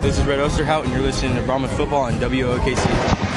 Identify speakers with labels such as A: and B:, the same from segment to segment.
A: This is Red Osterhout, and you're listening to Brahma Football on WOKC.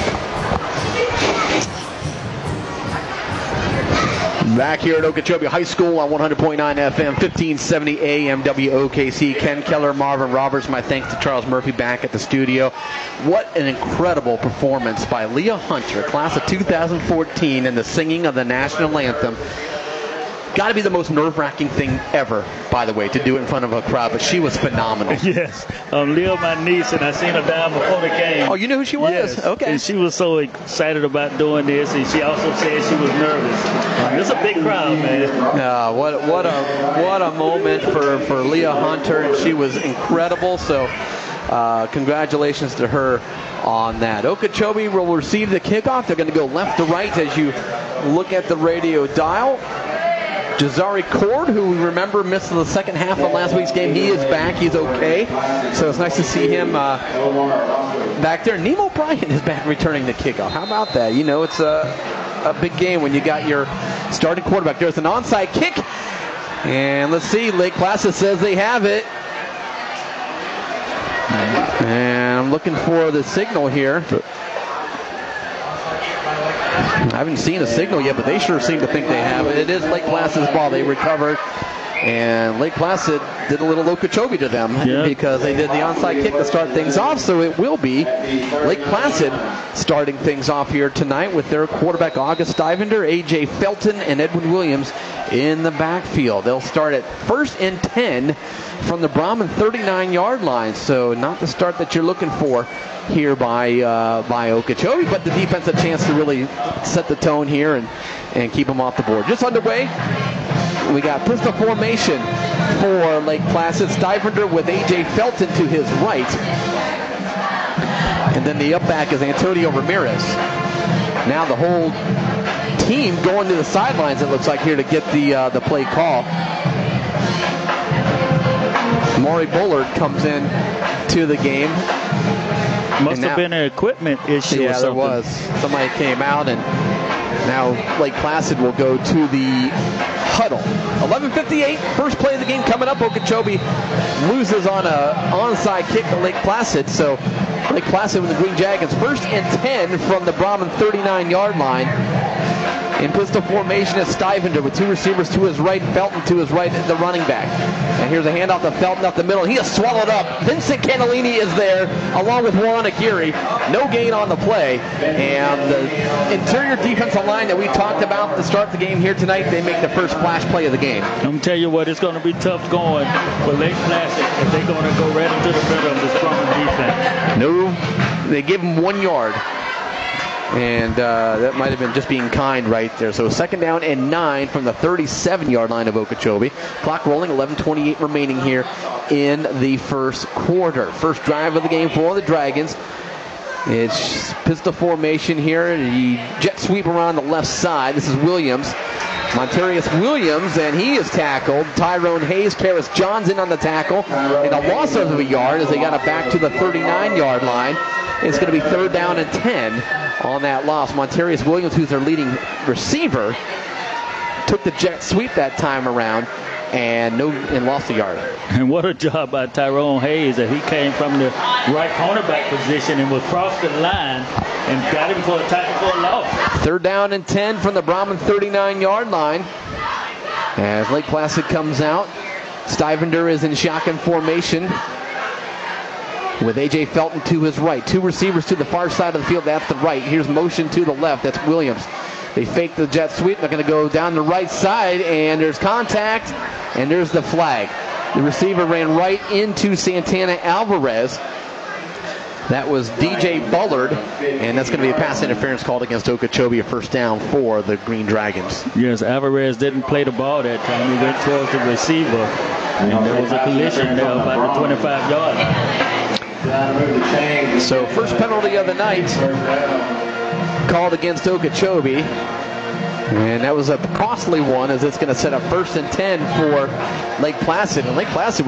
B: Back here at Okeechobee High School on 100.9 FM, 1570 AM, WOKC. Ken Keller, Marvin Roberts. My thanks to Charles Murphy back at the studio. What an incredible performance by Leah Hunter, class of 2014, in the singing of the national anthem. Got to be the most nerve-wracking thing ever, by the way, to do it in front of a crowd, but she was phenomenal.
C: Yes. Leah, my niece, and I seen her down before the game.
B: Oh, you knew who she was?
C: Yes.
B: Okay.
C: And she was so excited about doing this, and she also said she was nervous. It's a big crowd, man.
B: What a moment for Leah Hunter, and she was incredible, so congratulations to her on that. Okeechobee will receive the kickoff. They're going to go left to right as you look at the radio dial. Jazari Cord, who we remember missed the second half of last week's game, he is back. He's okay. So it's nice to see him back there. Nemo Bryant is back returning the kickoff. How about that? You know, it's a big game when you got your starting quarterback. There's an onside kick. And let's see. Lake Placid says they have it. And I'm looking for the signal here. I haven't seen a signal yet, but they sure seem to think they have it. It is Lake Placid's ball. They recovered, and Lake Placid did a little Okeechobee to them because they did the onside kick to start things off. So it will be Lake Placid starting things off here tonight with their quarterback August Stivender, A.J. Felton, and Edwin Williams in the backfield. They'll start at 1st and 10 from the Brahman 39-yard line. So not the start that you're looking for here by Okeechobee, but the defense a chance to really set the tone here and keep them off the board. Just underway, we got pistol formation for Lake Placid. Stivender with A.J. Felton to his right. And then the up back is Antonio Ramirez. Now the whole team going to the sidelines, it looks like, here to get the play call. Maury Bullard comes in to the game.
C: Must have been an equipment issue or something.
B: Yeah, there was. Somebody came out, and now Lake Placid will go to the huddle. 11:58, first play of the game coming up. Okeechobee loses on a onside kick to Lake Placid. So Lake Placid with the Green Dragons 1st and 10 from the Brahman 39-yard line. In pistol formation is Stivender with two receivers to his right, Felton to his right, the running back. And here's a handoff to Felton up the middle. He is swallowed up. Vincent Cannellini is there, along with Juan Aguirre. No gain on the play. And the interior defensive line that we talked about to start the game here tonight, they make the first splash play of the game.
C: I'm going to tell you what, it's going to be tough going for Lake Placid if they're going to go right into the middle of the strong defense.
B: No, they give him 1 yard. And that might have been just being kind right there. So 2nd down and 9 from the 37-yard line of Okeechobee. Clock rolling, 11:28 remaining here in the first quarter. First drive of the game for the Dragons. It's pistol formation here. The jet sweep around the left side. This is Williams. Montarius Williams, and he is tackled. Tyrone Hayes, Karis Johns in on the tackle. And a loss of a yard as they got it back to the 39-yard line. It's going to be 3rd down and 10 on that loss. Montarius Williams, who's their leading receiver, took the jet sweep that time around and lost a yard.
C: And what a job by Tyrone Hayes that he came from the right cornerback position and was crossed the line and got him for a tackle for a loss.
B: 3rd down and 10 from the Brahman 39-yard line. As Lake Placid comes out, Stivender is in shotgun formation with A.J. Felton to his right. Two receivers to the far side of the field. That's the right. Here's motion to the left. That's Williams. They fake the jet sweep. They're going to go down the right side, and there's contact, and there's the flag. The receiver ran right into Santana Alvarez. That was DJ Bullard, and that's going to be a pass interference called against Okeechobee, a 1st down for the Green Dragons.
C: Yes, Alvarez didn't play the ball that time. He went towards the receiver, and there was a collision there about the 25-yard line.
B: So first penalty of the night called against Okeechobee. And that was a costly one, as it's going to set up 1st and 10 for Lake Placid. And Lake Placid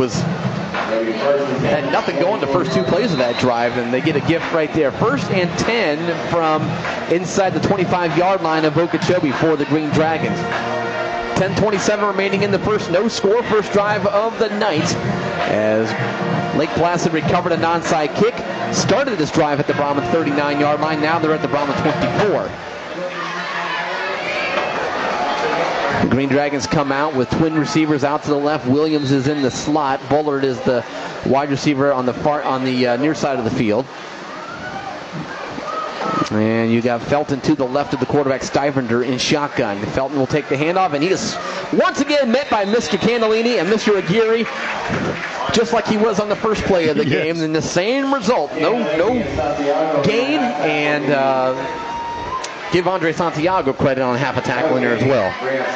B: had nothing going the first 2 plays of that drive, and they get a gift right there. 1st and 10 from inside the 25-yard line of Okeechobee for the Green Dragons. 10:27 remaining in the first. No score. First drive of the night. as Lake Placid recovered an onside kick, started this drive at the Brahman 39-yard line. Now they're at the Brahman 24. The Green Dragons come out with twin receivers out to the left. Williams is in the slot. Bullard is the wide receiver on the near side of the field. And you got Felton to the left of the quarterback, Stivender in shotgun. Felton will take the handoff, and he is once again met by Mr. Candolini and Mr. Aguirre, just like he was on the first play of the game. And the same result, no gain, and give Andre Santiago credit on half a tackle in there as well.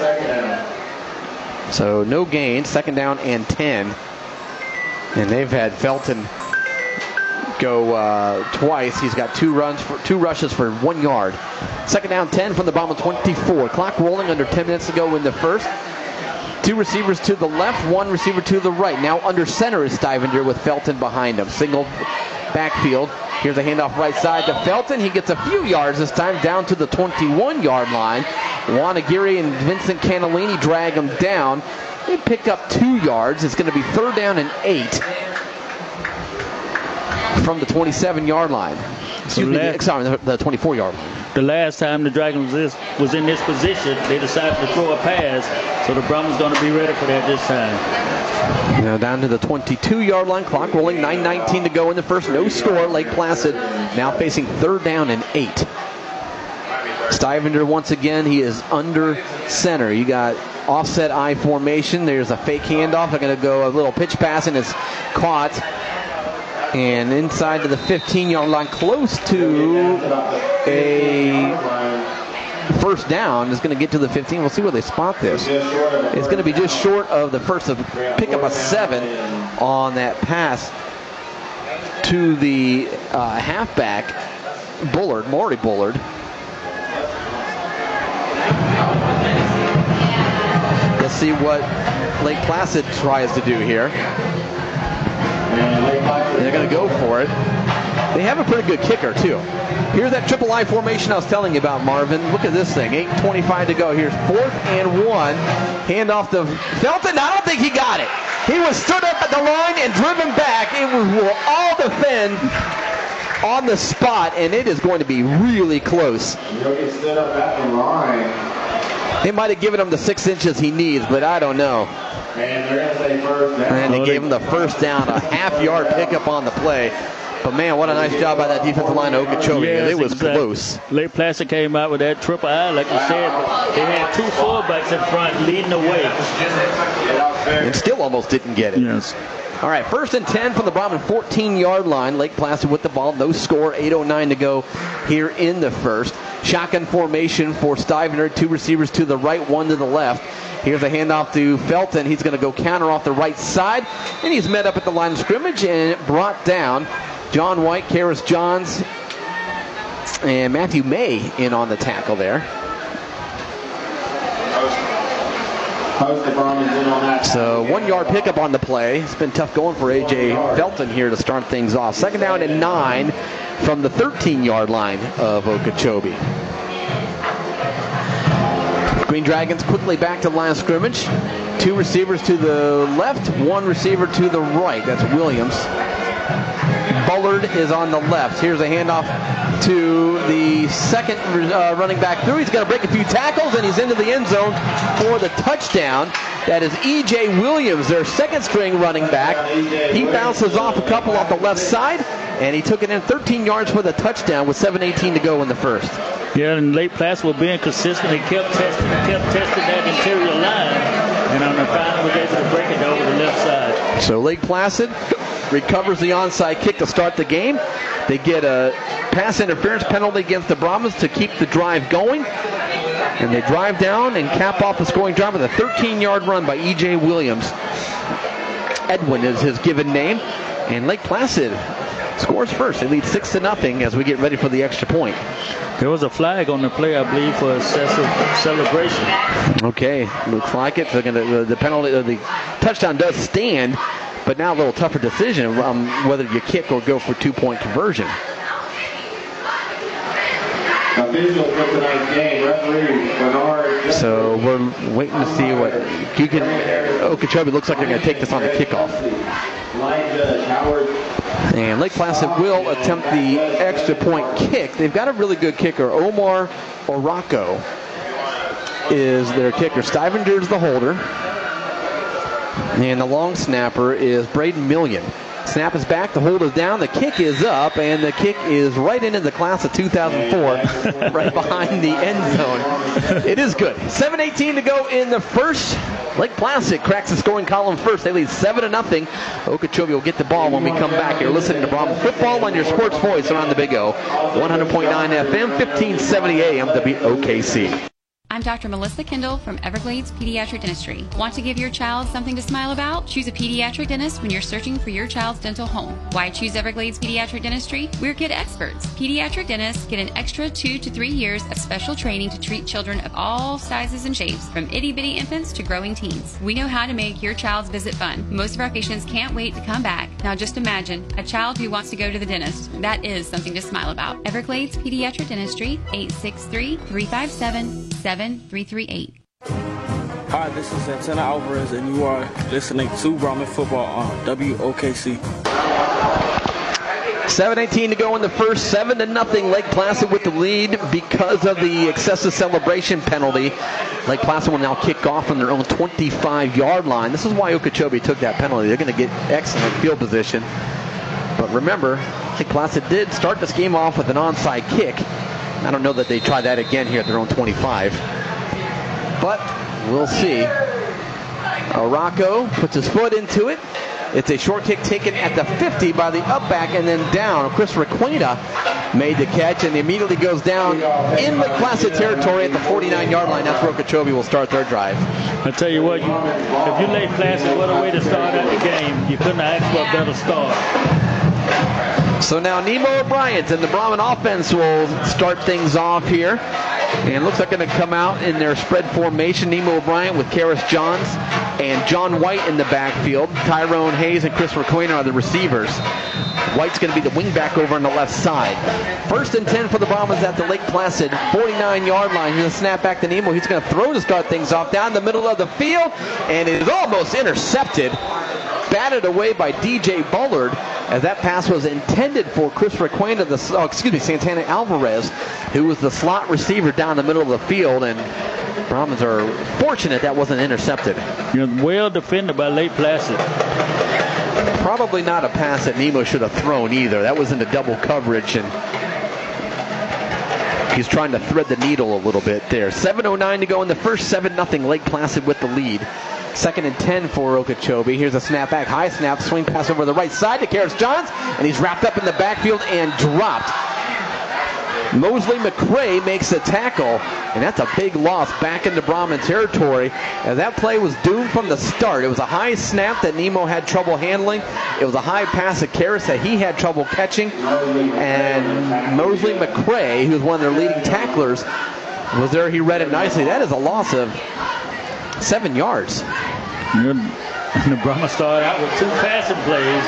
B: So no gain, second down and 10. And they've had Felton go twice. He's got two rushes for 1 yard. Second down, 10 from the Brahman 24. Clock rolling, under 10 minutes to go in the first. Two receivers to the left, one receiver to the right. Now under center is Stivender with Felton behind him. Single backfield. Here's a handoff right side to Felton. He gets a few yards this time, down to the 21-yard line. Juan Aguirre and Vincent Cannellini drag him down. They pick up 2 yards. It's going to be third down and 8 from the 27-yard line. Excuse me, the 24-yard line.
C: The last time the Dragons was in this position, they decided to throw a pass, so the Brahmans going to be ready for that this time.
B: Now down to the 22-yard line, clock rolling, 9:19 to go in the first. No score. Lake Placid now facing third down and 8. Stivender once again, he is under center. You got offset I formation. There's a fake handoff. They're going to go a little pitch pass, and it's caught. And inside to the 15-yard line, close to a first down, is going to get to the 15. We'll see where they spot this. It's going to be just short of the first, of pick up a 7 on that pass to the halfback, Bullard, Maury Bullard. Let's see what Lake Placid tries to do here. They're going to go for it. They have a pretty good kicker, too. Here's that triple I formation I was telling you about, Marvin. Look at this thing. 8:25 to go. Here's 4th and 1. Hand off to Felton. I don't think he got it. He was stood up at the line and driven back. It will all defend on the spot, and it is going to be really close.
D: He'll get stood up at the line.
B: They might have given him the 6 inches he needs, but I don't know.
D: And they're going to say first down.
B: And they gave him the first down, a half-yard pickup on the play. But, man, what a nice job by that defensive line of Okeechobee.
C: Yes,
B: it was close.
C: Lake Placid came out with that triple I. Like you said, they had 2 fullbacks in front leading the way.
B: And still almost didn't get it.
C: Yes.
B: All right, 1st and 10 from the Brahman 14-yard line. Lake Placid with the ball. No score. 8:09 to go here in the first. Shotgun formation for Stivender. 2 receivers to the right, 1 to the left. Here's a handoff to Felton. He's going to go counter off the right side. And he's met up at the line of scrimmage and brought down. John White, Karis Johns, and Matthew May in on the tackle there. So 1 yard pickup on the play. It's been tough going for A.J. Felton here to start things off. Second down and 9 from the 13-yard line of Okeechobee. Green Dragons quickly back to the line of scrimmage. 2 receivers to the left, 1 receiver to the right. That's Williams. Bullard is on the left. Here's a handoff to the second running back through. He's going to break a few tackles, and he's into the end zone for the touchdown. That is E.J. Williams, their second-string running back. He bounces off a couple off the left side, and he took it in 13 yards for the touchdown with 7:18 to go in the first.
C: Yeah, and Lake Placid were being consistent. They kept testing that interior line, and on the final was able to break it over the left side.
B: So Lake Placid recovers the onside kick to start the game. They get a pass interference penalty against the Brahmans to keep the drive going. And they drive down and cap off the scoring drive with a 13-yard run by E.J. Williams. Edwin is his given name. And Lake Placid scores first. They lead 6-0 as we get ready for the extra point.
C: There was a flag on the play, I believe, for excessive celebration.
B: Okay, looks like it. The penalty, the touchdown does stand. But now a little tougher decision whether you kick or go for 2-point conversion.
D: Official for tonight's game, referee Bernard.
B: So we're waiting to see what Okeechobee looks like they're going to take this on the kickoff.
D: Line judge, Howard.
B: And Lake Placid will attempt the extra point kick. They've got a really good kicker. Omar Oraco is their kicker. Stivenger's the holder. And the long snapper is Braden Million. Snap is back, the hold is down, the kick is up, and the kick is right into the class of 2004, right behind the end zone. It is good. 7:18 to go in the first. Lake Placid cracks the scoring column first. They lead 7-0. Okeechobee will get the ball when we come back. You're listening to Brahma Football on your sports voice around the Big O. 100.9 FM, 1570 AM, WOKC.
E: I'm Dr. Melissa Kendall from Everglades Pediatric Dentistry. Want to give your child something to smile about? Choose a pediatric dentist when you're searching for your child's dental home. Why choose Everglades Pediatric Dentistry? We're kid experts. Pediatric dentists get an extra 2 to 3 years of special training to treat children of all sizes and shapes, from itty-bitty infants to growing teens. We know how to make your child's visit fun. Most of our patients can't wait to come back. Now just imagine a child who wants to go to the dentist. That is something to smile about. Everglades Pediatric Dentistry, 863-357-7338.
F: Hi, this is Santana Alvarez, and you are listening to Brahman Football on WOKC.
B: 7:18 to go in the first. 7-0 Lake Placid with the lead because of the excessive celebration penalty. Lake Placid will now kick off from their own 25-yard line. This is why Okeechobee took that penalty. They're going to get excellent field position. But remember, Lake Placid did start this game off with an onside kick. I don't know that they try that again here at their own 25. But we'll see. Araco puts his foot into it. It's a short kick taken at the 50 by the up back and then down. Chris Requena made the catch and immediately goes down in Lake Placid territory at the 49-yard line. That's where Okeechobee will start their drive.
C: I tell you what, if you Lake Placid, what a way to start out the game. You couldn't ask for a better start.
B: So now Nemo O'Brien and the Brahman offense will start things off here. And looks like they're going to come out in their spread formation. Nemo O'Brien with Karis Johns and John White in the backfield. Tyrone Hayes and Chris Requena are the receivers. White's going to be the wingback over on the left side. 1st and 10 for the Brahmans at the Lake Placid 49-yard line. He's going to snap back to Nemo. He's going to throw to start things off down the middle of the field. And it is almost intercepted. Batted away by DJ Bullard, as that pass was intended for Chris Requena, Santana Alvarez, who was the slot receiver down the middle of the field, and Brahmans are fortunate that wasn't intercepted.
C: Well defended by Lake Placid.
B: Probably not a pass that Nemo should have thrown either. That was into double coverage, and he's trying to thread the needle a little bit there. 7:09 to go in the first. 7-0 Lake Placid with the lead. 2nd and 10 for Okeechobee. Here's a snap back, high snap, swing pass over the right side to Karis Johns, and he's wrapped up in the backfield and dropped. Mosley McCray makes a tackle, and that's a big loss back into Brahman territory. And that play was doomed from the start. It was a high snap that Nemo had trouble handling. It was a high pass to Karis that he had trouble catching. And Mosley McCray, who's one of their leading tacklers, was there. He read it nicely. That is a loss of 7 yards.
C: The Brahma started out with 2 passing plays.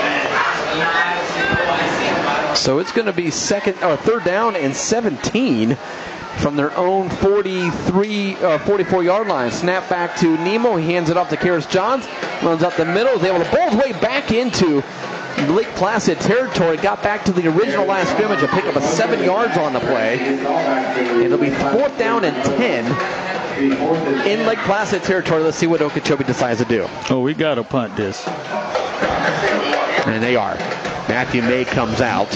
B: So it's going to be 3rd down and 17 from their own 44-yard line. Snap back to Nemo. He hands it off to Karis Johns. Runs up the middle. Is able to bowl his way back into Lake Placid territory. Got back to the original line of scrimmage and pick up a 7 yards on the play. And it'll be 4th down and 10 in Lake Placid territory. Let's see what Okeechobee decides to do.
C: Oh, we got to punt this.
B: And they are. Matthew May comes out.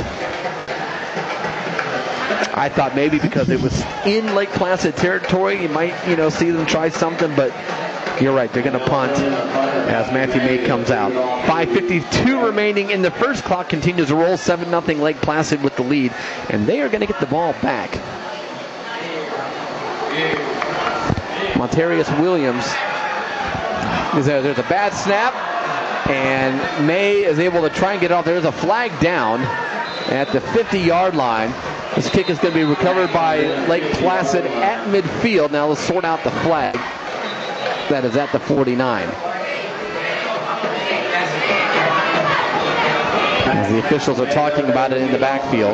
B: I thought maybe because it was in Lake Placid territory, you might, see them try something, but you're right. They're going to punt as Matthew May comes out. 5:52 remaining in the first. Clock continues to roll. 7-0 Lake Placid with the lead, and they are going to get the ball back. Montarius Williams is there. There's a bad snap, and May is able to try and get it off. There's a flag down at the 50-yard line. This kick is going to be recovered by Lake Placid at midfield. Now let's sort out the flag. That is at the 49. As the officials are talking about it in the backfield.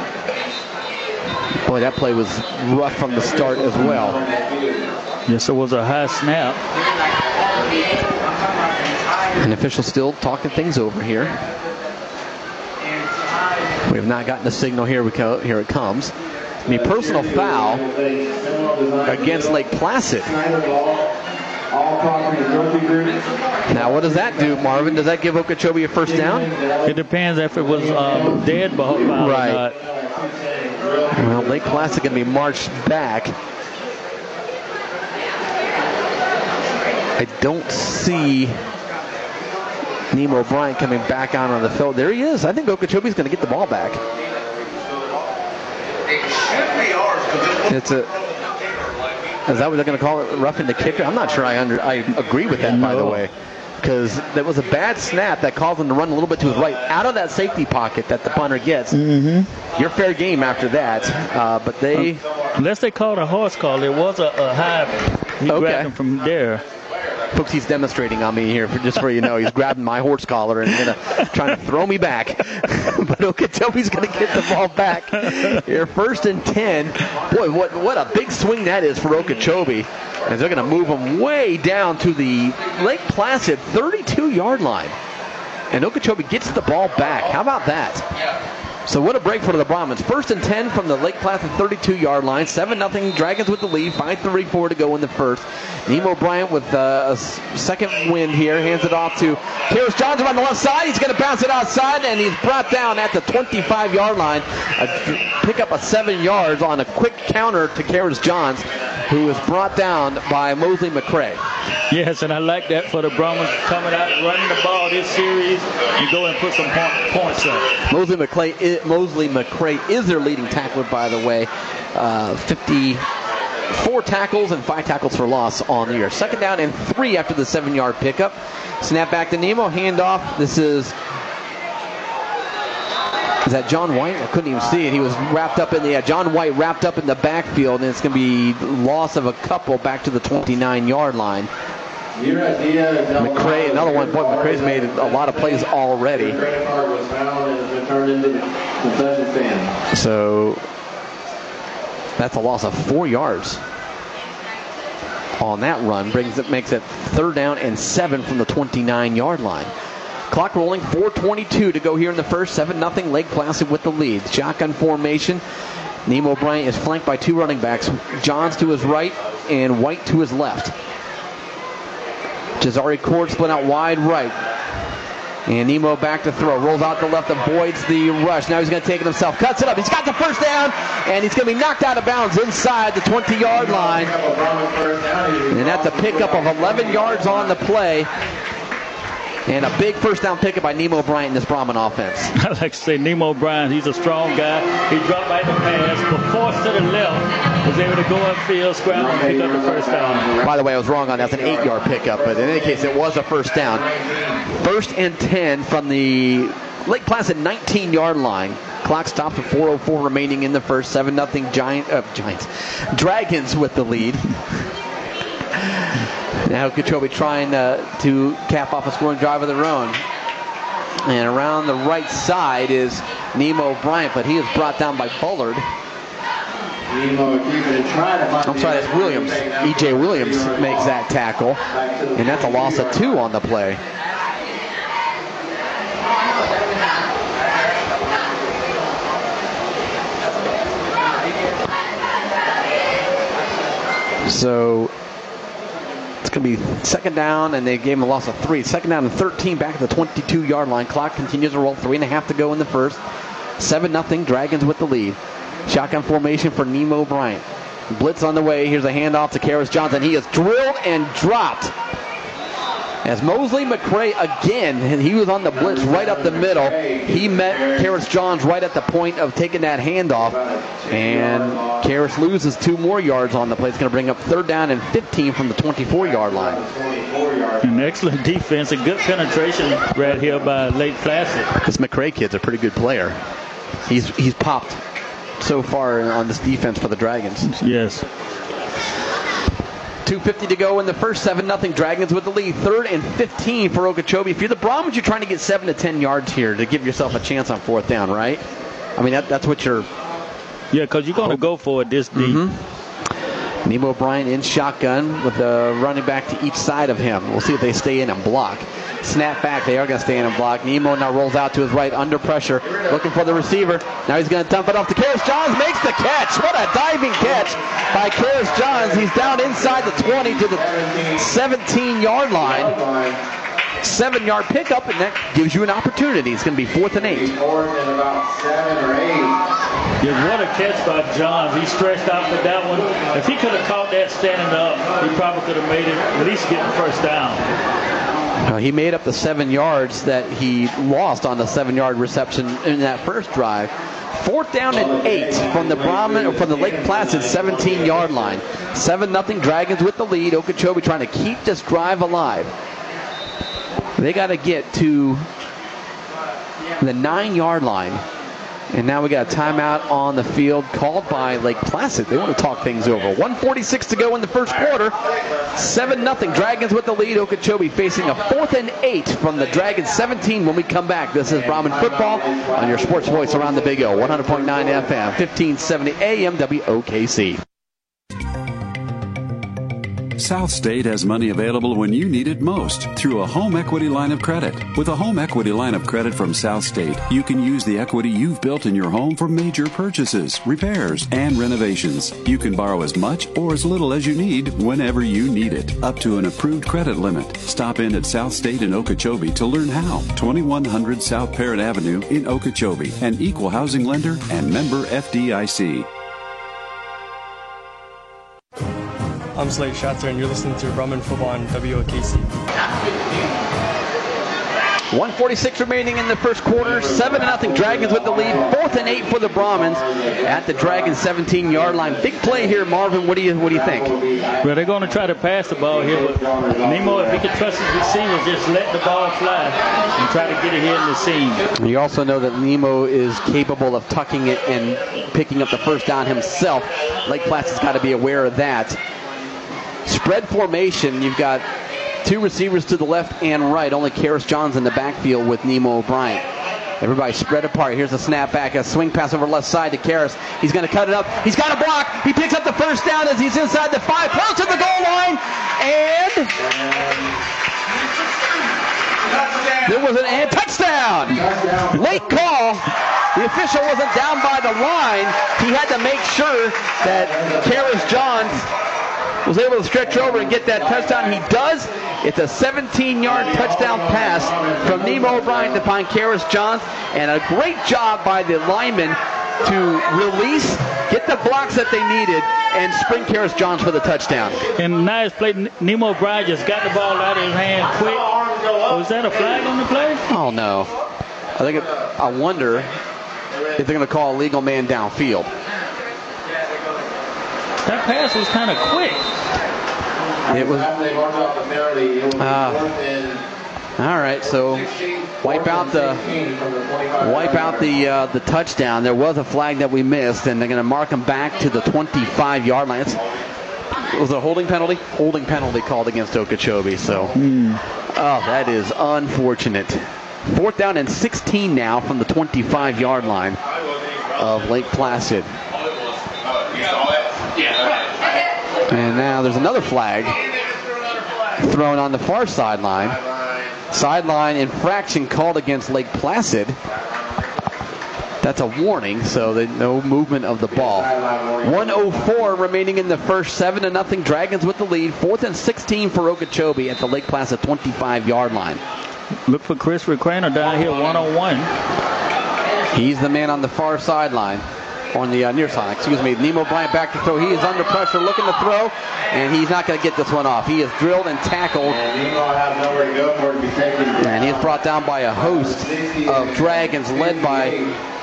B: Boy, that play was rough from the start as well.
C: Yes, it was a high snap.
B: An official still talking things over here. We have not gotten a signal. Here it comes. A personal foul against Lake Placid. Now, what does that do, Marvin? Does that give Okeechobee a first down?
C: It depends if it was dead ball foul
B: right.
C: or not.
B: Well, Lake Placid going to be marched back. I don't see Nemo Bryant coming back out on the field. There he is. I think Okeechobee's going to get the ball back. Is that what they're going to call it, roughing the kicker? I'm not sure I agree with that, by the way. Because that was a bad snap that caused him to run a little bit to his right out of that safety pocket that the punter gets. Mm-hmm. You're fair game after that. But they...
C: unless they called a horse call, it was a high. He grabbed him from there.
B: Folks, he's demonstrating on me here, just so you know. He's grabbing my horse collar and trying to throw me back. But Okeechobee's going to get the ball back. Here, 1st and 10. Boy, what a big swing that is for Okeechobee. And they're going to move him way down to the Lake Placid 32-yard line. And Okeechobee gets the ball back. How about that? So what a break for the Brahmins. 1st and 10 from the Lake Placid 32-yard line. 7-0 Dragons with the lead. 5:34 to go in the first. Nemo Bryant with a second wind here. Hands it off to Karis Johnson on the left side. He's going to bounce it outside, and he's brought down at the 25-yard line. Pick up a 7 yards on a quick counter to Karis Johns, who was brought down by Mosley McCray.
C: Yes, and I like that for the Brahmins coming out, running the ball this series. You go and put some points up.
B: Mosley McCray is their leading tackler, by the way. 54 tackles and 5 tackles for loss on the year. 2nd down and 3 after the 7-yard pickup. Snap back to Nemo. Handoff. This is that John White? I couldn't even see it. He was wrapped up in the John White wrapped up in the backfield, and it's going to be loss of a couple back to the 29-yard line. McCray, another one. Boy, McCray's made a lot of plays already. So that's a loss of 4 yards on that run. Makes it 3rd down and 7 from the 29-yard line. Clock rolling, 4:22 to go here in the first. 7-0 Lake Placid with the lead. Shotgun formation. Nemo Bryant is flanked by 2 running backs. Johns to his right and White to his left. Jazari Cord split out wide right. And Nemo back to throw. Rolls out the left, avoids the rush. Now he's going to take it himself. Cuts it up. He's got the first down. And he's going to be knocked out of bounds inside the 20-yard line. And that's a pickup of 11 yards on the play. And a big first down pickup by Nemo Bryant in this Brahmin offense.
C: I like to say Nemo Bryant, he's a strong guy. He dropped by the pass, but forced to the left, was able to go upfield, scramble, and pick up the first down.
B: By the way, I was wrong on that. It's an 8-yard pickup, but in any case, it was a first down. 1st and 10 from the Lake Placid 19-yard line. Clock stops with 4:04 remaining in the first. 7-0 Dragons with the lead. Now Okeechobee trying to cap off a scoring drive of their own. And around the right side is Nemo Bryant, but he is brought down by Bullard. I'm sorry, that's Williams. E.J. Williams makes that tackle. And that's a loss of 2 on the play. So it's going to be 2nd down, and they gave him a loss of 3. 2nd down and 13 back at the 22-yard line. Clock continues to roll. 3.5 to go in the first. 7-0 Dragons with the lead. Shotgun formation for Nemo Bryant. Blitz on the way. Here's a handoff to Karis Johnson. He is drilled and dropped. As Mosley McCray again, and he was on the blitz right up the middle. He met Karis Johns right at the point of taking that handoff. And Karis loses 2 more yards on the play. It's going to bring up 3rd down and 15 from the 24-yard line.
C: An excellent defense, a good penetration right here by Lake Placid.
B: This McCray kid's a pretty good player. He's popped so far on this defense for the Dragons.
C: Yes.
B: 2:50 to go in the first. 7-0 Dragons with the lead. 3rd and 15 for Okeechobee. If you're the Brahmins, you're trying to get 7 to 10 yards here to give yourself a chance on 4th down, right? I mean, that's what you're...
C: Yeah, because you're going to go for it this deep.
B: Mm-hmm. Nemo Bryant in shotgun with the running back to each side of him. We'll see if they stay in and block. snap back. They are going to stay in and block. Nemo now rolls out to his right under pressure, looking for the receiver. Now he's going to dump it off to Karis Johns. Makes the catch. What a diving catch by Karis Johns. He's down inside the 20 to the 17-yard line. 7-yard pickup, and that gives you an opportunity. It's going to be 4th and 8.
C: Yeah, what a catch by Johns. He stretched out for that one. If he could have caught that standing up, he probably could have made it, at least get the first down.
B: He made up the 7 yards that he lost on the 7-yard reception in that first drive. 4th down and 8 from the Lake Placid 17-yard line. 7-0 Dragons with the lead. Okeechobee trying to keep this drive alive. They got to get to the 9-yard line. And now we got a timeout on the field called by Lake Placid. They want to talk things over. 1:46 to go in the first quarter. 7-0 Dragons with the lead. Okeechobee facing a 4th and 8 from the Dragons 17 when we come back. This is Brahman Football on your sports voice around the Big O. 100.9 FM, 1570 AM WOKC.
G: South State has money available when you need it most through a home equity line of credit. With a home equity line of credit from South State, you can use the equity you've built in your home for major purchases, repairs, and renovations. You can borrow as much or as little as you need whenever you need it, up to an approved credit limit. Stop in at South State in Okeechobee to learn how. 2100 South Parrott Avenue in Okeechobee, an equal housing lender and member FDIC.
A: I'm Slade Schatzer, and you're listening to Brahman Football on WOKC.
B: 1:46 remaining in the first quarter. 7-0 Dragons with the lead. 4th and 8 for the Brahmins at the Dragons 17-yard line. Big play here, Marvin. What do you think?
C: Well, they're going to try to pass the ball here, but Nemo, if he can trust his receivers, just let the ball fly and try to get it here in the seam.
B: You also know that Nemo is capable of tucking it and picking up the first down himself. Lake Placid's got to be aware of that. Spread formation, you've got 2 receivers to the left and right. Only Karis Johns in the backfield with Nemo O'Brien. Everybody spread apart. Here's a snap back, a swing pass over left side to Karis. He's going to cut it up. He's got a block. He picks up the first down as he's inside the 5, close to the goal line. And there was an touchdown. Late call. The official wasn't down by the line. He had to make sure that Karis Johns was able to stretch over and get that touchdown. He does. It's a 17-yard touchdown pass from Nemo O'Brien to find Karis Johns, and a great job by the lineman to release, get the blocks that they needed, and spring Karis Johns for the touchdown.
C: And nice play. Nemo O'Brien just got the ball out of his hand quick. Was that a flag on the play?
B: Oh, no. I wonder if they're going to call a legal man downfield.
C: That pass was kind of quick.
B: It was. All right, so wipe out the touchdown. There was a flag that we missed, and they're going to mark him back to the 25-yard line. Was it a holding penalty? Holding penalty called against Okeechobee. So, that is unfortunate. 4th down and 16 now from the 25-yard line of Lake Placid. And now there's another flag thrown on the far sideline. Sideline infraction called against Lake Placid. That's a warning, so no movement of the ball. 1:04 remaining in the first. 7-0 Dragons with the lead. 4th and 16 for Okeechobee at the Lake Placid 25-yard line.
C: Look for Chris Recraner down here, 1-on-1.
B: He's the man on the far sideline. On the near side, Nemo Bryant back to throw. He is under pressure looking to throw, and he's not going to get this one off. He is drilled and tackled. And he is brought down by a host of Dragons led by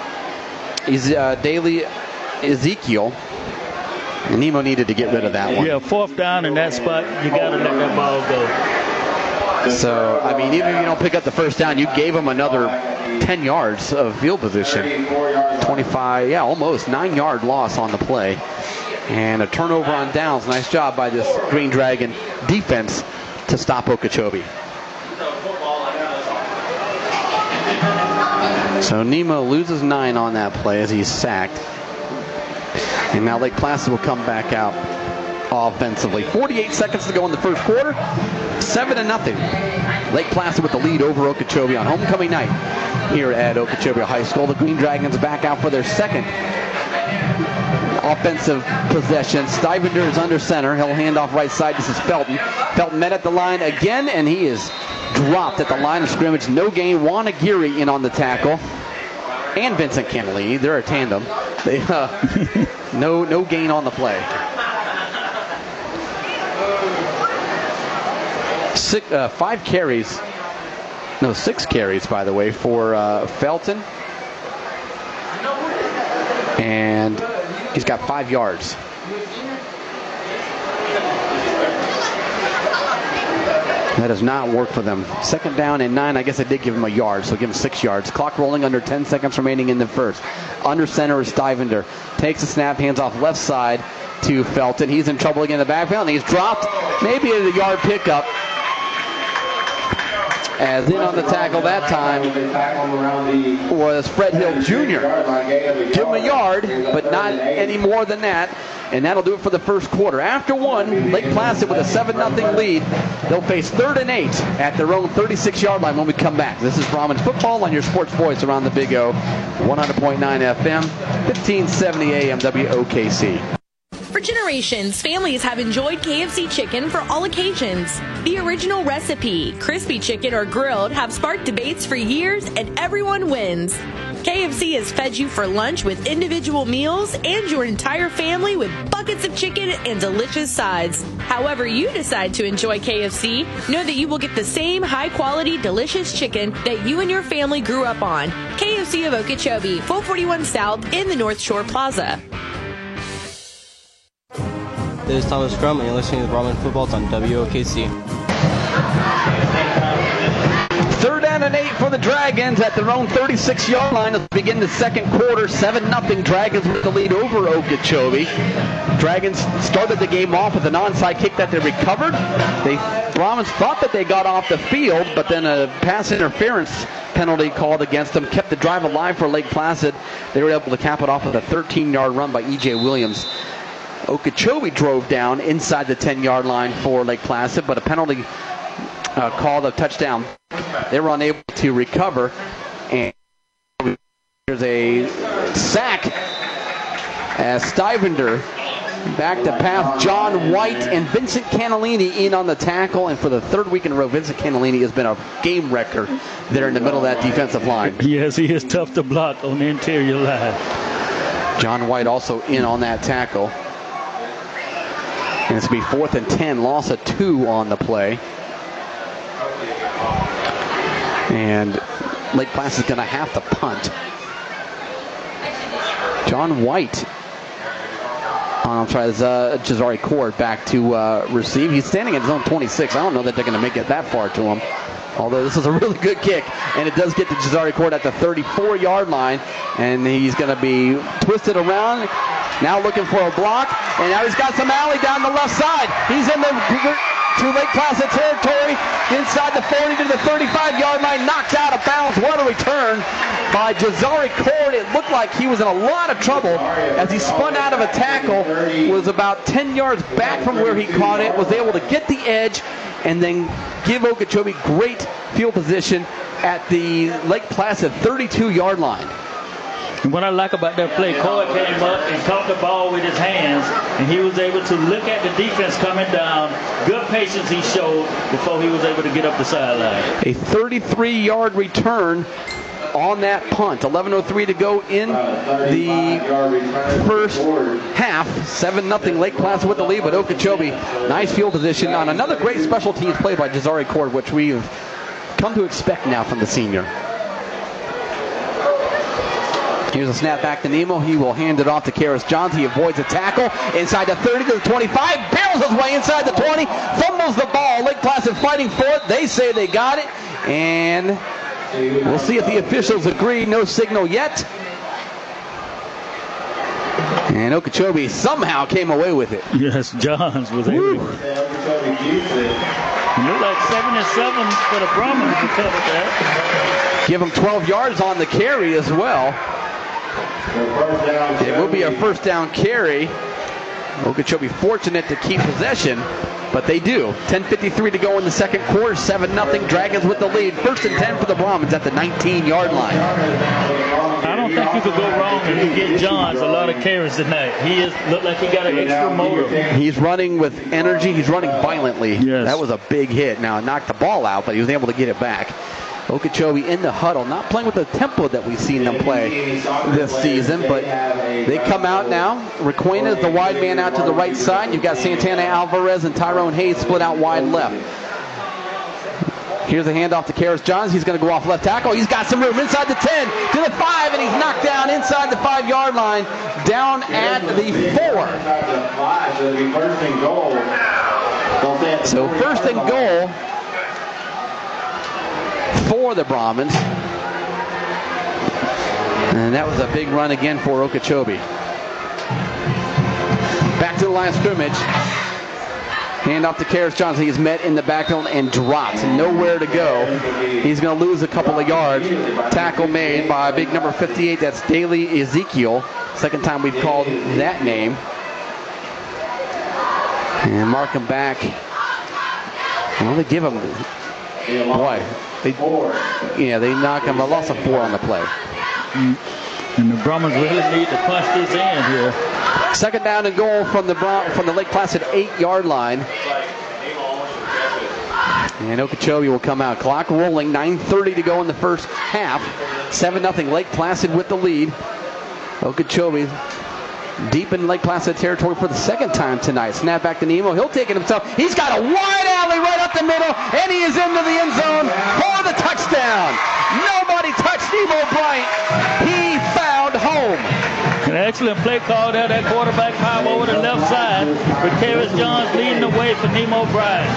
B: Daly Ezekiel. And Nemo needed to get rid of that one.
C: Yeah, 4th down in that spot, you got to let that ball go.
B: So, even if you don't pick up the first down, you gave him another 10 yards of field position. 25, almost 9-yard loss on the play. And a turnover on downs. Nice job by this Green Dragon defense to stop Okeechobee. So Nemo loses 9 on that play as he's sacked. And now Lake Placid will come back out. offensively. 48 seconds to go in the first quarter. 7-0. Lake Placid with the lead over Okeechobee on homecoming night here at Okeechobee High School. The Green Dragons back out for their second offensive possession. Stivender is under center. He'll hand off right side. This is Felton. Felton met at the line again, and he is dropped at the line of scrimmage. No gain. Juan Aguirre in on the tackle. And Vincent Canalini. They're a tandem. They, no gain on the play. 6 carries, by the way, for Felton. And he's got 5 yards. That does not work for them. 2nd down and 9. I guess I did give him a yard, so give him 6 yards. Clock rolling, under 10 seconds remaining in the first. Under center is Stivender. Takes the snap, hands off left side to Felton. He's in trouble again in the backfield, and he's dropped. Maybe a yard pickup. As in on the tackle that time was Fred Hill Jr. Give him a yard, but not any more than that. And that'll do it for the first quarter. After one, Lake Placid with a 7-0 lead. They'll face 3rd and 8 at their own 36-yard line when we come back. This is Brahman Football on your sports voice around the Big O. 100.9 FM, 1570 AM WOKC.
H: For generations, families have enjoyed KFC chicken for all occasions. The original recipe, crispy chicken or grilled, have sparked debates for years, and everyone wins. KFC has fed you for lunch with individual meals and your entire family with buckets of chicken and delicious sides. However you decide to enjoy KFC, know that you will get the same high-quality, delicious chicken that you and your family grew up on. KFC of Okeechobee, 441 South in the North Shore Plaza.
A: This is Thomas Crum, and you're listening to Brahman Football on WOKC.
B: 3rd down and 8 for the Dragons at their own 36-yard line to begin the second quarter. 7-0 Dragons with the lead over Okeechobee. Dragons started the game off with an onside kick that they recovered. Brahmans thought that they got off the field, but then a pass interference penalty called against them kept the drive alive for Lake Placid. They were able to cap it off with a 13-yard run by E.J. Williams. Okeechobee drove down inside the 10-yard line for Lake Placid, but a penalty called a touchdown. They were unable to recover, and there's a sack as Stivender back to pass. John White and Vincent Canalini in on the tackle, and for the 3rd week in a row, Vincent Canalini has been a game wrecker there in the middle of that defensive line.
C: Yes, he is tough to block on the interior line.
B: John White also in on that tackle. And it's going to be 4th and 10, loss of 2 on the play. And Lake Placid is going to have to punt. John White. I'm sorry, it's Jazari Cord back to receive. He's standing at his own 26. I don't know that they're going to make it that far to him. Although this is a really good kick, and it does get to Jazari Cord at the 34-yard line, and he's going to be twisted around. Now looking for a block, and now he's got some alley down the left side. He's in the to Lake Placid territory, inside the 40 to the 35-yard line, knocked out of bounds. What a return by Jazari Cord. It looked like he was in a lot of trouble as he spun out of a tackle, was about 10 yards back from where he caught it, was able to get the edge, and then give Okeechobee great field position at the Lake Placid 32-yard line.
C: And what I like about that play, Cord came up and caught the ball with his hands, and he was able to look at the defense coming down. Good patience he showed before he was able to get up the sideline. A
B: 33-yard return on that punt. 11:03 to go in the first half. 7-0 Lake Placid with the lead, but Okeechobee, nice field position on another great special teams play by Jazari Cord, which we've come to expect now from the senior. Here's a snap back to Nemo. He will hand it off to Karis Johns. He avoids a tackle inside the 30 to the 25. Barrels his way inside the 20. Fumbles the ball. Lake Placid fighting for it. They say they got it. And we'll see if the officials agree. No signal yet. And Okeechobee somehow came away with it.
C: Yes, Johns was able to. It looked like 7-7 for the Brahmans to cover that.
B: Give him 12 yards on the carry as well. It will be a first down carry. Okeechobee fortunate to keep possession, but they do. 10:53 to go in the second quarter, 7-0. Dragons with the lead. 1st and 10 for the Brahmins at the 19-yard line.
C: I don't think you could go wrong if you get Johns a lot of carries tonight. He looked like he got an extra motor.
B: He's running with energy. He's running violently.
C: Yes.
B: That was a big hit. Now, it knocked the ball out, but he was able to get it back. Okeechobee in the huddle, not playing with the tempo that we've seen them play this season, but they come out now. Requena is the wide man out to the right side. You've got Santana Alvarez and Tyrone Hayes split out wide left. Here's a handoff to Karis Johns. He's going to go off left tackle. He's got some room inside the 10 to the 5, and he's knocked down inside the 5-yard line, down at the 4. So 1st and goal for the Brahmins. And that was a big run again for Okeechobee. Back to the line of scrimmage. Hand off to Karis Johnson. He's met in the backfield and drops. Nowhere to go. He's going to lose a couple of yards. Tackle made by big number 58. That's Daly Ezekiel. Second time we've called that name. And mark him back. Well, they give him... Boy. They knock him a loss of 4 on the play.
C: And the Brahmins really need to punch this in here.
B: 2nd down and goal from the Lake Placid 8-yard line. And Okeechobee will come out. Clock rolling. 9:30 to go in the first half. 7-0 Lake Placid with the lead. Okeechobee deep in Lake Placid territory for the 2nd time tonight. Snap back to Nemo. He'll take it himself. He's got a wide alley right up the middle, and he is into the end zone for the touchdown. Nobody touched Nemo Bryant. He found home.
C: An excellent play call there. That quarterback power over the left side with Karis Johns leading the way for Nemo Bryant.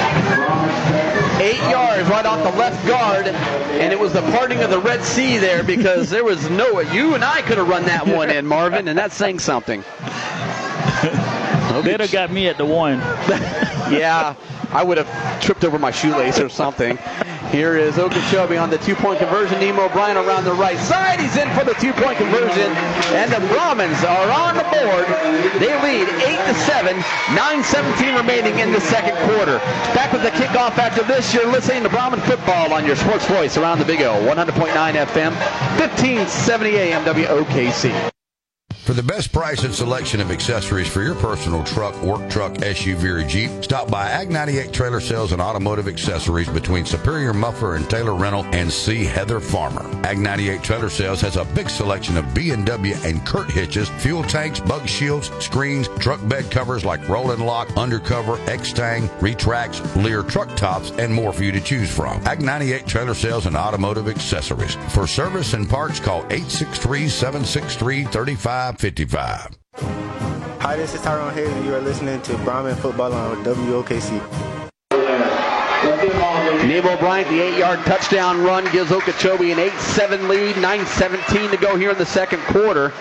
B: 8 yards right off the left guard, and it was the parting of the Red Sea there, because there was you and I could have run that one in, Marvin, and that's saying something.
C: They'd have got me at the 1.
B: Yeah, I would have tripped over my shoelace or something. Here is Okeechobee on the 2-point conversion. Nemo Bryant around the right side. He's in for the 2-point conversion, and the Brahmins are on the board. They lead 8-7, 9:17 remaining in the second quarter. Back with the kickoff after this. You're listening to Brahmin football on your sports voice around the Big O, 100.9 FM, 1570 AM WOKC.
I: For the best price and selection of accessories for your personal truck, work truck, SUV, or Jeep, stop by Ag 98 Trailer Sales and Automotive Accessories between Superior Muffler and Taylor Rental, and see Heather Farmer. Ag 98 Trailer Sales has a big selection of B&W and Kurt hitches, fuel tanks, bug shields, screens, truck bed covers like Roll and Lock, Undercover, X-Tang, Retracts, Lear truck tops, and more for you to choose from. Ag 98 Trailer Sales and Automotive Accessories. For service and parts, call 863-763-3555.
J: Hi, this is Tyrone Hayes, and you are listening to Brahmin Football on WOKC.
B: Nemo Bryant, the 8-yard touchdown run gives Okeechobee an 8-7 lead. 9:17 to go here in the second quarter.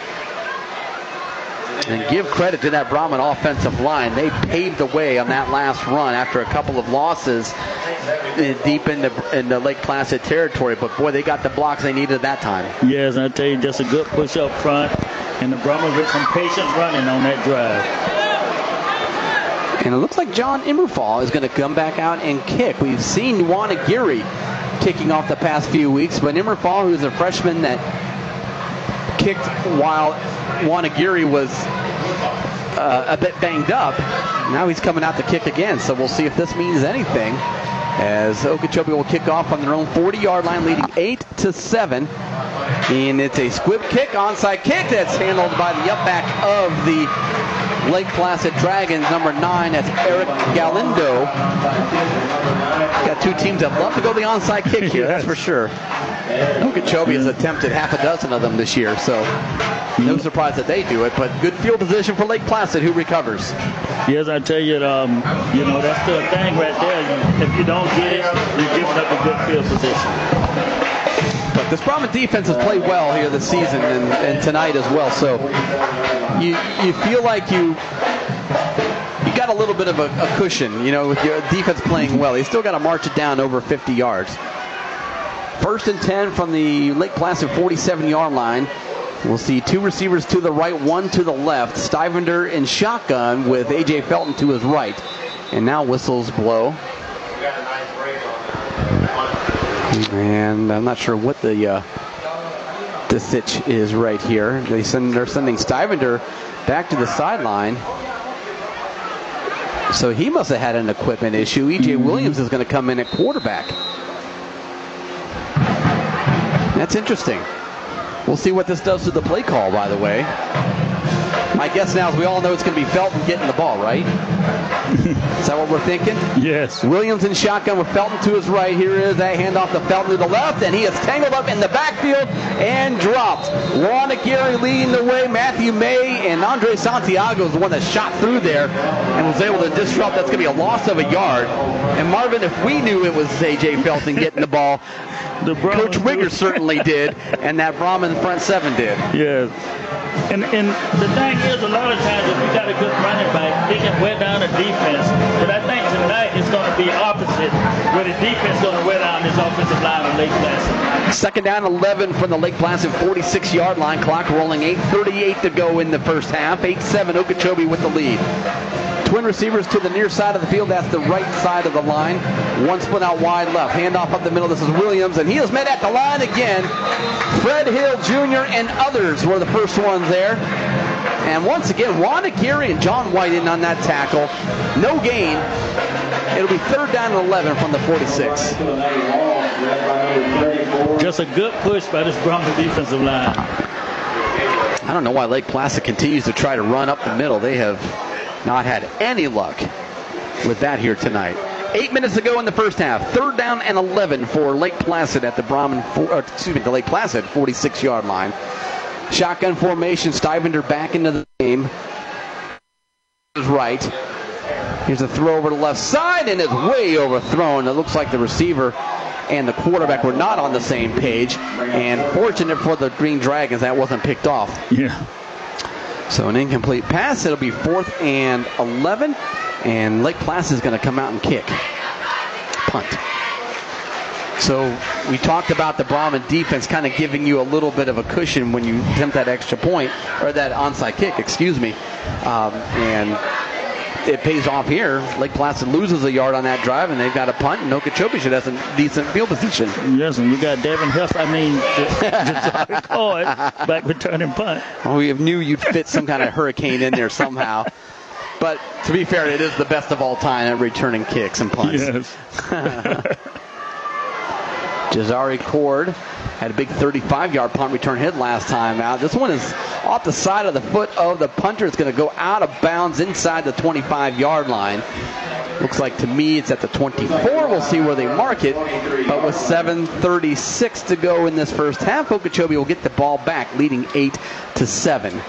B: And give credit to that Brahmin offensive line. They paved the way on that last run after a couple of losses deep in the Lake Placid territory. But, boy, they got the blocks they needed at that time.
C: Yes, I tell you, just a good push up front. And the Brahmins with some patient running on that drive.
B: And it looks like John Immerfall is going to come back out and kick. We've seen Juan Aguirre kicking off the past few weeks, but Immerfall, who's a freshman that kicked while Juan Aguirre was a bit banged up, now he's coming out to kick again. So we'll see if this means anything, as Okeechobee will kick off on their own 40-yard line, leading 8-7. And it's a squib kick, onside kick that's handled by the upback of the Lake Placid Dragons, number 9. That's Eric Galindo. Got two teams that love to go the onside kick here, that's for sure. Okeechobee has attempted half a dozen of them this year, so no surprise that they do it. But good field position for Lake Placid, who recovers.
C: Yes, I tell you, that's the thing right there. If you don't get it, you're giving up a good field position.
B: But this Brahmin defense has played well here this season and tonight as well. So you feel like you got a little bit of a cushion, with your defense playing well. You still got to march it down over 50 yards. 1st and 10 from the Lake Placid 47-yard line. We'll see two receivers to the right, one to the left. Stivender in shotgun with A.J. Felton to his right. And now whistles blow. And I'm not sure what the sitch is right here. They're sending Stivender back to the sideline. So he must have had an equipment issue. E.J. Williams is going to come in at quarterback. That's interesting. We'll see what this does to the play call, by the way. My guess now is we all know it's going to be Felton getting the ball, right? Is that what we're thinking?
C: Yes.
B: Williams in shotgun with Felton to his right. Here is that handoff to Felton to the left, and he is tangled up in the backfield and dropped. Wanagiri leading the way. Matthew May and Andre Santiago is the one that shot through there and was able to disrupt. That's going to be a loss of a yard. And Marvin, if we knew it was A.J. Felton getting the ball, Coach Wigger certainly did, and that Brahman front seven did.
C: Yes. And the thing is, a lot of times if you got a good running back, they can wear down the defense. But I think tonight it's going to be opposite, where the defense is going to wear down this offensive line of Lake Placid.
B: Second down, 11 from the Lake Placid 46-yard line. Clock rolling, 8:38 to go in the first half. 8-7, Okeechobee with the lead. Twin receivers to the near side of the field. That's the right side of the line. One split out wide left. Handoff up the middle. This is Williams, and he is met at the line again. Fred Hill Jr. and others were the first ones there. And once again, Wanagiri and John White in on that tackle. No gain. It'll be third down and 11 from the 46.
C: Just a good push by this Brahman defensive line.
B: I don't know why Lake Placid continues to try to run up the middle. They have not had any luck with that here tonight. 8 minutes to go in the first half. Third down and 11 for Lake Placid at the the Lake Placid 46-yard line. Shotgun formation. Stivender back into the game. Right. Here's a throw over the left side, and it's way overthrown. It looks like the receiver and the quarterback were not on the same page. And fortunate for the Green Dragons, that wasn't picked off.
C: Yeah.
B: So an incomplete pass. It'll be 4th and 11. And Lake Placid is going to come out and kick. Punt. So we talked about the Brahman defense kind of giving you a little bit of a cushion when you attempt that extra point, or that onside kick, excuse me. And it pays off here. Lake Placid loses a yard on that drive, and they've got a punt, and Okeechobee should have some decent field position.
C: Yes, and you got Devin Huff, Josiah Coy back returning punt.
B: Well, we knew you'd fit some kind of hurricane in there somehow. But to be fair, it is the best of all time at returning kicks and punts.
C: Yes.
B: Jazari Cord had a big 35-yard punt return hit last time out. This one is off the side of the foot of the punter. It's going to go out of bounds inside the 25-yard line. Looks like to me it's at the 24. We'll see where they mark it. But with 7:36 to go in this first half, Okeechobee will get the ball back, leading 8-7.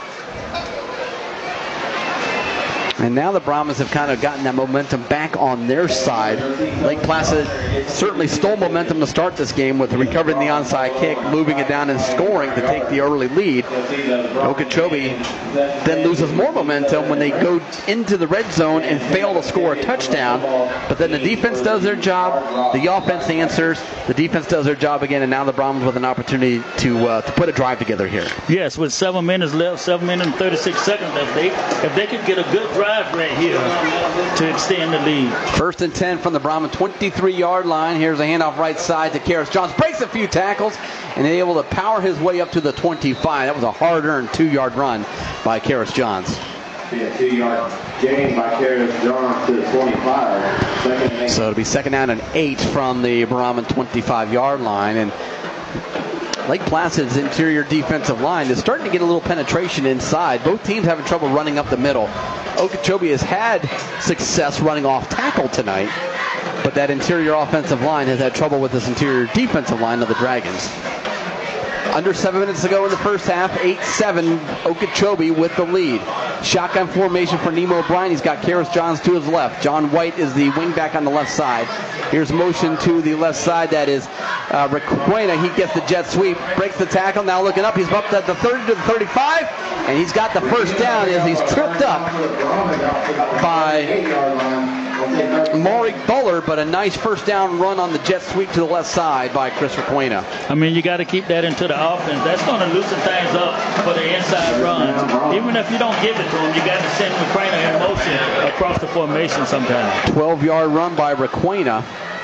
B: And now the Brahmans have kind of gotten that momentum back on their side. Lake Placid certainly stole momentum to start this game with recovering the onside kick, moving it down and scoring to take the early lead. Okeechobee then loses more momentum when they go into the red zone and fail to score a touchdown. But then the defense does their job. The offense answers. The defense does their job again, and now the Brahmans with an opportunity to put a drive together here.
C: Yes, with 7 minutes left, 7 minutes and 36 seconds left. If they could get a good drive right here to extend the lead.
B: 1st and 10 from the Brahman 23-yard line. Here's a handoff right side to Karis Johns. Breaks a few tackles and able to power his way up to the 25. That was a hard-earned 2-yard run by Karis Johns.
D: Yeah, 2-yard gain by Karis Johns to the 25.
B: So it'll be 2nd down and 8 from the Brahman 25-yard line. And Lake Placid's interior defensive line is starting to get a little penetration inside. Both teams having trouble running up the middle. Okeechobee has had success running off tackle tonight, but that interior offensive line has had trouble with this interior defensive line of the Dragons. Under 7 minutes to go in the first half, 8-7, Okeechobee with the lead. Shotgun formation for Nemo O'Brien. He's got Karis Johns to his left. John White is the wingback on the left side. Here's motion to the left side. That is Requena. He gets the jet sweep, breaks the tackle. Now looking up, he's up at the 30 to the 35, and he's got the first down as he's tripped up by Maury Buller, but a nice first down run on the jet sweep to the left side by Chris Requena.
C: I mean, you got to keep that into the offense. That's going to loosen things up for the inside runs. Even if you don't give it to him, you got to send Requena in motion across the formation sometimes. 12-yard
B: run by Requena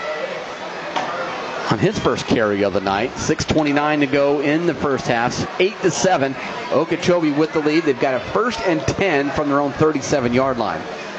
B: on his first carry of the night. 6:29 to go in the first half. 8-7. Okeechobee with the lead. They've got a 1st and 10 from their own 37-yard line.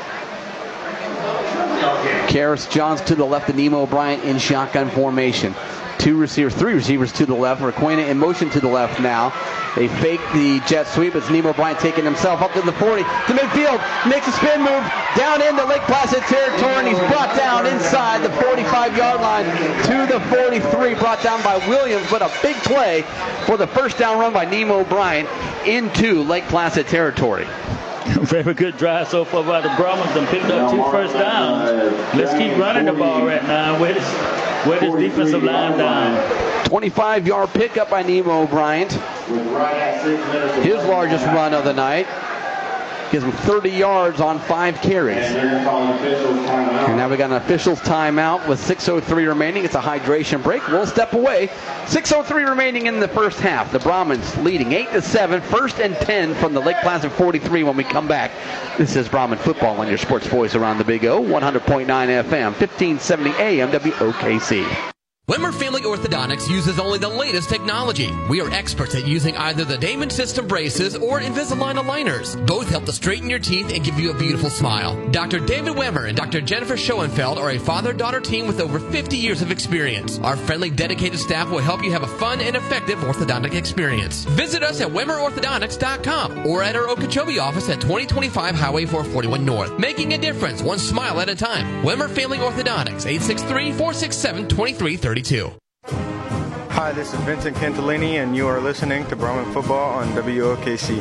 B: Karis Johns to the left, and Nemo Bryant in shotgun formation. 3 receivers to the left. Requena in motion to the left now. They fake the jet sweep. It's Nemo Bryant taking himself up to the 40. To midfield. Makes a spin move. Down into Lake Placid territory. And he's brought down inside the 45-yard line to the 43. Brought down by Williams. But a big play for the first down run by Nemo Bryant into Lake Placid territory.
C: Very good drive so far by the Brahmins and picked up 2 first downs. Let's keep running the ball right now. Where this defensive line down.
B: 25-yard pickup by Nemo Bryant. His largest run of the night. Gives him 30 yards on 5 carries. And now we got an official's timeout with 6:03 remaining. It's a hydration break. We'll step away. 6:03 remaining in the first half. The Brahmins leading 8-7. 1st and 10 from the Lake Placid 43 when we come back. This is Brahmin football on your sports voice around the Big O. 100.9 FM, 1570 AM, WOKC.
K: Wimmer Family Orthodontics uses only the latest technology. We are experts at using either the Damon System braces or Invisalign aligners. Both help to straighten your teeth and give you a beautiful smile. Dr. David Wimmer and Dr. Jennifer Schoenfeld are a father-daughter team with over 50 years of experience. Our friendly, dedicated staff will help you have a fun and effective orthodontic experience. Visit us at WimmerOrthodontics.com or at our Okeechobee office at 2025 Highway 441 North. Making a difference, one smile at a time. Wimmer Family Orthodontics, 863-467-2330.
J: Hi, this is Vincent Cantillini, and you are listening to Brahmin Football on WOKC.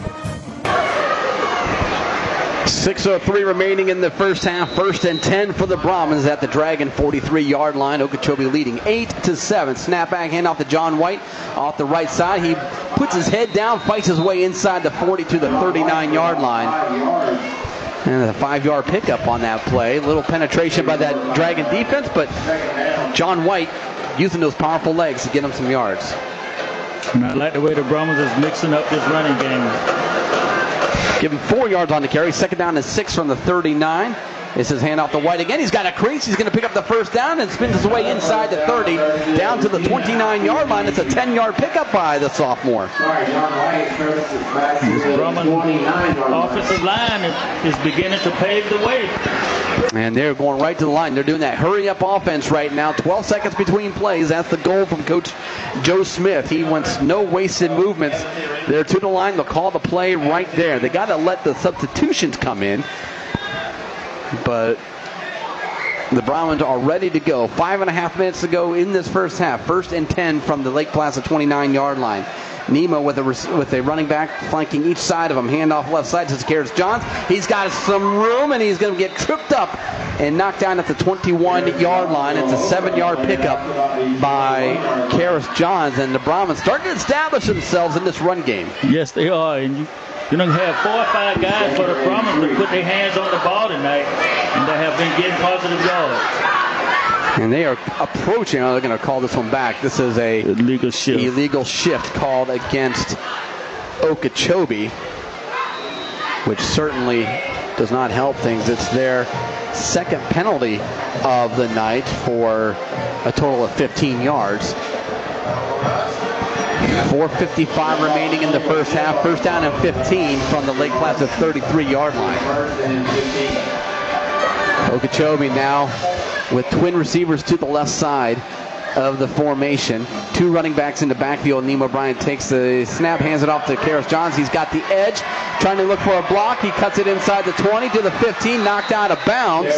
B: 6:03 remaining in the first half. 1st and 10 for the Brahmins at the Dragon 43-yard line. Okeechobee leading 8-7. Snap back handoff to John White off the right side. He puts his head down, fights his way inside the 40 to the 39-yard line. And a 5-yard pickup on that play. A little penetration by that Dragon defense, but John White using those powerful legs to get him some yards.
C: And I like the way the Brahmins is mixing up this running game.
B: Give him 4 yards on the carry. 2nd down and 6 from the 39. This is handoff to White again. He's got a crease. He's going to pick up the first down and spins his way inside the 30 down to the 29-yard line. It's a 10-yard pickup by the sophomore.
C: This Brahmin offensive line is beginning to pave the way.
B: And they're going right to the line. They're doing that hurry-up offense right now. 12 seconds between plays. That's the goal from Coach Joe Smith. He wants no wasted movements. They're to the line. They'll call the play right there. They got to let the substitutions come in. But the Brahmins are ready to go. 5.5 minutes to go in this first half. 1st and 10 from the Lake Placid 29-yard line. Nemo with a running back flanking each side of him. Handoff left side to Karis Johns. He's got some room, and he's going to get tripped up and knocked down at the 21-yard line. It's a 7-yard pickup by Karis Johns, and the Brahmins starting to establish themselves in this run game.
C: Yes, they are, and you don't have 4 or 5 guys for the Brahmins to put their hands on the ball tonight, and they have been getting positive yards.
B: And they are approaching. They're going to call this one back. This is a
C: illegal
B: shift called against Okeechobee, which certainly does not help things. It's their 2nd penalty of the night for a total of 15 yards. 4:55 remaining in the first half. 1st down and 15 from the Lake Placid 33-yard line. Okeechobee now with twin receivers to the left side of the formation. 2 running backs in the backfield. Nemo Bryant takes the snap, hands it off to Karis Johns. He's got the edge, trying to look for a block. He cuts it inside the 20 to the 15, knocked out of bounds.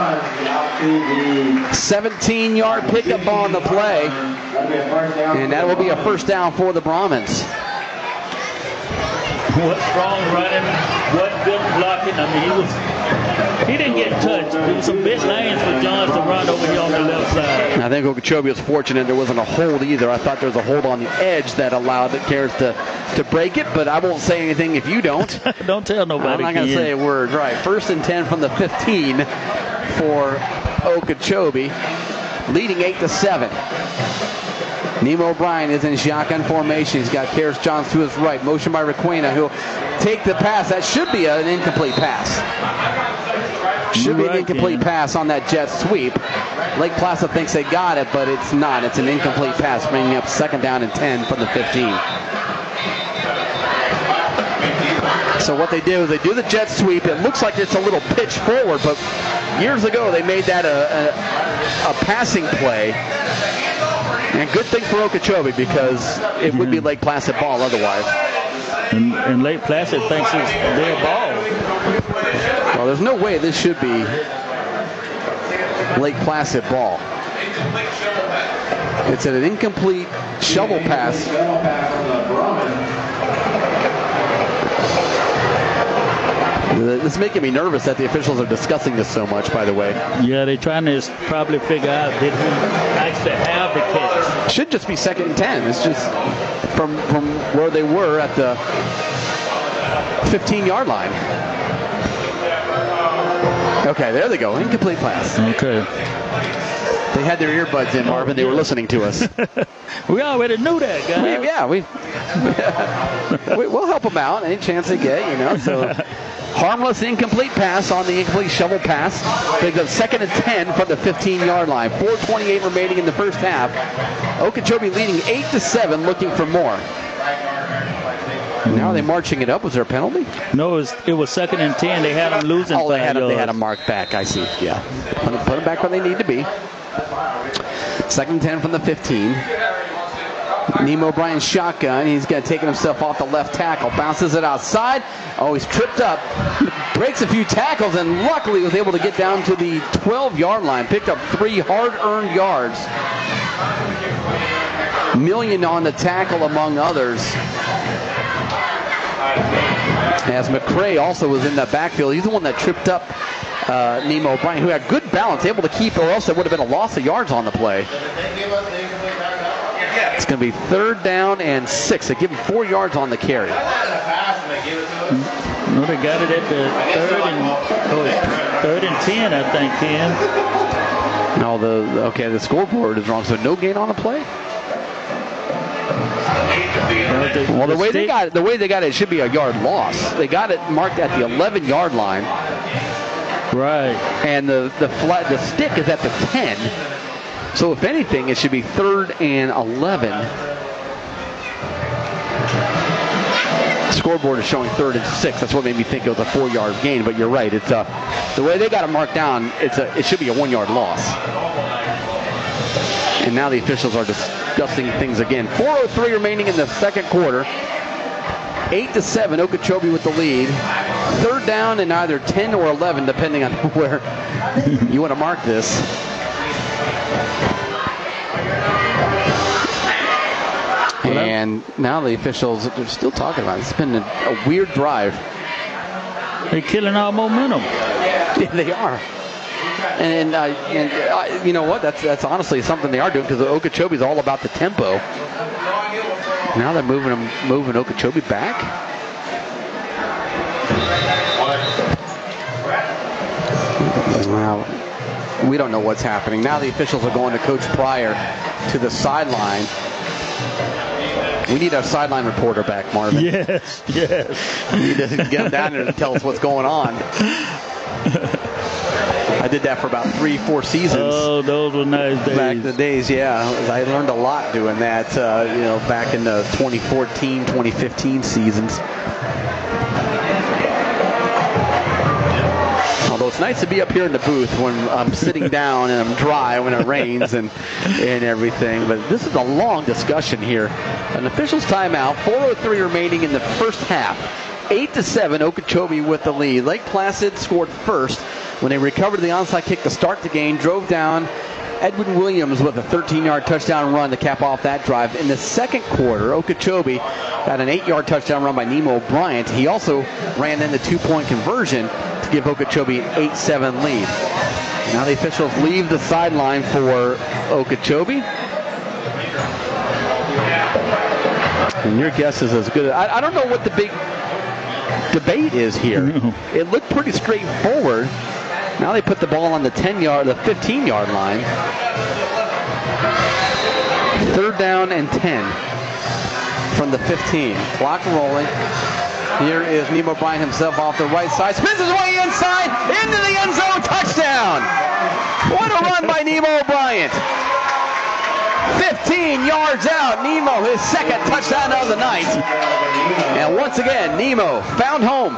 B: 17-yard pickup on the play. And that will be a 1st down for the Brahmins.
C: What strong running, what good blocking. I mean, he didn't get touched. There was some big lanes for Johns to run over here on the left side.
B: I think Okeechobee was fortunate there wasn't a hold either. I thought there was a hold on the edge that allowed the Carrots to break it, but I won't say anything if you don't.
C: Don't tell nobody.
B: I'm not going to say a word. Right, 1st and 10 from the 15 for Okeechobee, leading 8-7. Nemo O'Brien is in shotgun formation. He's got Karis Johns to his right. Motion by Requena, who'll take the pass. That should be an incomplete pass. Should be an incomplete pass on that jet sweep. Lake Placid thinks they got it, but it's not. It's an incomplete pass, bringing up 2nd down and 10 from the 15. So what they do is they do the jet sweep. It looks like it's a little pitch forward, but years ago they made that a passing play. And good thing for Okeechobee because it would be Lake Placid ball otherwise.
C: And Lake Placid thinks it's their ball.
B: Well, there's no way this should be Lake Placid ball. It's an incomplete shovel pass. This is making me nervous that the officials are discussing this so much, by the way.
C: Yeah, they're trying to probably figure out did he actually have the catch.
B: Should just be 2nd and 10. It's just from where they were at the 15-yard line. Okay, there they go. Incomplete pass.
C: Okay.
B: They had their earbuds in, Marvin. They were listening to us.
C: We already knew that, guys.
B: We'll help them out any chance they get, you know. So harmless incomplete pass on the incomplete shovel pass. They go 2nd and 10 from the 15-yard line. 4:28 remaining in the first half. Okeechobee leading 8-7, looking for more. Now are they marching it up? Was there a penalty?
C: No, it was 2nd and 10. They had them losing.
B: Oh, they had them marked back. I see. Yeah, put them back where they need to be. 2nd and 10 from the 15. Nemo O'Brien shotgun. He's going to take himself off the left tackle. Bounces it outside. Oh, he's tripped up. Breaks a few tackles and luckily was able to get down to the 12-yard line. Picked up 3 hard-earned yards. Million on the tackle among others. As McCray also was in that backfield. He's the one that tripped up Nemo O'Brien, who had good balance, able to keep, or else it would have been a loss of yards on the play. It's going to be 3rd down and 6. They give him 4 yards on the carry.
C: No, they got it at the 3rd and 10, I think, Ken.
B: No, the scoreboard is wrong. So no gain on the play. Well, the way they got it, it should be a yard loss. They got it marked at the 11-yard line.
C: Right.
B: And the stick is at the 10. So if anything, it should be 3rd and 11. The scoreboard is showing 3rd and 6. That's what made me think it was a 4-yard gain. But you're right. It's the way they got it marked down. It should be a 1-yard loss. And now the officials are discussing things again. 4:03 remaining in the second quarter. 8-7, Okeechobee with the lead. 3rd down and either 10 or 11, depending on where you want to mark this. And now the officials are still talking about it. It's been a weird drive.
C: They're killing our momentum.
B: Yeah, they are. And you know what? That's honestly something they are doing because Okeechobee is all about the tempo. Now they're moving Okeechobee back. Well, we don't know what's happening. Now the officials are going to Coach Pryor to the sideline. We need our sideline reporter back, Marvin.
C: Yes.
B: We need to get him down there to tell us what's going on. I did that for about 3-4 seasons.
C: Oh, those were nice days.
B: Back in the days, yeah. I learned a lot doing that, back in the 2014, 2015 seasons. Although it's nice to be up here in the booth when I'm sitting down and I'm dry when it rains and everything. But this is a long discussion here. An official's timeout, 4:03 remaining in the first half. 8-7, Okeechobee with the lead. Lake Placid scored first when they recovered the onside kick to start the game, drove down Edwin Williams with a 13-yard touchdown run to cap off that drive. In the second quarter, Okeechobee got an 8-yard touchdown run by Nemo Bryant. He also ran in the 2-point conversion to give Okeechobee an 8-7 lead. Now the officials leave the sideline for Okeechobee. And your guess is as good. I don't know what the big debate is here. It looked pretty straightforward. Now they put the ball on the 15-yard line. 3rd down and 10 from the 15. Clock rolling. Here is Nemo Bryant himself off the right side. Spins his way inside, into the end zone, touchdown! What a run by Nemo Bryant. 15 yards out. Nemo, his second touchdown of the night. And once again, Nemo found home.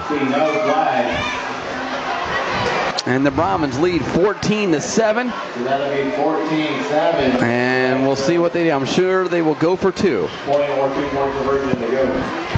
B: And the Brahmins lead 14-7.
D: That'll be 14-7.
B: And we'll see what they do. I'm sure they will go for 2.
D: Point or 2-point conversion to go.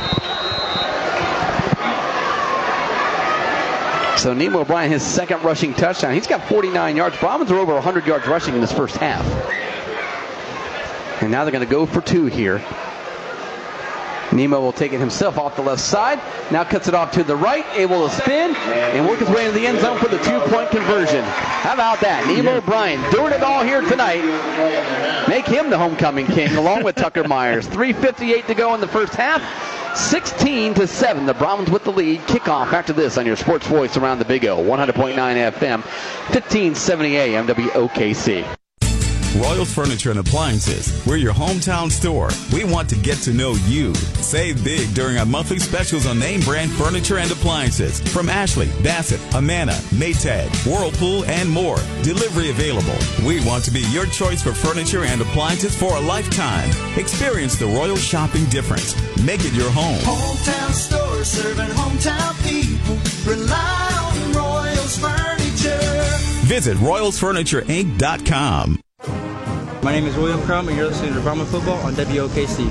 B: So Nemo Bryant, his second rushing touchdown. He's got 49 yards. Brahmins are over 100 yards rushing in this first half. And now they're going to go for 2 here. Nemo will take it himself off the left side. Now cuts it off to the right, able to spin, and work his way into the end zone for the 2-point conversion. How about that? Nemo Bryant doing it all here tonight. Make him the homecoming king, along with Tucker Myers. 3:58 to go in the first half. 16-7. The Brahmins with the lead. Kickoff after this on your sports voice around the Big O. 100.9 FM, 1570 AM, WOKC.
L: Royals Furniture and Appliances. We're your hometown store. We want to get to know you. Save big during our monthly specials on name brand furniture and appliances from Ashley, Bassett, Amana, Maytag, Whirlpool, and more. Delivery available. We want to be your choice for furniture and appliances for a lifetime. Experience the Royals shopping difference. Make it your home.
M: Hometown store serving hometown people. Rely on Royals Furniture.
L: Visit RoyalsFurnitureInc.com.
F: My name is William Crum, and you're listening to Brahman Football on WOKC.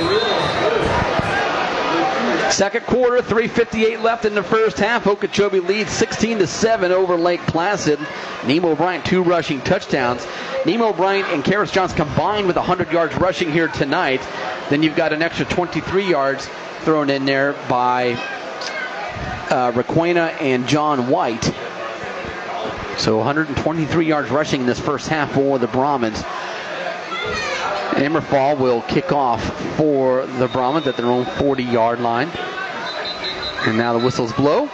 B: Second quarter, 3:58 left in the first half. Okeechobee leads 16-7 over Lake Placid. Nemo Bryant, 2 rushing touchdowns. Nemo Bryant and Karis Johns combined with 100 yards rushing here tonight. Then you've got an extra 23 yards thrown in there by Requena and John White. So 123 yards rushing in this first half for the Brahmins. Emerfall will kick off for the Brahmins at their own 40-yard line. And now the whistles blow.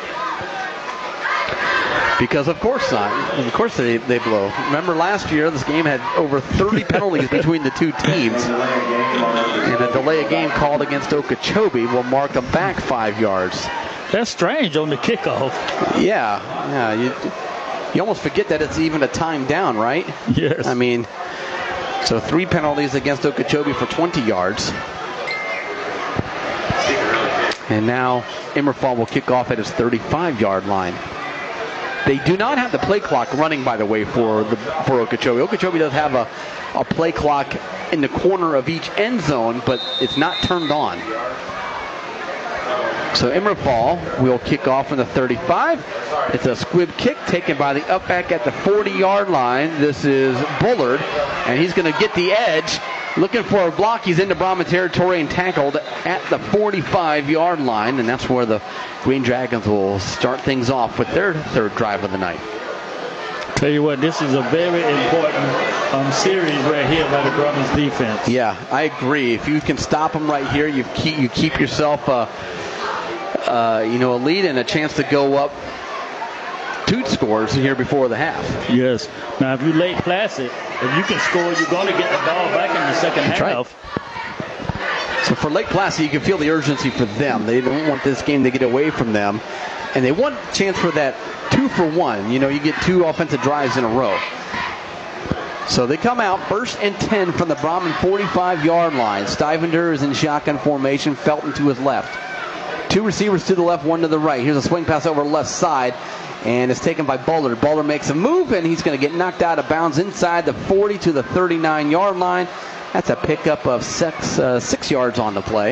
B: Because of course not. Of course they blow. Remember last year this game had over 30 penalties between the two teams. And a delay of game called against Okeechobee will mark them back 5 yards.
C: That's strange on the kickoff.
B: Yeah. You almost forget that it's even a time down, right?
C: Yes.
B: I mean, so 3 penalties against Okeechobee for 20 yards. And now Emerfall will kick off at his 35-yard line. They do not have the play clock running, by the way, for Okeechobee. Okeechobee does have a play clock in the corner of each end zone, but it's not turned on. So Emerfall will kick off from the 35. It's a squib kick taken by the upback at the 40-yard line. This is Bullard, and he's going to get the edge. Looking for a block. He's into Brahman territory and tackled at the 45-yard line, and that's where the Green Dragons will start things off with their third drive of the night.
C: Tell you what, this is a very important series right here by the Brahmans defense.
B: Yeah, I agree. If you can stop them right here, you keep yourself a lead and a chance to go up 2 scores here before the half.
C: Yes. Now, if you Lake Placid, if you can score, you're going to get the ball back in the second half.
B: Right. So for Lake Placid, you can feel the urgency for them. They don't want this game to get away from them. And they want a chance for that 2-for-1. You get 2 offensive drives in a row. So they come out 1st and 10 from the Brahman 45-yard line. Stivender is in shotgun formation. Felton to his left. 2 receivers to the left, 1 to the right. Here's a swing pass over the left side. And it's taken by Bullard. Bullard makes a move, and he's going to get knocked out of bounds inside the 40 to the 39-yard line. That's a pickup of 6 yards on the play.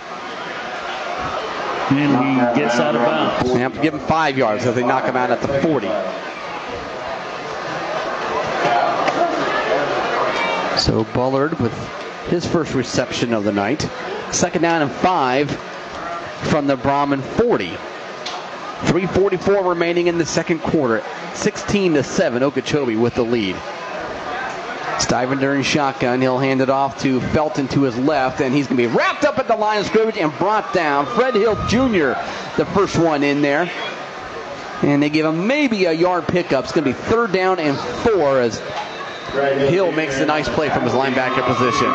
C: And he gets out of bounds.
B: They have to give him 5 yards as they knock him out at the 40. So Bullard with his first reception of the night. 2nd down and 5 from the Brahman 40. 3:44 remaining in the second quarter. 16-7, Okeechobee with the lead. Stivender in shotgun. He'll hand it off to Felton to his left, and he's going to be wrapped up at the line of scrimmage and brought down. Fred Hill Jr., the first one in there. And they give him maybe a yard pickup. It's going to be 3rd down and 4 as Hill makes a nice play from his linebacker position.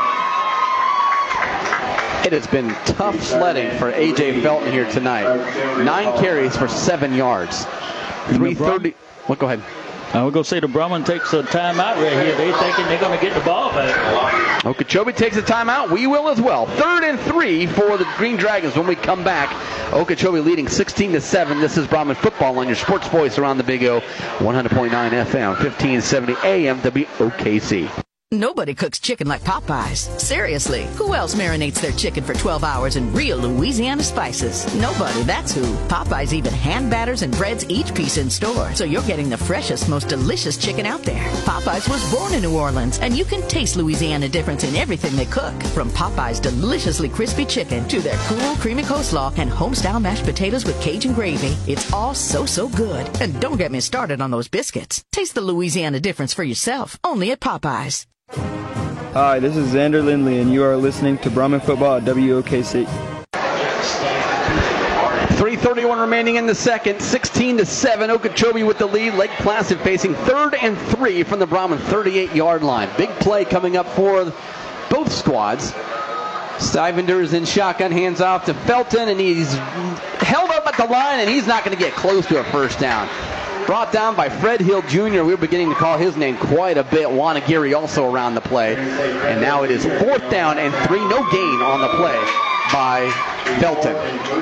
B: It has been tough sledding for A.J. Felton here tonight. 9 carries for 7 yards. 3:30. Well, go ahead.
C: I was going to say the Brahman takes a timeout right here. They thinking they're going to get the ball back.
B: Okeechobee takes a timeout. We will as well. 3rd and 3 for the Green Dragons when we come back. Okeechobee leading 16-7. This is Brahman football on your sports voice around the Big O. 100.9 FM, 1570 AM, WOKC.
N: Nobody cooks chicken like Popeyes. Seriously, who else marinates their chicken for 12 hours in real Louisiana spices? Nobody, that's who. Popeyes even hand batters and breads each piece in store, so you're getting the freshest, most delicious chicken out there. Popeyes was born in New Orleans, and you can taste Louisiana difference in everything they cook. From Popeyes' deliciously crispy chicken to their cool, creamy coleslaw and home-style mashed potatoes with Cajun gravy. It's all so good. And don't get me started on those biscuits. Taste the Louisiana difference for yourself, only at Popeyes.
F: Hi, this is Xander Lindley, and you are listening to Brahman Football at WOKC.
B: 3:31 remaining in the second. 16-7, Okeechobee with the lead. Lake Placid facing 3rd and 3 from the Brahman 38-yard line. Big play coming up for both squads. Stivender is in shotgun, hands off to Felton, and he's held up at the line, and he's not going to get close to a first down. Brought down by Fred Hill Jr. We were beginning to call his name quite a bit. Wanagiri also around the play. And now it is 4th down and 3. No gain on the play by Felton.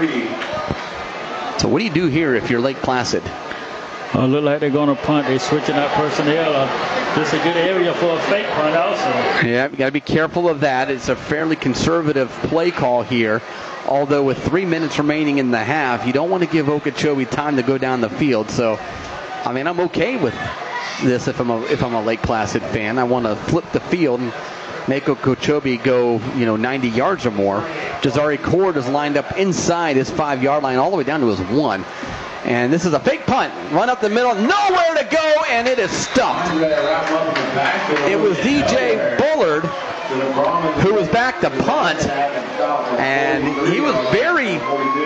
B: So what do you do here if you're Lake Placid?
C: Look like they're going to punt. They're switching out personnel. This is a good area for a fake punt also.
B: Yeah, you got to be careful of that. It's a fairly conservative play call here. Although with 3 minutes remaining in the half, you don't want to give Okeechobee time to go down the field. So, I mean, I'm okay with this if I'm a Lake Placid fan. I want to flip the field and make Okeechobee go, 90 yards or more. Jazari Cord is lined up inside his 5-yard line all the way down to his 1. And this is a fake punt. Run up the middle, nowhere to go, and it is stuffed. It was DJ Bullard who was back to punt, and he was very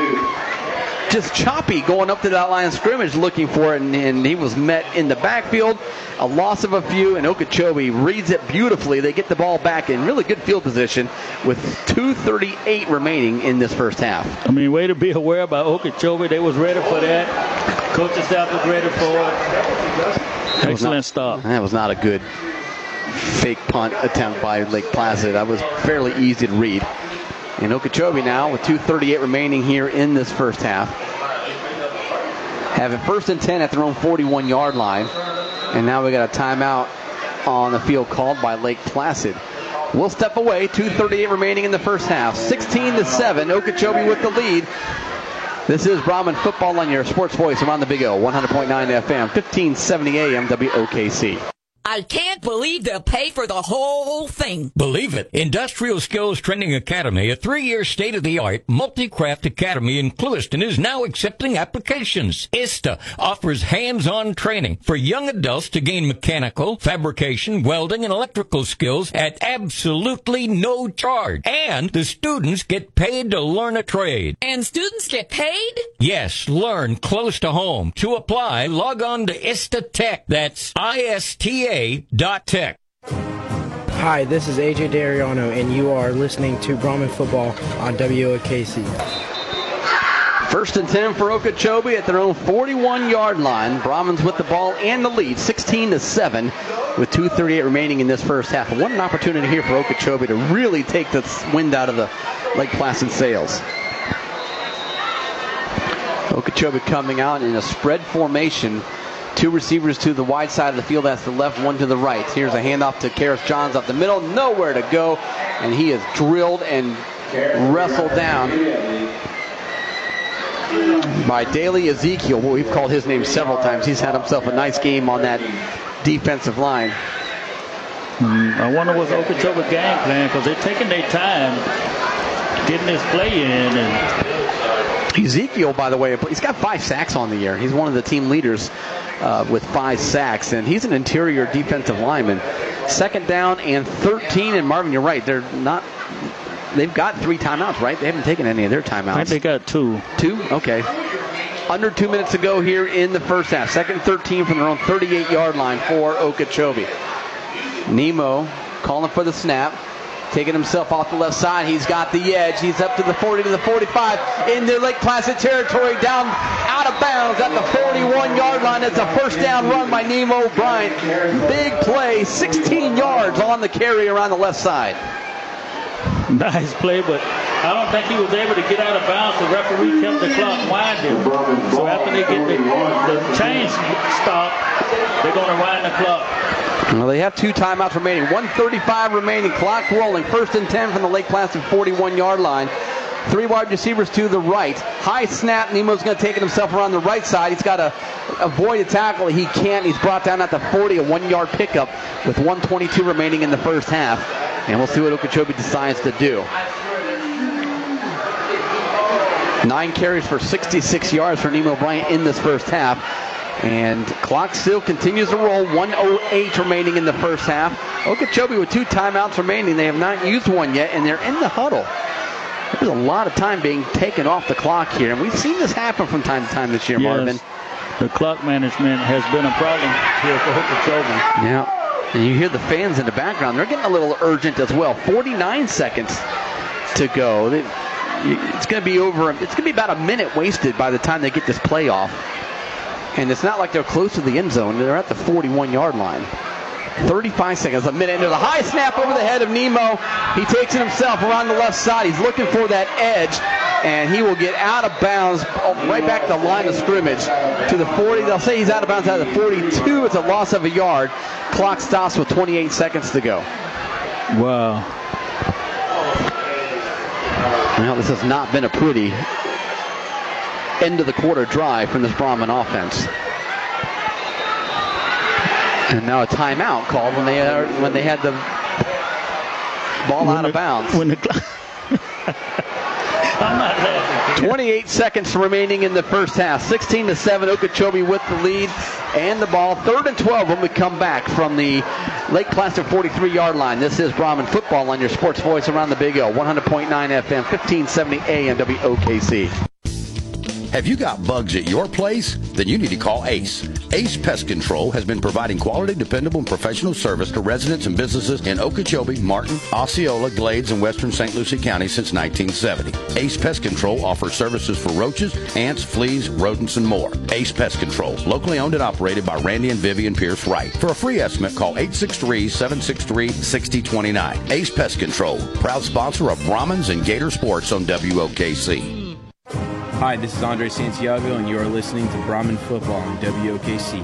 B: just choppy going up to that line of scrimmage looking for it, and he was met in the backfield. A loss of a few, and Okeechobee reads it beautifully. They get the ball back in really good field position with 2:38 remaining in this first half.
C: I mean, way to be aware about Okeechobee. They was ready for that. Coaching staff was ready for it. Excellent stop.
B: That was not a good fake punt attempt by Lake Placid. That was fairly easy to read. And Okeechobee now with 2:38 remaining here in this first half. Having 1st and 10 at their own 41-yard line. And now we got a timeout on the field called by Lake Placid. We'll step away. 2:38 remaining in the first half. 16-7, Okeechobee with the lead. This is Brahman football on your sports voice around the Big O. 100.9 FM, 1570 AM, WOKC.
N: I can't believe they'll pay for the whole thing.
O: Believe it. Industrial Skills Training Academy, a 3-year state-of-the-art multi-craft academy in Clewiston, is now accepting applications. ISTA offers hands-on training for young adults to gain mechanical, fabrication, welding, and electrical skills at absolutely no charge. And the students get paid to learn a trade.
N: And students get paid?
O: Yes, learn close to home. To apply, log on to ISTA Tech. That's ISTA.tech.
P: Hi, this is AJ Dariano, and you are listening to Brahman Football on WOKC.
B: 1st and 10 for Okeechobee at their own 41-yard line. Brahmans with the ball and the lead, 16-7, with 2:38 remaining in this first half. And what an opportunity here for Okeechobee to really take the wind out of the Lake Placid sails. Okeechobee coming out in a spread formation. 2 receivers to the wide side of the field. That's the left, 1 to the right. Here's a handoff to Karis Johns up the middle. Nowhere to go. And he is drilled and wrestled down by Daly Ezekiel. Well, we've called his name several times. He's had himself a nice game on that defensive line.
C: I wonder what's Okeechobee game plan, because they're taking their time getting this play in. And
B: Ezekiel, by the way, he's got 5 sacks on the year. He's one of the team leaders with 5 sacks, and he's an interior defensive lineman. 2nd down and 13, and Marvin, you're right. They've got 3 timeouts, right? They haven't taken any of their timeouts.
C: I think they got 2.
B: 2? Okay. Under 2 minutes to go here in the first half. 2nd 13 from their own 38-yard line for Okeechobee. Nemo calling for the snap. Taking himself off the left side. He's got the edge. He's up to the 40 to the 45 in the Lake Placid territory, down out of bounds at the 41-yard line. It's a first down run by Nemo Bryant. Big play, 16 yards on the carry around the left side.
C: Nice play, but I don't think he was able to get out of bounds. The referee kept the clock winding. So after they get the chains stopped, they're going to wind the clock.
B: Well, they have 2 timeouts remaining. 1:35 remaining. Clock rolling. 1st and 10 from the Lake Placid 41-yard line. 3 wide receivers to the right. High snap. Nemo's going to take it himself around the right side. He's got to avoid a tackle. He can't. He's brought down at the 40. A 1-yard pickup with 1:22 remaining in the first half. And we'll see what Okeechobee decides to do. 9 carries for 66 yards for Nemo Bryant in this first half. And clock still continues to roll. 1:08 remaining in the first half. Okeechobee with 2 timeouts remaining. They have not used one yet, and they're in the huddle. There's a lot of time being taken off the clock here, and we've seen this happen from time to time this year, Marvin.
C: The clock management has been a problem here for Okeechobee.
B: Yeah, and you hear the fans in the background. They're getting a little urgent as well. 49 seconds to go. It's going to be over. It's going to be about a minute wasted by the time they get this play off. And it's not like they're close to the end zone. They're at the 41-yard line. 35 seconds, a minute into the high snap over the head of Nemo. He takes it himself around the left side. He's looking for that edge, and he will get out of bounds right back to the line of scrimmage to the 40. They'll say he's out of bounds at the 42. It's a loss of a yard. Clock stops with 28 seconds to go.
C: Wow.
B: Well, this has not been a pretty end of the quarter drive from this Brahman offense. And now a timeout called when they had the ball out of bounds.
C: I'm not laughing.
B: 28 seconds remaining in the first half. 16-7, Okeechobee with the lead and the ball. 3rd and 12 when we come back from the Lake Placid 43-yard line. This is Brahman football on your sports voice around the Big O. 100.9 FM, 1570 AM WOKC.
I: Have you got bugs at your place? Then you need to call ACE. ACE Pest Control has been providing quality, dependable, and professional service to residents and businesses in Okeechobee, Martin, Osceola, Glades, and western St. Lucie County since 1970. ACE Pest Control offers services for roaches, ants, fleas, rodents, and more. ACE Pest Control, locally owned and operated by Randy and Vivian Pierce Wright. For a free estimate, call 863-763-6029. ACE Pest Control, proud sponsor of Brahmins and Gator Sports on WOKC.
Q: Hi, this is Andre Santiago, and you are listening to Brahman Football on WOKC.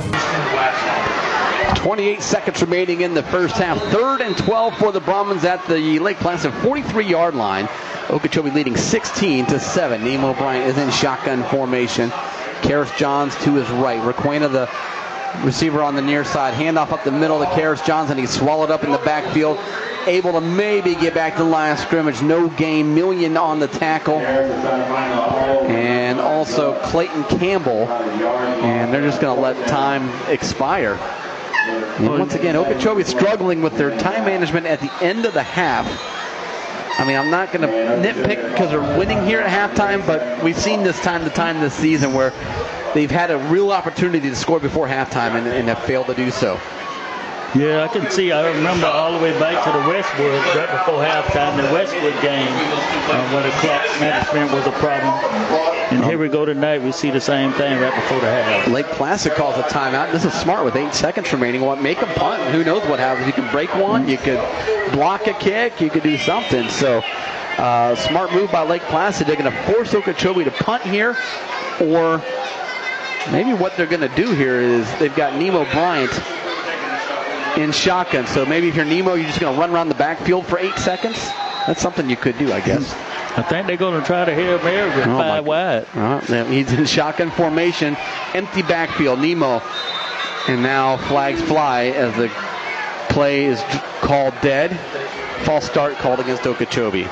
B: 28 seconds remaining in the first half. 3rd and 12 for the Brahmins at the Lake Placid 43-yard line. Okeechobee leading 16-7. Nemo Bryant is in shotgun formation. Karis Johns to his right. Requena, the receiver on the near side. Handoff up the middle to Karis Johns, and he's swallowed up in the backfield. Able to maybe get back to the line of scrimmage. No gain. Million on the tackle. And also Clayton Campbell. And they're just going to let time expire. And once again, Okeechobee struggling with their time management at the end of the half. I mean, I'm not going to nitpick because they're winning here at halftime, but we've seen this time to time this season where they've had a real opportunity to score before halftime and have failed to do so.
C: Yeah, I can see. I remember all the way back to the Westwood, right before halftime, the Westwood game, where the clock management was a problem. And here we go tonight. We see the same thing right before the half.
B: Lake Placid calls a timeout. This is smart with 8 seconds remaining. Well, make them punt. Who knows what happens? You can break one. You could block a kick. You could do something. So, smart move by Lake Placid. They're going to force Okeechobee to punt here, or maybe what they're going to do here is they've got Nemo Bryant in shotgun. So maybe if you're Nemo, you're just going to run around the backfield for 8 seconds. That's something you could do, I guess.
C: I think they're going to try to Hail Mary with 5 wide.
B: He's in shotgun formation. Empty backfield. Nemo. And now flags fly as the Play is called dead. False start called against Okeechobee.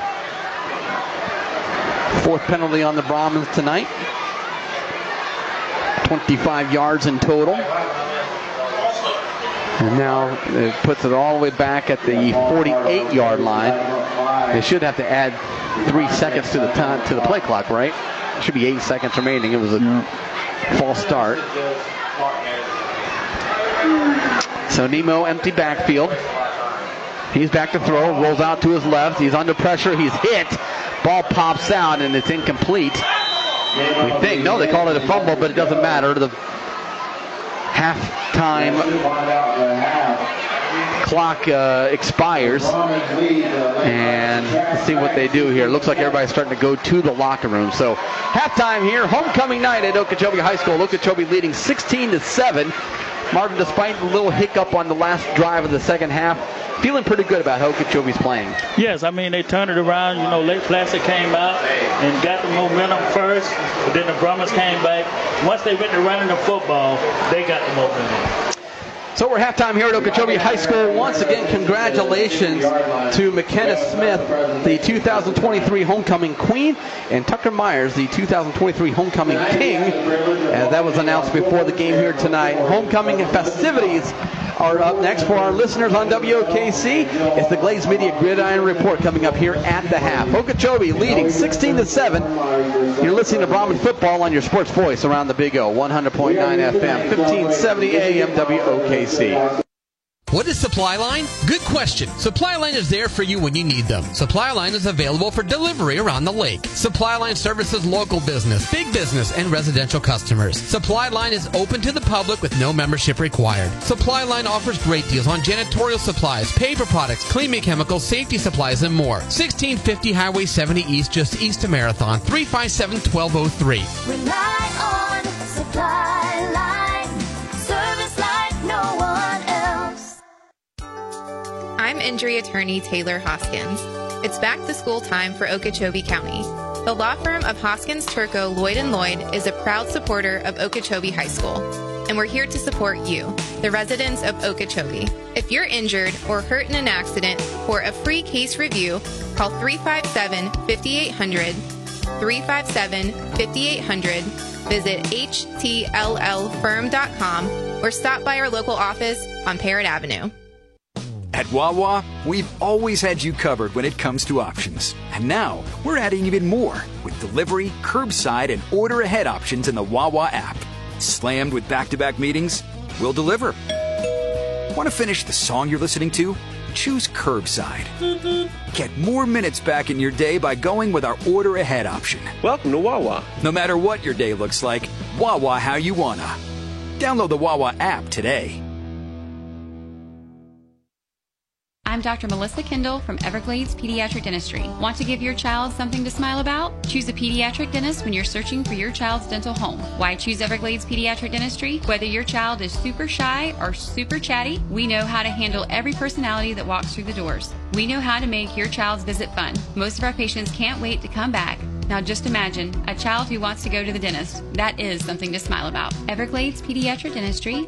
B: 4th penalty on the Brahmins tonight. 25 yards in total. And now it puts it all the way back at the 48-yard line. They should have to add 3 seconds to the play clock, right? It should be 8 seconds remaining. It was a false start. So Nemo, empty backfield. He's back to throw, rolls out to his left. He's under pressure. He's hit. Ball pops out, and it's incomplete. We think, no, they called it a fumble, but it doesn't matter. The halftime clock expires, and let's see what they do here. Looks like everybody's starting to go to the locker room. So halftime here, homecoming night at Okeechobee High School. Okeechobee leading 16-7. Marvin, despite a little hiccup on the last drive of the second half, feeling pretty good about how Okeechobee's playing.
C: Yes, I mean, they turned it around. You know, Lake Placid came out and got the momentum first, but then the Brahmins came back. Once they went to running the football, they got the momentum.
B: So we're halftime here at Okeechobee High School. Once again, congratulations to McKenna Smith, the 2023 Homecoming Queen, and Tucker Myers, the 2023 Homecoming King. As that was announced before the game here tonight. Homecoming festivities are up next for our listeners on WOKC. It's the Glaze Media Gridiron Report coming up here at the half. Okeechobee leading 16-7. You're listening to Brahmin Football on your sports voice around the Big O, 100.9 FM, 1570 AM WOKC.
K: What is Supply Line? Good question. Supply Line is there for you when you need them. Supply Line is available for delivery around the lake. Supply Line services local business, big business, and residential customers. Supply Line is open to the public with no membership required. Supply Line offers great deals on janitorial supplies, paper products, cleaning chemicals, safety supplies, and more. 1650 Highway 70 East, just east of Marathon, 357-1203.
M: Rely on Supply Line. Service like no one else.
R: I'm injury attorney Taylor Hoskins. It's back to school time for Okeechobee County. The law firm of Hoskins, Turco, Lloyd & Lloyd is a proud supporter of Okeechobee High School. And we're here to support you, the residents of Okeechobee. If you're injured or hurt in an accident, for a free case review, call 357-5800, 357-5800, visit htllfirm.com, or stop by our local office on Parrott Avenue.
S: At Wawa, we've always had you covered when it comes to options. And now, we're adding even more with delivery, curbside, and order-ahead options in the Wawa app. Slammed with back-to-back meetings? We'll deliver. Want to finish the song you're listening to? Choose curbside. Get more minutes back in your day by going with our order-ahead option.
T: Welcome to Wawa.
S: No matter what your day looks like, Wawa how you wanna. Download the Wawa app today.
E: I'm Dr. Melissa Kendall from Everglades Pediatric Dentistry. Want to give your child something to smile about? Choose a pediatric dentist when you're searching for your child's dental home. Why choose Everglades Pediatric Dentistry? Whether your child is super shy or super chatty, we know how to handle every personality that walks through the doors. We know how to make your child's visit fun. Most of our patients can't wait to come back. Now just imagine a child who wants to go to the dentist. That is something to smile about. Everglades Pediatric Dentistry,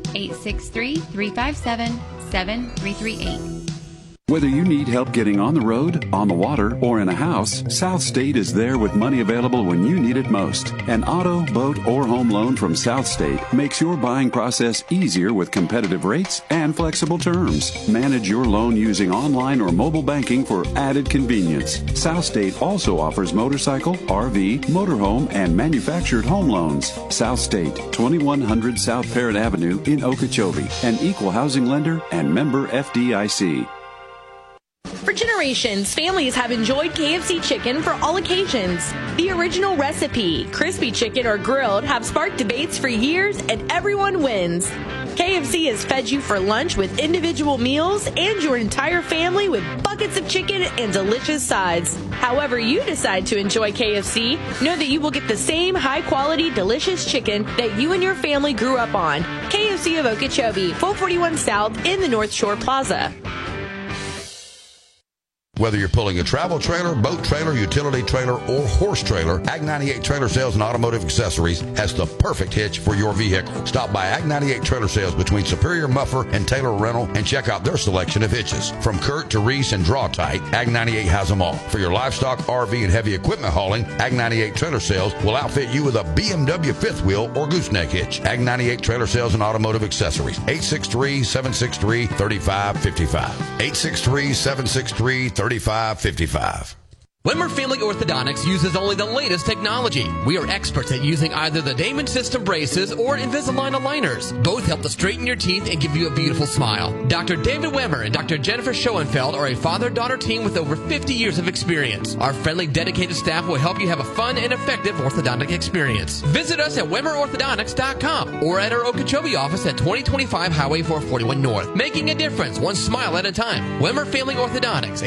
E: 863-357-7338.
G: Whether you need help getting on the road, on the water, or in a house, South State is there with money available when you need it most. An auto, boat, or home loan from South State makes your buying process easier with competitive rates and flexible terms. Manage your loan using online or mobile banking for added convenience. South State also offers motorcycle, RV, motorhome, and manufactured home loans. South State, 2100 South Parrott Avenue in Okeechobee, an equal housing lender and member FDIC.
H: For generations, families have enjoyed KFC chicken for all occasions. The original recipe, crispy chicken or grilled, have sparked debates for years, and everyone wins. KFC has fed you for lunch with individual meals and your entire family with buckets of chicken and delicious sides. However you decide to enjoy KFC, know that you will get the same high-quality, delicious chicken that you and your family grew up on. KFC of Okeechobee, 441 South in the North Shore Plaza.
I: Whether you're pulling a travel trailer, boat trailer, utility trailer, or horse trailer, Ag 98 Trailer Sales and Automotive Accessories has the perfect hitch for your vehicle. Stop by Ag 98 Trailer Sales between Superior Muffler and Taylor Rental and check out their selection of hitches. From Kurt to Reese and Draw Tight, Ag 98 has them all. For your livestock, RV, and heavy equipment hauling, Ag 98 Trailer Sales will outfit you with a BMW fifth wheel or gooseneck hitch. Ag 98 Trailer Sales and Automotive Accessories. 863-763-3555. 863-763-3555.
K: Wimmer Family Orthodontics uses only the latest technology. We are experts at using either the Damon System braces or Invisalign aligners. Both help to straighten your teeth and give you a beautiful smile. Dr. David Wimmer and Dr. Jennifer Schoenfeld are a father-daughter team with over 50 years of experience. Our friendly, dedicated staff will help you have a fun and effective orthodontic experience. Visit us at WimmerOrthodontics.com or at our Okeechobee office at 2025 Highway 441 North. Making a difference, one smile at a time. Wimmer Family Orthodontics,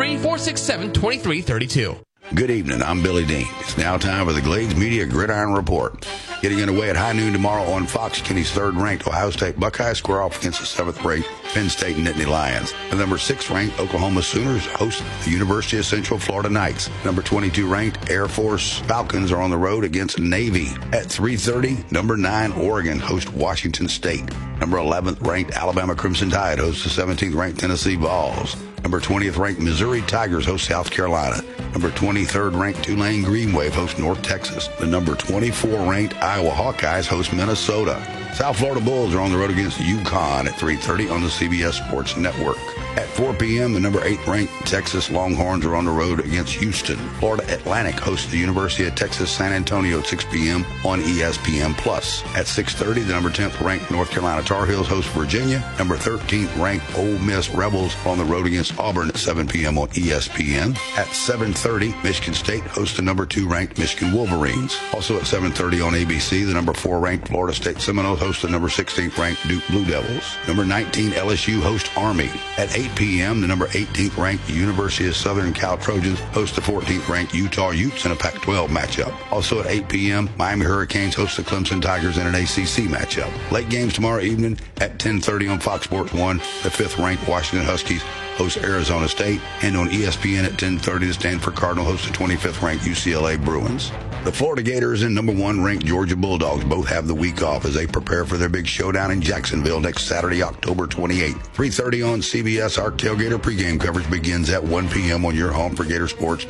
K: 863-467-2332.
I: Good evening, I'm Billy Dean. It's now time for the Glades Media Gridiron Report. Getting underway at high noon tomorrow on Fox, Kenny's third-ranked Ohio State Buckeyes square off against the seventh-ranked Penn State Nittany Lions. The number 6-ranked Oklahoma Sooners host the University of Central Florida Knights. Number 22-ranked Air Force Falcons are on the road against Navy. At 3:30, number 9 Oregon host Washington State. Number 11th-ranked Alabama Crimson Tide hosts the 17th-ranked Tennessee Vols. Number 20th-ranked Missouri Tigers host South Carolina. Number 23rd-ranked Tulane Green Wave hosts North Texas. The number 24-ranked Iowa Hawkeyes host Minnesota. South Florida Bulls are on the road against UConn at 3:30 on the CBS Sports Network. At 4 p.m., the number 8-ranked Texas Longhorns are on the road against Houston. Florida Atlantic hosts the University of Texas San Antonio at 6 p.m. on ESPN+. At 6:30, the number 10th-ranked North Carolina Tar Heels host Virginia. Number 13th-ranked Ole Miss Rebels are on the road against Auburn at 7 p.m. on ESPN. At 7:30, Michigan State hosts the number 2-ranked Michigan Wolverines. Also at 7:30 on ABC, the number 4-ranked Florida State Seminoles host the number 16th-ranked Duke Blue Devils. Number 19, LSU host Army. At 8 p.m., the number 18th-ranked University of Southern Cal Trojans host the 14th-ranked Utah Utes in a Pac-12 matchup. Also at 8 p.m., Miami Hurricanes host the Clemson Tigers in an ACC matchup. Late games tomorrow evening at 10:30 on Fox Sports 1, the 5th-ranked Washington Huskies host Arizona State, and on ESPN at 10:30, the Stanford Cardinal host the 25th-ranked UCLA Bruins. The Florida Gators and number 1-ranked Georgia Bulldogs both have the week off as they prepare for their big showdown in Jacksonville next Saturday, October 28th. 3:30 on CBS, our Tailgater pregame coverage begins at 1 p.m. on your home for Gator Sports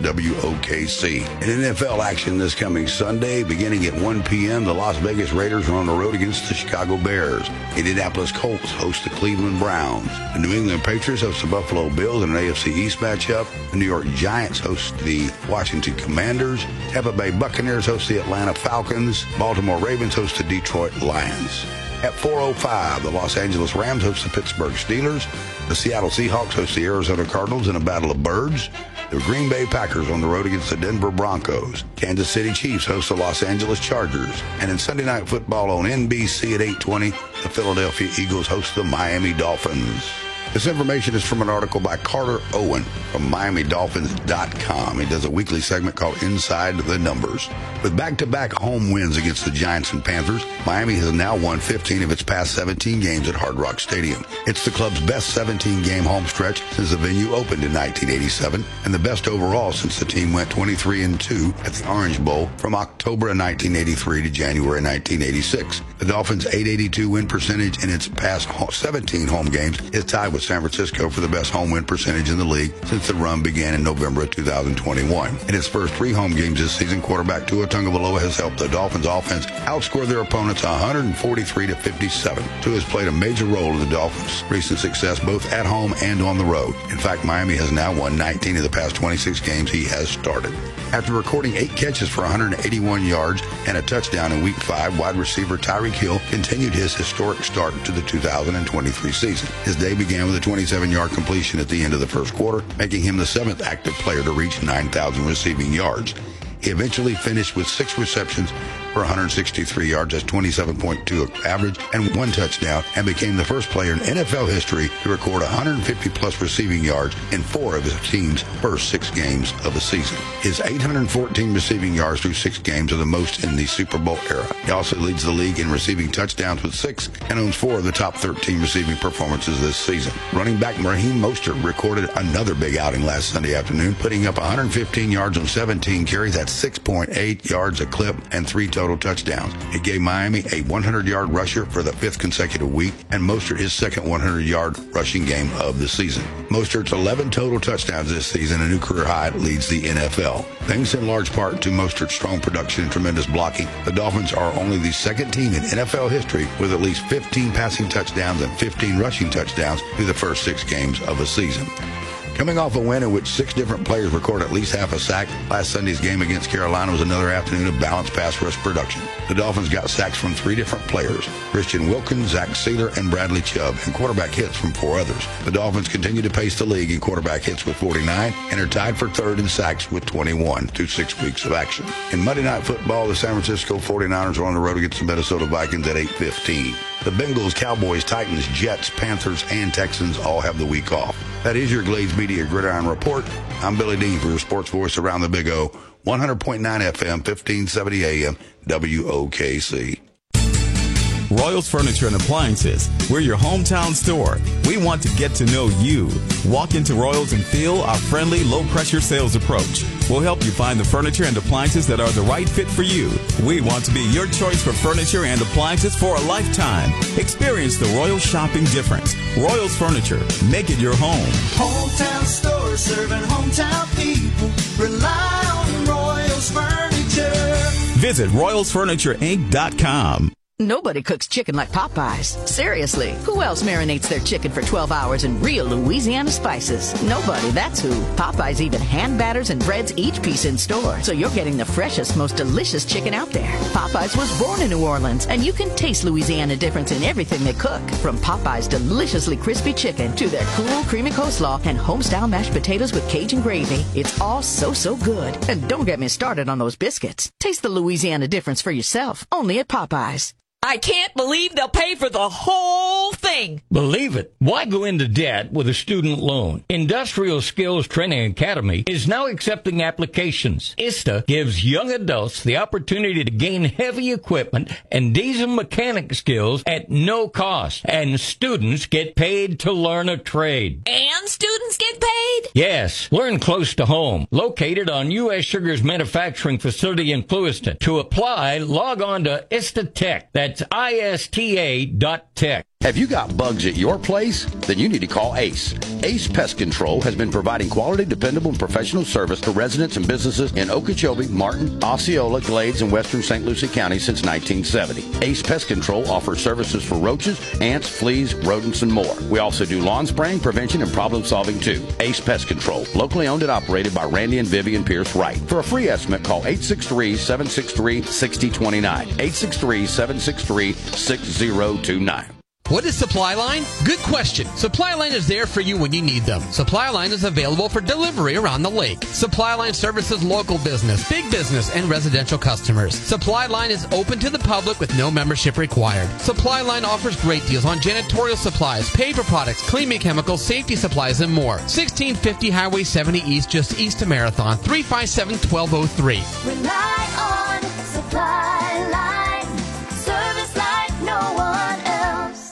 I: WOKC. In NFL action this coming Sunday, beginning at 1 p.m., the Las Vegas Raiders are on the road against the Chicago Bears. Indianapolis Colts host the Cleveland Browns. The New England Patriots host the Buffalo Bills in an AFC East matchup. The New York Giants host the Washington Commanders. Tampa Bay Buccaneers host the Atlanta Falcons. Baltimore Ravens host the Detroit Lions. At 4:05, the Los Angeles Rams host the Pittsburgh Steelers. The Seattle Seahawks host the Arizona Cardinals in a battle of birds. The Green Bay Packers on the road against the Denver Broncos. Kansas City Chiefs host the Los Angeles Chargers. And in Sunday Night Football on NBC at 8:20, the Philadelphia Eagles host the Miami Dolphins. This information is from an article by Carter Owen from MiamiDolphins.com. He does a weekly segment called Inside the Numbers. With back-to-back home wins against the Giants and Panthers, Miami has now won 15 of its past 17 games at Hard Rock Stadium. It's the club's best 17-game home stretch since the venue opened in 1987, and the best overall since the team went 23-2 at the Orange Bowl from October of 1983 to January 1986. The Dolphins' .882 win percentage in its past 17 home games is tied with San Francisco for the best home win percentage in the league since the run began in November of 2021. In its first 3 home games this season, quarterback Tua Tagovailoa has helped the Dolphins offense outscore their opponents 143-57. Tua has played a major role in the Dolphins' recent success both at home and on the road. In fact, Miami has now won 19 of the past 26 games he has started. After recording 8 catches for 181 yards and a touchdown in Week 5, wide receiver Tyreek Hill continued his historic start to the 2023 season. His day began with a 27-yard completion at the end of the first quarter, making him the 7th active player to reach 9,000 receiving yards. He eventually finished with 6 receptions for 163 yards. That's 27.2 average and 1 touchdown, and became the first player in NFL history to record 150-plus receiving yards in 4 of his team's first 6 games of the season. His 814 receiving yards through 6 games are the most in the Super Bowl era. He also leads the league in receiving touchdowns with 6 and owns 4 of the top 13 receiving performances this season. Running back Raheem Mostert recorded another big outing last Sunday afternoon, putting up 115 yards on 17 carries. That's 6.8 yards a clip and 3 total touchdowns. It gave Miami a 100-yard rusher for the 5th consecutive week, and Mostert his second 100-yard rushing game of the season. Mostert's 11 total touchdowns this season, a new career high, leads the NFL. Thanks in large part to Mostert's strong production and tremendous blocking, the Dolphins are only the second team in NFL history with at least 15 passing touchdowns and 15 rushing touchdowns through the first 6 games of a season. Coming off a win in which 6 different players recorded at least half a sack, last Sunday's game against Carolina was another afternoon of balanced pass rush production. The Dolphins got sacks from 3 different players: Christian Wilkins, Zach Sealer, and Bradley Chubb, and quarterback hits from 4 others. The Dolphins continue to pace the league in quarterback hits with 49 and are tied for 3rd in sacks with 21 through 6 weeks of action. In Monday Night Football, the San Francisco 49ers are on the road against the Minnesota Vikings at 8:15. The Bengals, Cowboys, Titans, Jets, Panthers, and Texans all have the week off. That is your Glades Media Gridiron Report. I'm Billy Dean for your sports voice around the Big O, 100.9 FM, 1570 AM, WOKC.
L: Royals Furniture and Appliances. We're your hometown store. We want to get to know you. Walk into Royals and feel our friendly, low-pressure sales approach. We'll help you find the furniture and appliances that are the right fit for you. We want to be your choice for furniture and appliances for a lifetime. Experience the Royals shopping difference. Royals Furniture. Make it your home.
T: Hometown store serving hometown people. Rely on Royals Furniture.
L: Visit RoyalsFurnitureInc.com.
N: Nobody cooks chicken like Popeyes. Seriously, who else marinates their chicken for 12 hours in real Louisiana spices? Nobody, that's who. Popeyes even hand batters and breads each piece in store, so you're getting the freshest, most delicious chicken out there. Popeyes was born in New Orleans, and you can taste Louisiana difference in everything they cook. From Popeyes' deliciously crispy chicken to their cool, creamy coleslaw and home-style mashed potatoes with Cajun gravy. It's all so good. And don't get me started on those biscuits. Taste the Louisiana difference for yourself, only at Popeyes.
U: I can't believe they'll pay for the whole thing.
O: Believe it. Why go into debt with a student loan? Industrial Skills Training Academy is now accepting applications. ISTA gives young adults the opportunity to gain heavy equipment and diesel mechanic skills at no cost. And students get paid to learn a trade.
U: And students get paid?
O: Yes. Learn close to home. Located on U.S. Sugar's manufacturing facility in Clewiston. To apply, log on to ISTA Tech. That's ISTA.tech.
V: Have you got bugs at your place? Then you need to call ACE. ACE Pest Control has been providing quality, dependable, and professional service to residents and businesses in Okeechobee, Martin, Osceola, Glades, and western St. Lucie County since 1970. ACE Pest Control offers services for roaches, ants, fleas, rodents, and more. We also do lawn spraying, prevention, and problem solving too. ACE Pest Control, locally owned and operated by Randy and Vivian Pierce Wright. For a free estimate, call 863-763-6029. 863-763-6029.
K: What is Supply Line? Good question. Supply Line is there for you when you need them. Supply Line is available for delivery around the lake. Supply Line services local business, big business, and residential customers. Supply Line is open to the public with no membership required. Supply Line offers great deals on janitorial supplies, paper products, cleaning chemicals, safety supplies, and more. 1650 Highway 70 East, just east of Marathon, 357-1203.
M: Rely on Supply Line. Service like no one else.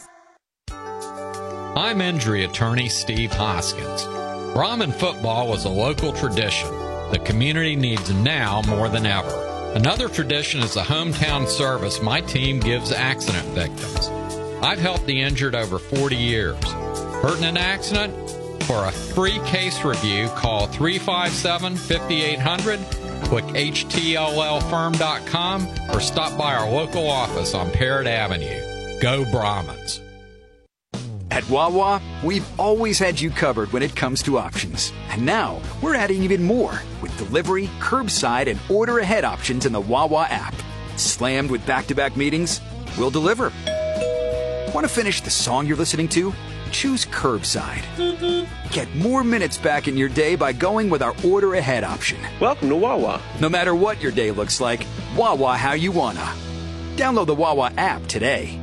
W: I'm injury attorney Steve Hoskins. Brahmin football was a local tradition the community needs now more than ever. Another tradition is the hometown service my team gives accident victims. I've helped the injured over 40 years. Hurt in an accident? For a free case review, call 357-5800, click HTLLfirm.com, or stop by our local office on Parrott Avenue. Go Brahmins.
S: At Wawa, we've always had you covered when it comes to options. And now, we're adding even more with delivery, curbside, and order-ahead options in the Wawa app. Slammed with back-to-back meetings? We'll deliver. Want to finish the song you're listening to? choose curbside. Get more minutes back in your day by going with our order ahead option.
A: Welcome to Wawa.
S: No matter what your day looks like, Wawa how you wanna. Download the Wawa app today.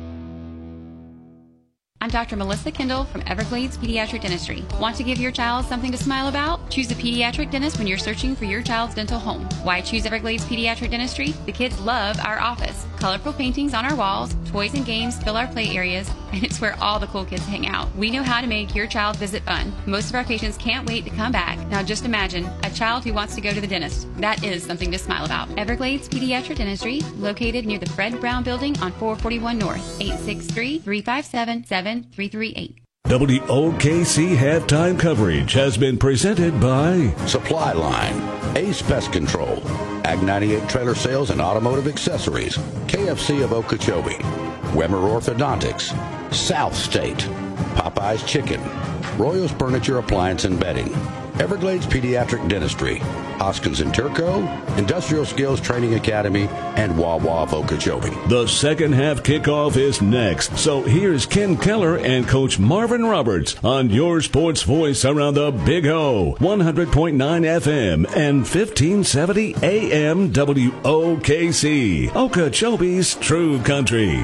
E: I'm Dr. Melissa Kendall from Everglades Pediatric Dentistry. Want to give your child something to smile about? Choose a pediatric dentist when you're searching for your child's dental home. Why choose Everglades Pediatric Dentistry? The kids love our office. Colorful paintings on our walls, toys and games fill our play areas, and it's where all the cool kids hang out. We know how to make your child's visit fun. Most of our patients can't wait to come back. Now just imagine a child who wants to go to the dentist. That is something to smile about. Everglades Pediatric Dentistry, located near the Fred Brown Building on 441 North, 863-357-7338.
D: WOKC halftime coverage has been presented by
V: Supply Line, Ace Pest Control, Ag 98 Trailer Sales and Automotive Accessories, KFC of Okeechobee, Wemmer Orthodontics, South State, Popeye's Chicken, Royals Furniture, Appliance and Bedding, Everglades Pediatric Dentistry, Hoskins and Turco, Industrial Skills Training Academy, and Wawa of Okeechobee.
D: The second half kickoff is next. So here's Ken Keller and Coach Marvin Roberts on your sports voice around the Big O, 100.9 FM and 1570 AM WOKC, Okeechobee's True Country.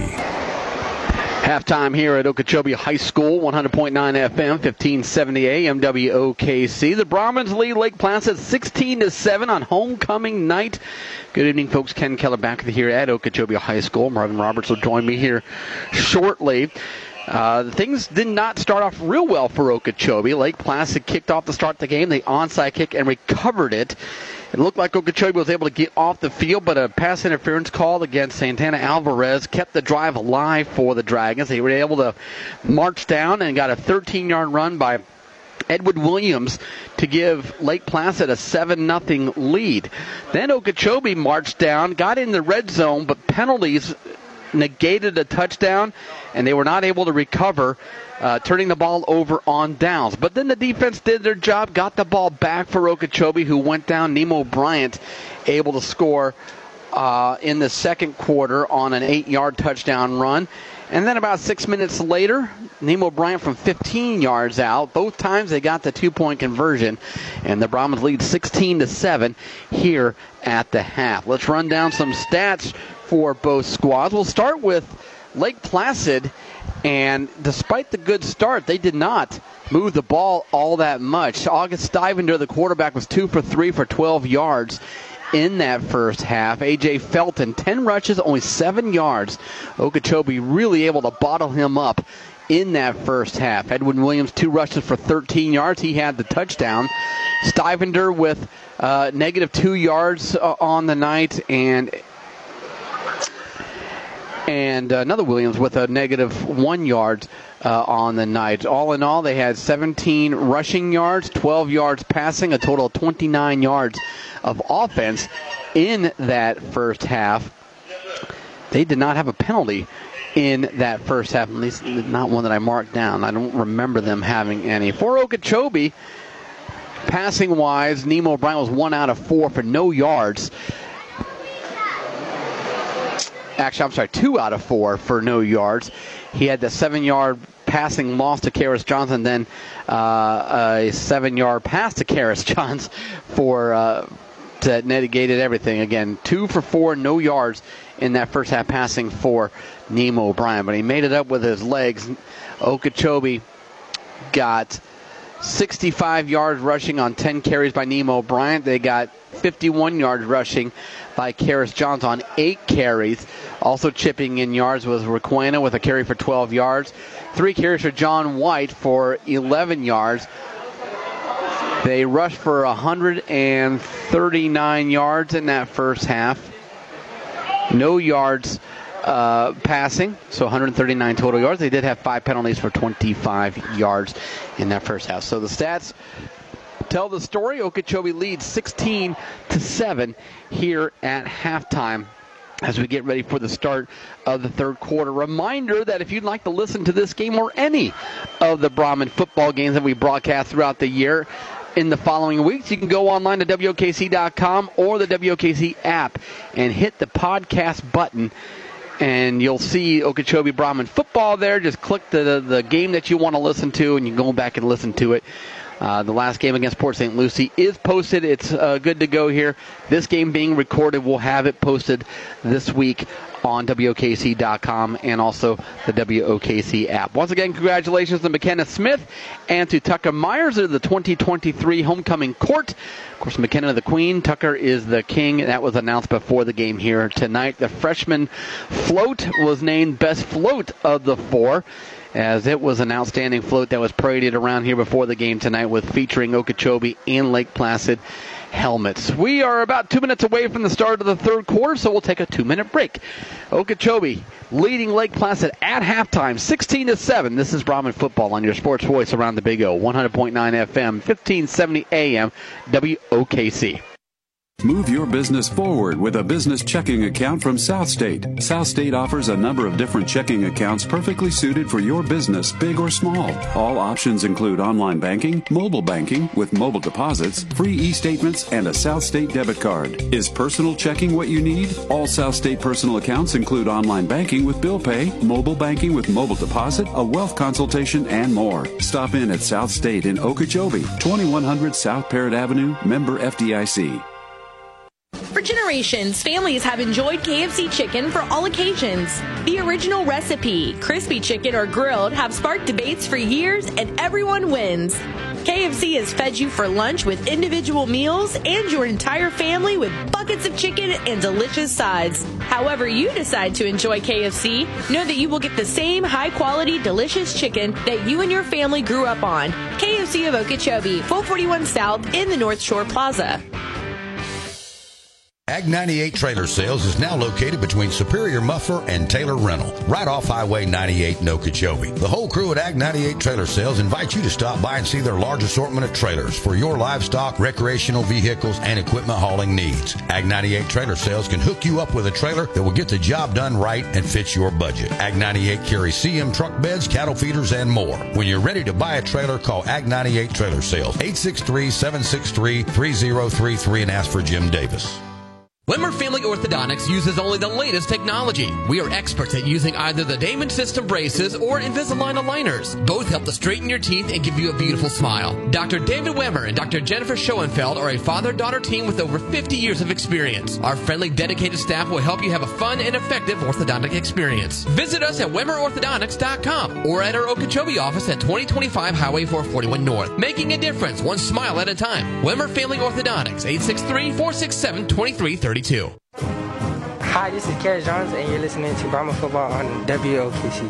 B: Halftime here at Okeechobee High School, 100.9 FM, 1570 AM WOKC. The Brahmins lead Lake Placid 16-7 on homecoming night. Good evening, folks. Ken Keller back here at Okeechobee High School. Marvin Roberts will join me here shortly. Things did not start off real well for Okeechobee. Lake Placid kicked off to start the game, the onside kick, and recovered it. It looked like Okeechobee was able to get off the field, but a pass interference call against Santana Alvarez kept the drive alive for the Dragons. They were able to march down and got a 13-yard run by Edward Williams to give Lake Placid a 7-0 lead. Then Okeechobee marched down, got in the red zone, but penalties negated a touchdown, and they were not able to recover, turning the ball over on downs. But then the defense did their job, got the ball back for Okeechobee, who went down. Nemo Bryant able to score in the second quarter on an 8-yard touchdown run. And then about 6 minutes later, Nemo Bryant from 15 yards out. Both times they got the 2-point conversion, and the Brahmins lead 16-7 here at the half. Let's run down some stats for both squads. We'll start with Lake Placid, and despite the good start, they did not move the ball all that much. August Stivender, the quarterback, was 2 for 3 for 12 yards in that first half. A.J. Felton, 10 rushes, only 7 yards. Okeechobee really able to bottle him up in that first half. Edwin Williams, 2 rushes for 13 yards. He had the touchdown. Stivender with negative 2 yards on the night, and another Williams with a negative 1 yard on the night. All in all, they had 17 rushing yards, 12 yards passing, a total of 29 yards of offense in that first half. They did not have a penalty in that first half, at least not one that I marked down. I don't remember them having any. For Okeechobee, passing-wise, Nemo Bryant was 1 out of 4 for no yards. Actually, I'm sorry, 2 out of 4 for no yards. He had the 7-yard passing loss to Karis Johnson, then a 7-yard pass to Karis Johns that negated everything. Again, 2 for 4, no yards in that first half passing for Nemo Bryant. But he made it up with his legs. Okeechobee got 65 yards rushing on 10 carries by Nemo Bryant. They got 51 yards rushing by Karis Johns on 8 carries. Also chipping in yards was Requena with a carry for 12 yards. 3 carries for John White for 11 yards. They rushed for 139 yards in that first half. No yards passing, so 139 total yards. They did have 5 penalties for 25 yards in that first half. So the stats tell the story. Okeechobee leads 16-7 here at halftime as we get ready for the start of the third quarter. Reminder that if you'd like to listen to this game or any of the Brahmin football games that we broadcast throughout the year in the following weeks, you can go online to WOKC.com or the WOKC app and hit the podcast button and you'll see Okeechobee Brahman football there. Just click the game that you want to listen to, and you can go back and listen to it. The last game against Port St. Lucie is posted. It's good to go here. This game being recorded, we'll have it posted this week on WOKC.com and also the WOKC app. Once again, congratulations to McKenna Smith and to Tucker Myers of the 2023 homecoming court. Of course, McKenna the queen, Tucker is the king. That was announced before the game here tonight. The freshman float was named best float of the four, as it was an outstanding float that was paraded around here before the game tonight with featuring Okeechobee and Lake Placid helmets. We are about 2 minutes away from the start of the third quarter, so we'll take a 2-minute break. Okeechobee leading Lake Placid at halftime, 16-7. This is Brahman football on your sports voice around the Big O, 100.9 FM, 1570 AM, WOKC.
G: Move your business forward with a business checking account from South State. South State offers a number of different checking accounts perfectly suited for your business, big or small. All options include online banking, mobile banking with mobile deposits, free e-statements, and a South State debit card. Is personal checking what you need? All South State personal accounts include online banking with bill pay, mobile banking with mobile deposit, a wealth consultation, and more. Stop in at South State in Okeechobee, 2100 South Parrott Avenue, member FDIC.
H: For generations, families have enjoyed KFC chicken for all occasions. The original recipe, crispy chicken or grilled, have sparked debates for years, and everyone wins. KFC has fed you for lunch with individual meals and your entire family with buckets of chicken and delicious sides. However you decide to enjoy KFC, know that you will get the same high-quality, delicious chicken that you and your family grew up on. KFC of Okeechobee, 441 South in the North Shore Plaza.
I: Ag 98 Trailer Sales is now located between Superior Muffler and Taylor Rental, right off Highway 98 in Okeechobee. The whole crew at Ag 98 Trailer Sales invites you to stop by and see their large assortment of trailers for your livestock, recreational vehicles, and equipment hauling needs. Ag 98 Trailer Sales can hook you up with a trailer that will get the job done right and fits your budget. Ag 98 carries CM truck beds, cattle feeders, and more. When you're ready to buy a trailer, call Ag 98 Trailer Sales, 863-763-3033, and ask for Jim Davis.
K: Wimmer Family Orthodontics uses only the latest technology. We are experts at using either the Damon System braces or Invisalign aligners. Both help to straighten your teeth and give you a beautiful smile. Dr. David Wimmer and Dr. Jennifer Schoenfeld are a father-daughter team with over 50 years of experience. Our friendly, dedicated staff will help you have a fun and effective orthodontic experience. Visit us at WimmerOrthodontics.com or at our Okeechobee office at 2025 Highway 441 North. Making a difference, one smile at a time. Wimmer Family Orthodontics, 863-467-2332.
A: Hi, this is Kerry Johns, and you're listening to Brahman Football on WOKC.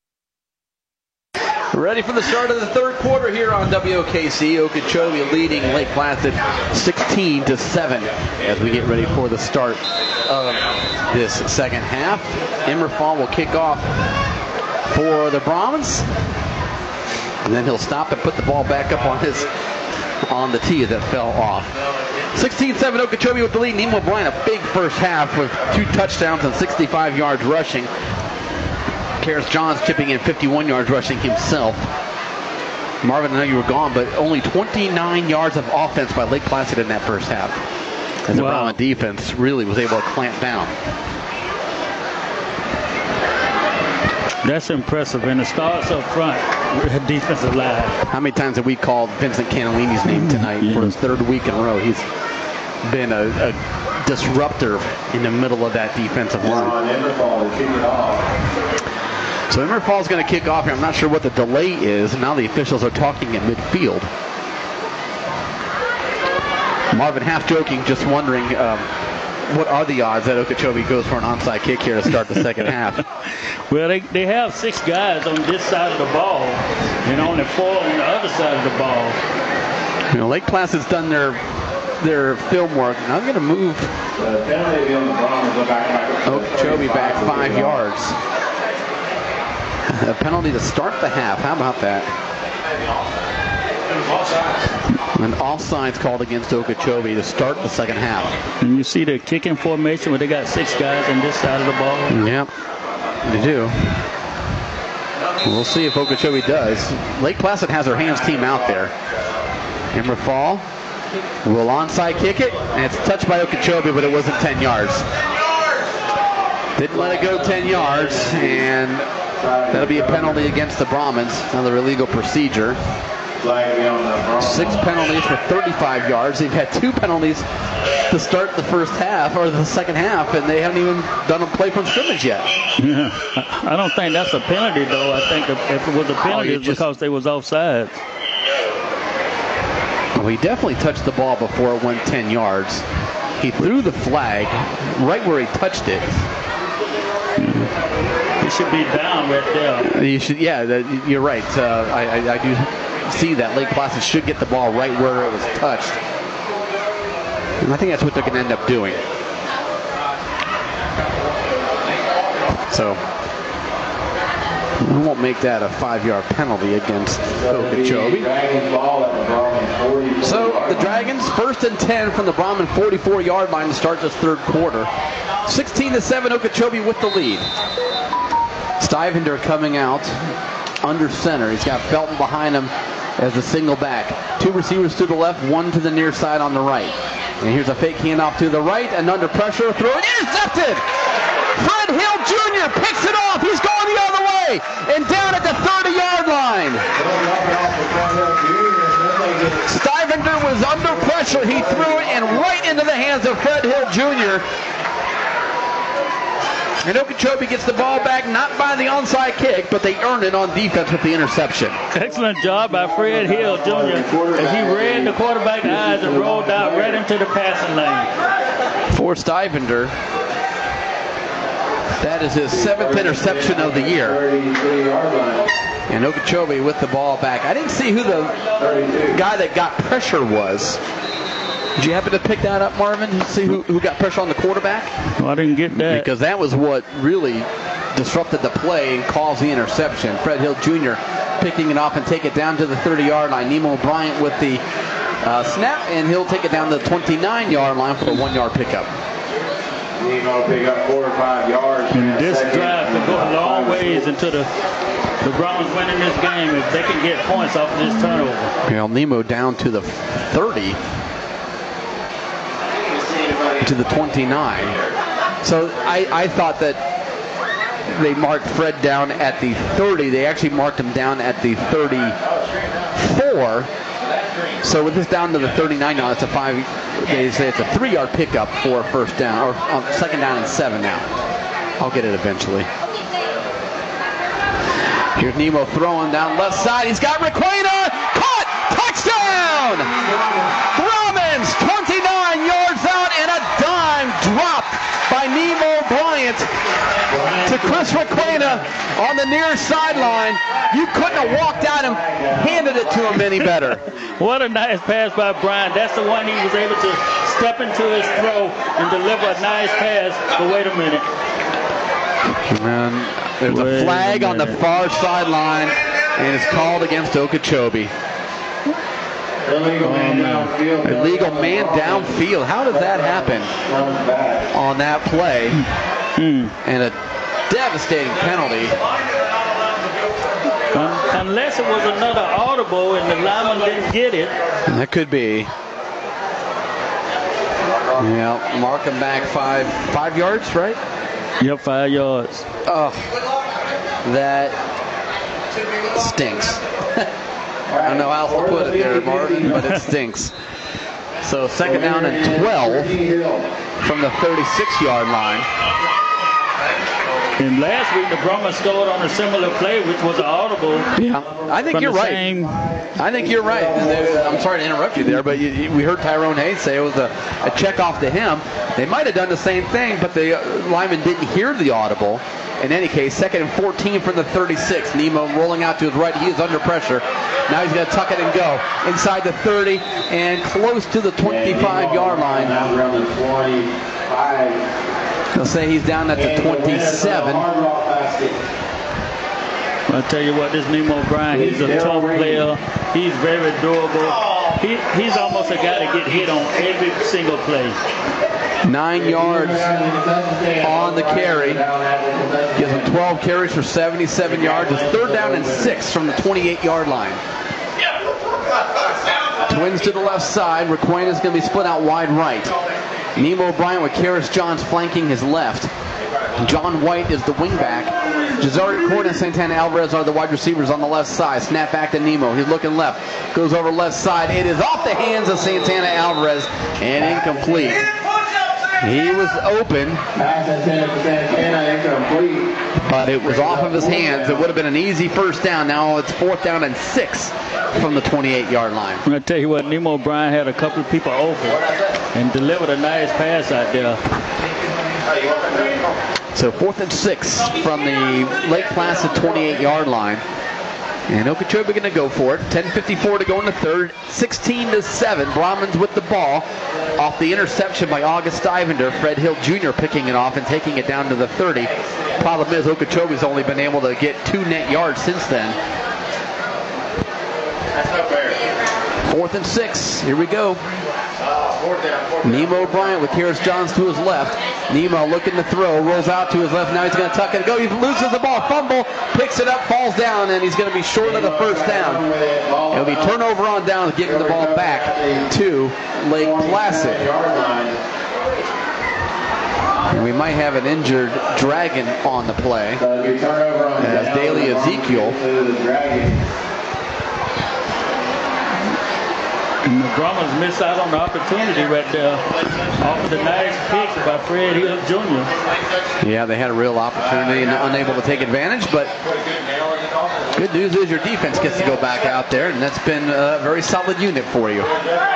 B: Ready for the start of the third quarter here on WOKC. Okeechobee leading Lake Placid 16-7 as we get ready for the start of this second half. Immerfall will kick off for the Brahmins, and then he'll stop and put the ball back up on the tee that fell off. 16-7 Okeechobee with the lead. Nemo Bryant, a big first half with 2 touchdowns and 65 yards rushing. Karis Johns chipping in 51 yards rushing himself. Marvin, I know you were gone, but only 29 yards of offense by Lake Placid in that first half. As the Brahman defense really was able to clamp down.
C: That's impressive, and it starts up front with the defensive line.
B: How many times have we called Vincent Cannellini's name tonight for his third week in a row? He's been a disruptor in the middle of that defensive line. So Immerfall is going to kick off here. I'm not sure what the delay is. Now the officials are talking in midfield. Marvin half joking, just wondering what are the odds that Okeechobee goes for an onside kick here to start the second half?
C: Well, they have 6 guys on this side of the ball and only 4 on the other side of the ball.
B: You know, Lake Placid's done their film work. Now I'm going to move Okeechobee back 5 yards. A penalty to start the half. How about that? An offsides called against Okeechobee to start the second half.
C: And you see the kicking formation where they got 6 guys on this side of the ball?
B: Yep, they do. We'll see if Okeechobee does. Lake Placid has their hands team out there. Immerfall will onside kick it, and it's touched by Okeechobee, but it wasn't 10 yards. Didn't let it go 10 yards, and that'll be a penalty against the Brahmins. Another illegal procedure. 6 penalties for 35 yards. They've had 2 penalties to start the first half, or the second half, and they haven't even done a play from scrimmage yet.
C: Yeah. I don't think that's a penalty, though. I think if it was a penalty, it's because they was offsides.
B: Well, he definitely touched the ball before it went 10 yards. He threw the flag right where he touched it.
C: He should be down right there.
B: You should, yeah, you're right. I do see that. Lake Placid should get the ball right where it was touched. And I think that's what they're going to end up doing. So we won't make that a 5-yard penalty against Okeechobee. So the Dragons, 1st and 10 from the Brahmin 44-yard line to start this third quarter. 16-7, Okeechobee with the lead. Stivender coming out under center. He's got Felton behind him as a single back. 2 receivers to the left, 1 to the near side on the right. And here's a fake handoff to the right, and under pressure, throw it intercepted! Fred Hill Jr. picks it off. He's going the other way, and down at the 30-yard line. Stivender was under pressure. He threw it and right into the hands of Fred Hill Jr. And Okeechobee gets the ball back, not by the onside kick, but they earned it on defense with the interception.
C: Excellent job by Fred Hill Jr. as he read the quarterback's eyes and rolled out right into the passing lane.
B: For Stivender, that is his 7th interception of the year. And Okeechobee with the ball back. I didn't see who the guy that got pressure was. Did you happen to pick that up, Marvin? Did you see who got pressure on the quarterback?
C: Well, I didn't get that.
B: Because that was what really disrupted the play and caused the interception. Fred Hill Jr. picking it off and take it down to the 30-yard line. Nemo Bryant with the snap, and he'll take it down to the 29-yard line for a 1-yard pickup.
F: Nemo pick up 4 or 5 yards.
C: And this drive could go a long ways into the Brahmins winning this game if they can get points off of this turnover.
B: Well, Nemo down to the 30. To the 29. So I thought that they marked Fred down at the 30. They actually marked him down at the 34. So with this down to the 39 now, it's a 3-yard pickup for first down, or 2nd down and 7 now. I'll get it eventually. Here's Nemo throwing down left side. He's got Requena. Caught! Touchdown! Brahmins 29 yards out, and a dime drop by Nemo Bryant to Chris Requena on the near sideline. You couldn't have walked out and handed it to him any better.
C: What a nice pass by Bryant. That's the one he was able to step into his throw and deliver a nice pass. But wait a minute.
B: And there's a flag on the far sideline, and it's called against Okeechobee.
F: Illegal
B: man downfield. How did that happen on that play? And a devastating penalty.
C: Unless it was another audible and the lineman didn't get it.
B: That could be. Yeah, mark him back 5 yards, right?
C: Yep, 5 yards.
B: Oh, that stinks. I don't know how else to put it there, Martin, but it stinks. So 2nd down and 12 from the 36-yard line.
C: And last week, the Brahmins scored on a similar play, which was an audible.
B: Yeah, I think you're right. I think you're right. I'm sorry to interrupt you there, but we heard Tyrone Hayes say it was a check off to him. They might have done the same thing, but the lineman didn't hear the audible. In any case, 2nd and 14 from the 36. Nemo rolling out to his right. He is under pressure. Now he's going to tuck it and go. Inside the 30 and close to the 25-yard line. They'll say he's down at the 27.
C: I'll tell you what, this Nemo Bryant, he's a tough player. He's very durable. He's almost a guy to get hit on every single play.
B: 9 yards on the carry. Gives him 12 carries for 77 yards. It's 3rd down and 6 from the 28-yard line. Twins to the left side. Requena is going to be split out wide right. Nemo Bryant with Karis Johns flanking his left. John White is the wingback. Jazari Court and Santana Alvarez are the wide receivers on the left side. Snap back to Nemo. He's looking left. Goes over left side. It is off the hands of Santana Alvarez and incomplete. He was open, but it was off of his hands. It would have been an easy first down. Now it's 4th down and 6 from the 28-yard line.
C: I'm going to tell you what, Nemo Bryan had a couple of people open and delivered a nice pass out there.
B: So 4th and 6 from the Lake Placid 28-yard line. And Okeechobee going to go for it. 10:54 to go in the third. 16-7. Brahmins with the ball. Off the interception by August Stivender. Fred Hill Jr. picking it off and taking it down to the 30. Problem is Okeechobee's only been able to get 2 net yards since then. That's not fair. 4th and 6. Here we go. Nemo Bryant with Harris Johns to his left. Nemo looking to throw, rolls out to his left. Now he's going to tuck and go. He loses the ball, fumble, picks it up, falls down, and he's going to be short of the first down. It'll be turnover on downs, giving the ball back to Lake Placid. And we might have an injured Dragon on the play as Daly Ezekiel.
C: And the Brahmins missed out on the opportunity right there. Off of the nice pick by Fred Hill Jr.
B: Yeah, they had a real opportunity and unable to take advantage, but good news is your defense gets to go back out there, and that's been a very solid unit for you.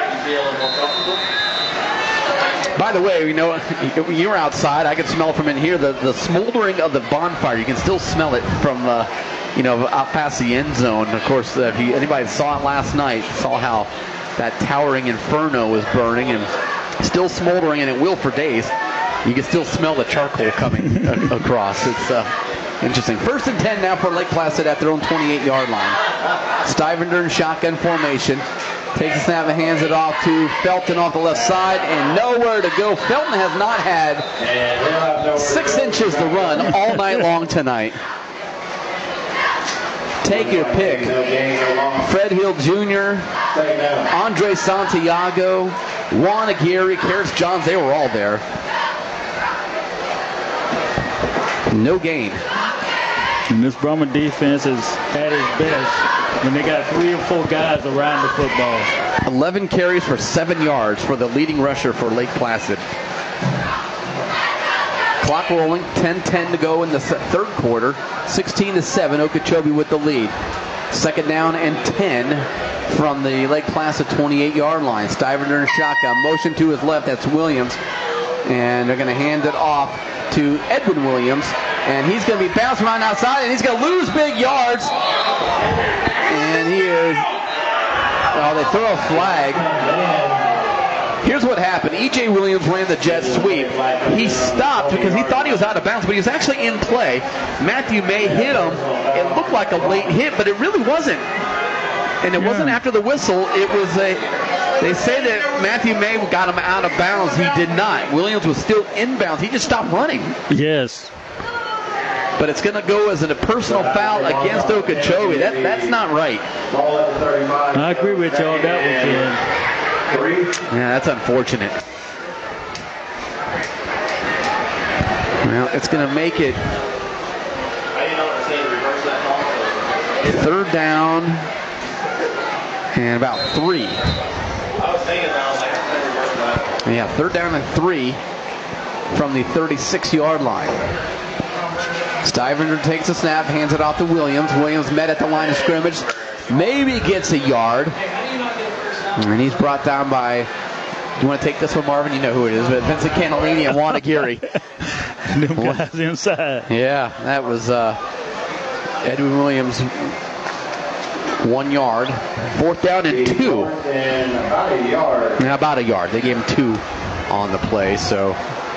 B: By the way, you know, you're outside. I can smell from in here the smoldering of the bonfire. You can still smell it from, out past the end zone. Of course, if anybody saw it last night, saw how that towering inferno was burning and still smoldering, and it will for days. You can still smell the charcoal coming across. It's interesting. 1st and 10 now for Lake Placid at their own 28-yard line. Stivender in shotgun formation. Takes a snap and hands it off to Felton off the left side, and nowhere to go. Felton has not had 6 inches to run all night long tonight. Take your pick. Fred Hill Jr., Andre Santiago, Juan Aguirre, Harris Johns, they were all there. No gain.
C: And this Brahman defense is at its best when they got 3 or 4 guys around the football.
B: 11 carries for 7 yards for the leading rusher for Lake Placid. Clock rolling, 10-10 to go in the third quarter. 16-7, Okeechobee with the lead. 2nd down and 10 from the Lake Placid 28-yard line. Stivender in shotgun, motion to his left, that's Williams. And they're going to hand it off to Edwin Williams. And he's going to be bouncing around outside, and he's going to lose big yards. And he is, they throw a flag. Here's what happened. E.J. Williams ran the jet sweep. He stopped because he thought he was out of bounds, but he was actually in play. Matthew May hit him. It looked like a late hit, but it really wasn't. And it wasn't after the whistle. It was they say that Matthew May got him out of bounds. He did not. Williams was still in bounds. He just stopped running.
C: Yes.
B: But it's going to go as a personal foul against Okeechobee. That's not right.
C: I agree with you on that one, Ken.
B: Yeah, that's unfortunate. Well, it's going to make it 3rd down and about 3. Yeah, 3rd down and 3 from the 36-yard line. Stivender takes a snap, hands it off to Williams. Williams met at the line of scrimmage. Maybe gets a yard. And he's brought down by, you want to take this one, Marvin? You know who it is, but Vincent Canalini and Juan Aguirre.
C: Them guys inside.
B: Yeah, that was Edwin Williams, 1 yard. 4th down and 2. About a yard. They gave him 2 on the play, so.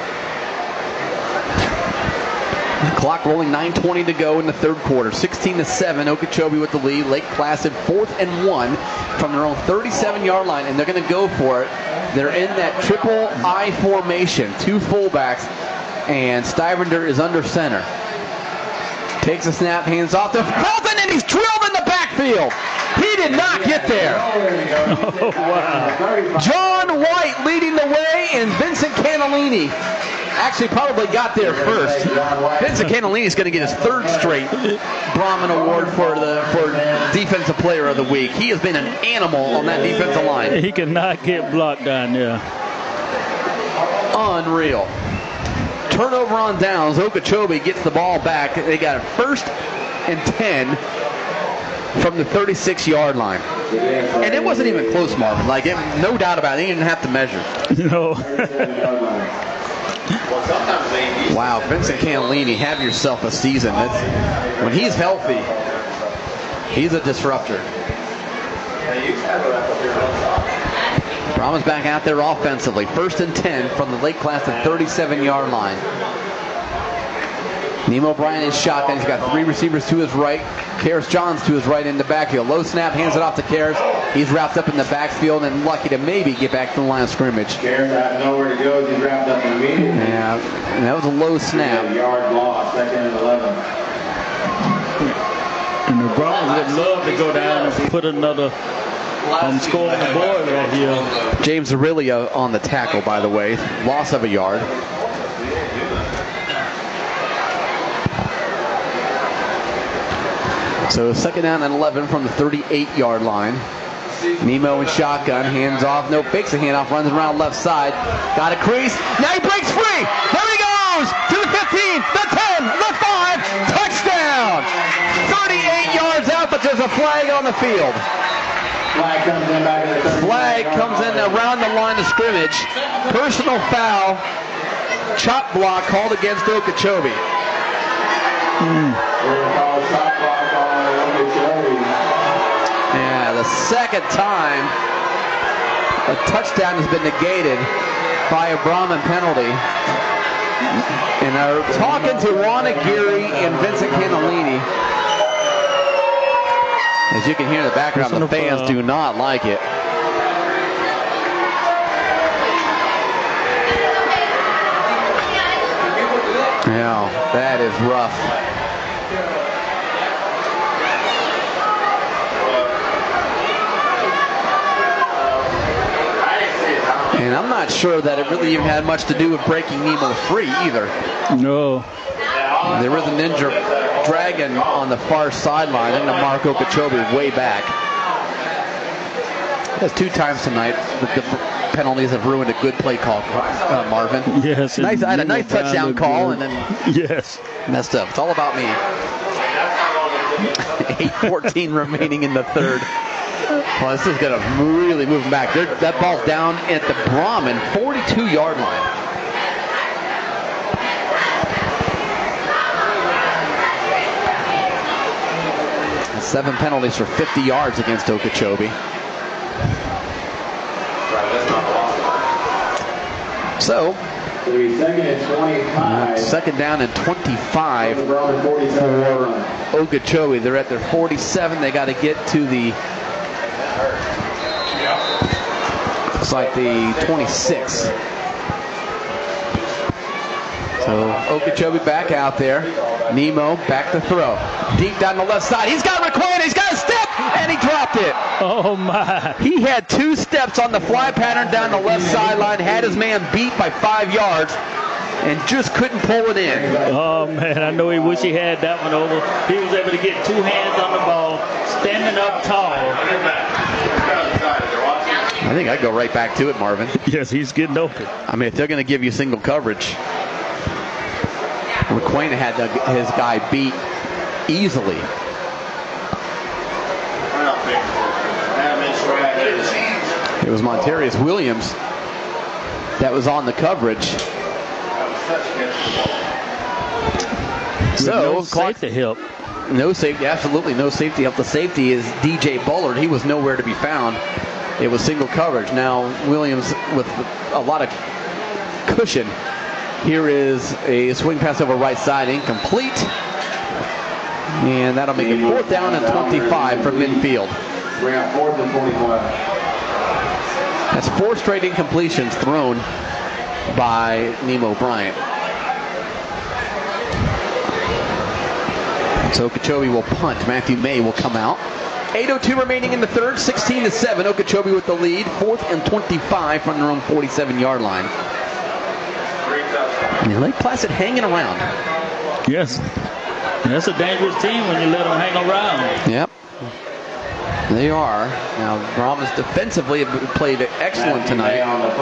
B: Clock rolling, 9:20 to go in the third quarter. 16-7, Okeechobee with the lead. Lake Placid 4th and 1 from their own 37-yard line, and they're going to go for it. They're in that triple I formation, 2 fullbacks, and Stivender is under center. Takes a snap, hands off to Felton, and he's drilled in the backfield. He did not get there.
C: Oh, wow.
B: John White leading the way, and Vincent Canalini actually probably got there first. Vincent Cannellini is going to get his third straight Brahman Award for Defensive Player of the Week. He has been an animal on that defensive line.
C: He cannot get blocked down there.
B: Unreal. Turnover on downs. Okeechobee gets the ball back. They got a 1st and 10 from the 36-yard line. And it wasn't even close, Marvin. No doubt about it. They didn't have to measure.
C: No.
B: Wow, Vincent Cannellini, have yourself a season. When he's healthy, he's a disruptor. Brahman's back out there offensively. 1st and 10 from the late class at 37-yard line. Nemo Bryant is shotgun. He's got 3 receivers to his right. Karis Johns to his right in the backfield. Low snap, hands it off to Karis. He's wrapped up in the backfield and lucky to maybe get back to the line of scrimmage.
F: Karis had nowhere to go. He's wrapped up immediately.
B: Yeah, and that was a low snap.
F: Yard loss, 2nd and 11.
C: And the Brahmans would love to go down and put another score on the board right here.
B: James Aurelia on the tackle, by the way. Loss of a yard. So 2nd down and 11 from the 38-yard line. Nemo in shotgun, hands off, no, fakes a handoff, runs around left side. Got a crease. Now he breaks free. There he goes to the 15, the 10, the 5. Touchdown. 38 yards out, but there's a flag on the field. Flag comes in around the line of scrimmage. Personal foul. Chop block called against Okeechobee. Yeah, the second time a touchdown has been negated by a Brahman penalty. And they're talking to Juan Aguirre and Vincent Cannellini. As you can hear in the background, the fans do not like it. Yeah, that is rough. And I'm not sure that it really even had much to do with breaking Nemo free either.
C: No.
B: There was a Ninja Dragon on the far sideline, and the Mark Okeechobee way back. That's 2 times tonight the penalties have ruined a good play call, Marvin.
C: Yes.
B: I had a nice touchdown call, and then messed up. It's all about me. 8:14 remaining in the third. Well, this is going to really move them back. That ball's down at the Brahman 42-yard line. And 7 penalties for 50 yards against Okeechobee. So, 2nd down and 25 for Okeechobee. They're at their 47. They got to get to the, looks like the 26. So Okeechobee back out there. Nemo back to throw. Deep down the left side. He's got McQuain. He's got a step, and he dropped it.
C: Oh, my.
B: He had 2 steps on the fly pattern down the left sideline, had his man beat by 5 yards, and just couldn't pull it in.
C: Oh, man, I know he wish he had that one over. He was able to get 2 hands on the ball, standing up tall.
B: I think I'd go right back to it, Marvin.
C: Yes, he's getting open.
B: I mean, if they're going to give you single coverage, McQuain had his guy beat easily. It was Montarius Williams that was on the coverage. So,
C: no safety help.
B: No safety, absolutely no safety help. The safety is DJ Bullard. He was nowhere to be found. It was single coverage. Now, Williams with a lot of cushion. Here is a swing pass over right side, incomplete. And that'll make it 4th down and 25 from midfield.
F: We're at 4th and 25.
B: That's 4 straight incompletions thrown by Nemo Bryant. So Okeechobee will punt. Matthew May will come out. 8:02 remaining in the third, 16-7. Okeechobee with the lead. 4th and 25 from their own 47-yard line. And Lake Placid hanging around.
C: Yes. That's a dangerous team when you let them hang around.
B: Yep. They are. Now, Brahmas defensively have played excellent tonight.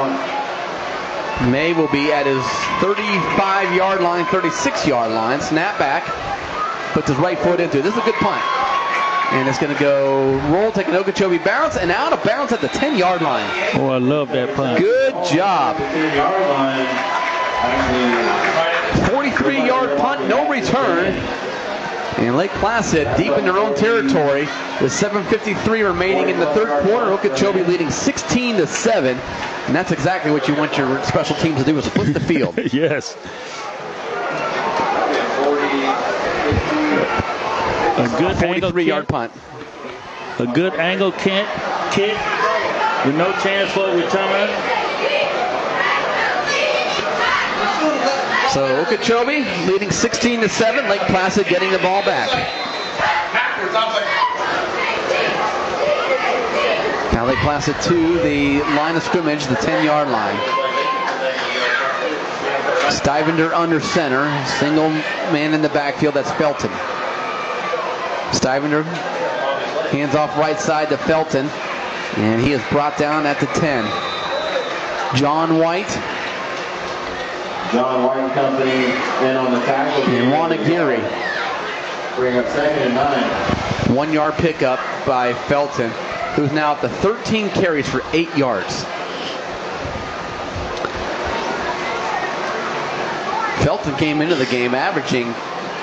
B: May will be at his 35-yard line, 36-yard line. Snap back. Puts his right foot into it. This is a good punt. And it's going to go roll, take an Okeechobee bounce, and out of bounds at the 10-yard line.
C: Oh, I love that punt.
B: Good job. 43-yard punt, no return. And Lake Placid deep in their own territory with 7:53 remaining in the third quarter. Okeechobee leading 16-7. And that's exactly what you want your special teams to do, is flip the field.
C: Yes. A good
B: 43-yard punt.
C: A good angle kick with no chance for a return.
B: So Okeechobee leading 16-7. Lake Placid getting the ball back. Now Lake Placid to the line of scrimmage, the 10-yard line. Stivender under center. Single man in the backfield. That's Felton. Stivender hands off right side to Felton. And he is brought down at the 10. John White Company in on the tackle. And Ron Aguirre. Bring up 2nd and 9. 1 yard pickup by Felton, who's now up to 13 carries for 8 yards. Felton came into the game averaging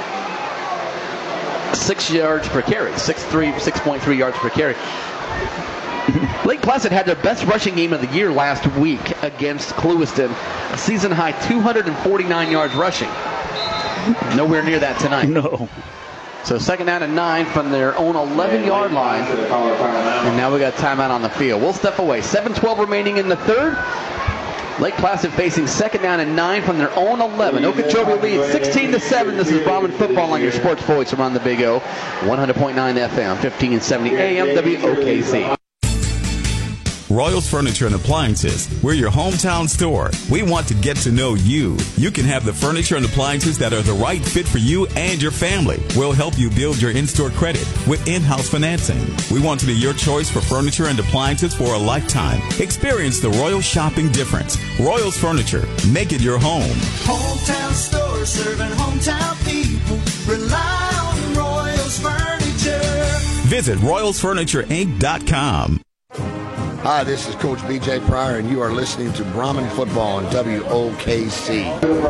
B: 6 yards per carry, 6.3 yards per carry. Lake Placid had their best rushing game of the year last week against Clewiston. A season high 249 yards rushing. Nowhere near that tonight.
C: No.
B: So 2nd down and 9 from their own 11-yard line. And now we got timeout on the field. We'll step away. 7:12 remaining in the third. Lake Placid facing 2nd down and 9 from their own 11. Okeechobee leads 16-7. This is Brahman football on your sports voice around the Big O. 100.9 FM, 1570 AM, WOKC.
L: Royals Furniture and Appliances. We're your hometown store. We want to get to know you. You can have the furniture and appliances that are the right fit for you and your family. We'll help you build your in-store credit with in-house financing. We want to be your choice for furniture and appliances for a lifetime. Experience the Royals shopping difference. Royals Furniture. Make it your home.
T: Hometown store serving hometown people. Rely on Royals Furniture.
L: Visit RoyalsFurnitureInc.com.
J: Hi, this is Coach B.J. Pryor, and you are listening to Brahman Football on WOKC.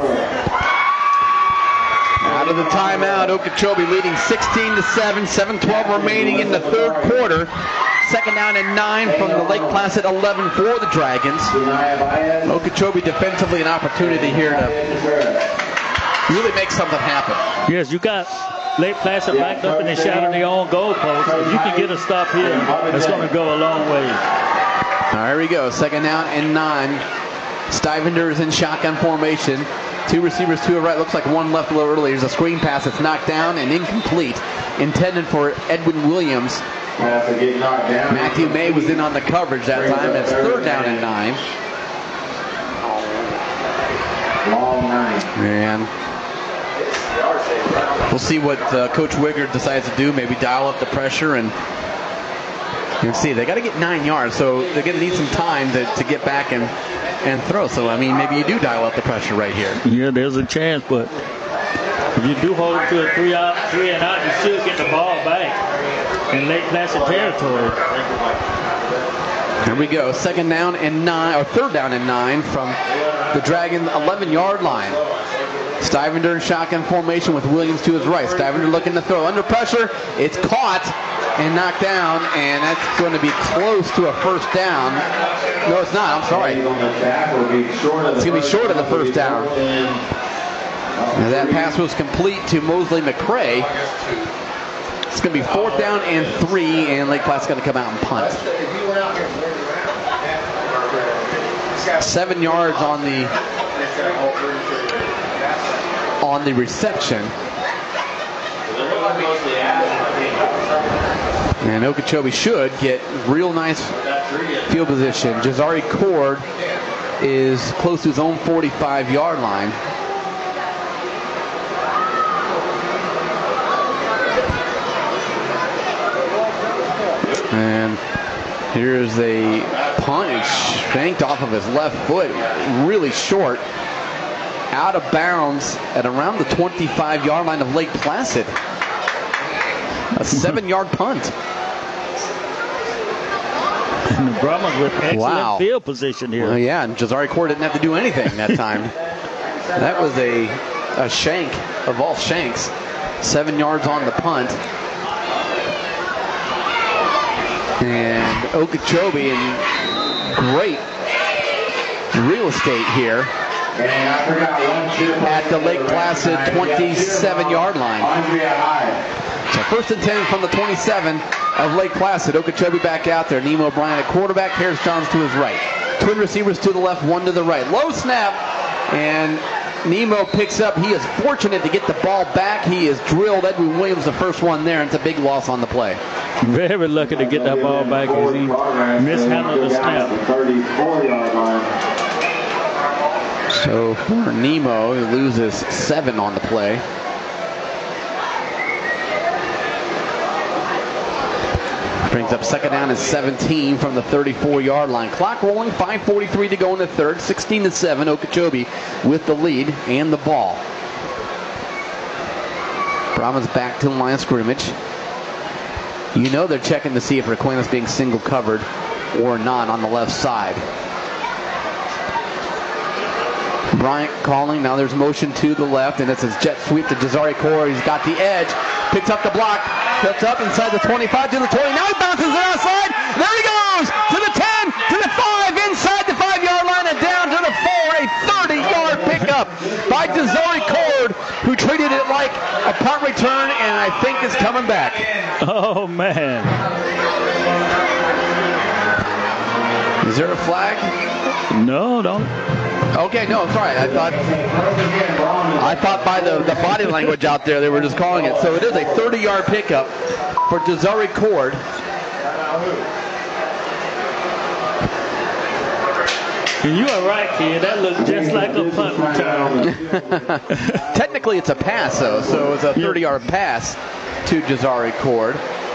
B: Out of the timeout, Okeechobee leading 16-7, 7:12 remaining in the third quarter. 2nd down and 9 from the Lake Placid 11 for the Dragons. Okeechobee defensively an opportunity here to really make something happen.
C: Yes, you got Lake Placid backed up in the shadow of their own goalpost. If you can get a stop here, it's going to go a long way.
B: All right, here we go. 2nd down and 9. Stivender is in shotgun formation. 2 receivers, 2 right. Looks like 1 left a little early. There's a screen pass that's knocked down and incomplete. Intended for Edwin Williams. Matthew May was in on the coverage that time. It's 3rd down and 9.
F: Long 9.
B: And we'll see what Coach Wigger decides to do. Maybe dial up the pressure and see. They got to get 9 yards, so they're going to need some time to get back and throw. So, I mean, maybe you do dial up the pressure right here.
C: Yeah, there's a chance, but if you do hold it to a 3 and out, you still get the ball back in Lake Placid territory.
B: Here we go. 2nd down and 9, or 3rd down and 9 from the Dragon 11-yard line. Stivender in shotgun formation with Williams to his right. Stivender looking to throw. Under pressure. It's caught and knocked down, and that's going to be close to a 1st down. No, it's not. I'm sorry. It's going to be short of the 1st down. Now that pass was complete to Mosley McCray. It's going to be 4th down and 3, and Lake Placid's going to come out and punt. 7 yards on the reception. And Okeechobee should get real nice field position. Jazari Cord is close to his own 45-yard line. Here's a punt shanked off of his left foot, really short, out of bounds at around the 25-yard line of Lake Placid. A 7-yard punt.
C: And the Brahmas with excellent field position here.
B: Well, yeah, and Jazari Core didn't have to do anything that time. That was a shank of all shanks. 7 yards on the punt. And Okeechobee in great real estate here at the Lake Placid 27-yard line. So 1st and 10 from the 27 of Lake Placid. Okeechobee back out there. Nemo O'Brien at quarterback. Harris Johns to his right. Twin receivers to the left, one to the right. Low snap, and Nemo picks up. He is fortunate to get the ball back. He has drilled Edwin Williams, the first one there, and it's a big loss on the play.
C: Very lucky to get that ball back as he mishandled the snap.
F: 34-yard line.
B: So for Nemo, he loses 7 on the play. Brings up 2nd down and 17 from the 34-yard line. Clock rolling, 5:43 to go in the third. 16-7, Okeechobee with the lead and the ball. Brahmas back to the line of scrimmage. You know they're checking to see if Requena's being single covered or not on the left side. Bryant calling. Now there's motion to the left, and it's his jet sweep to Jazari Core. He's got the edge. Picks up the block. Cuts up inside the 25 to the 20. Now he bounces it outside. There he goes to the 10, to the 5, inside the 5-yard line and down to the 4. A 30-yard pickup by Jazari Cord, who treated it like a punt return, and I think is coming back.
C: Oh, man.
B: Is there a flag?
C: No, don't.
B: Okay, no, sorry. I thought by the body language out there they were just calling it. So it is a 30-yard pickup for Jazari Cord.
C: And you are right, kid. That looks just like a punt return.
B: Technically, it's a pass, though. So it's a 30-yard pass to Jazari Cord.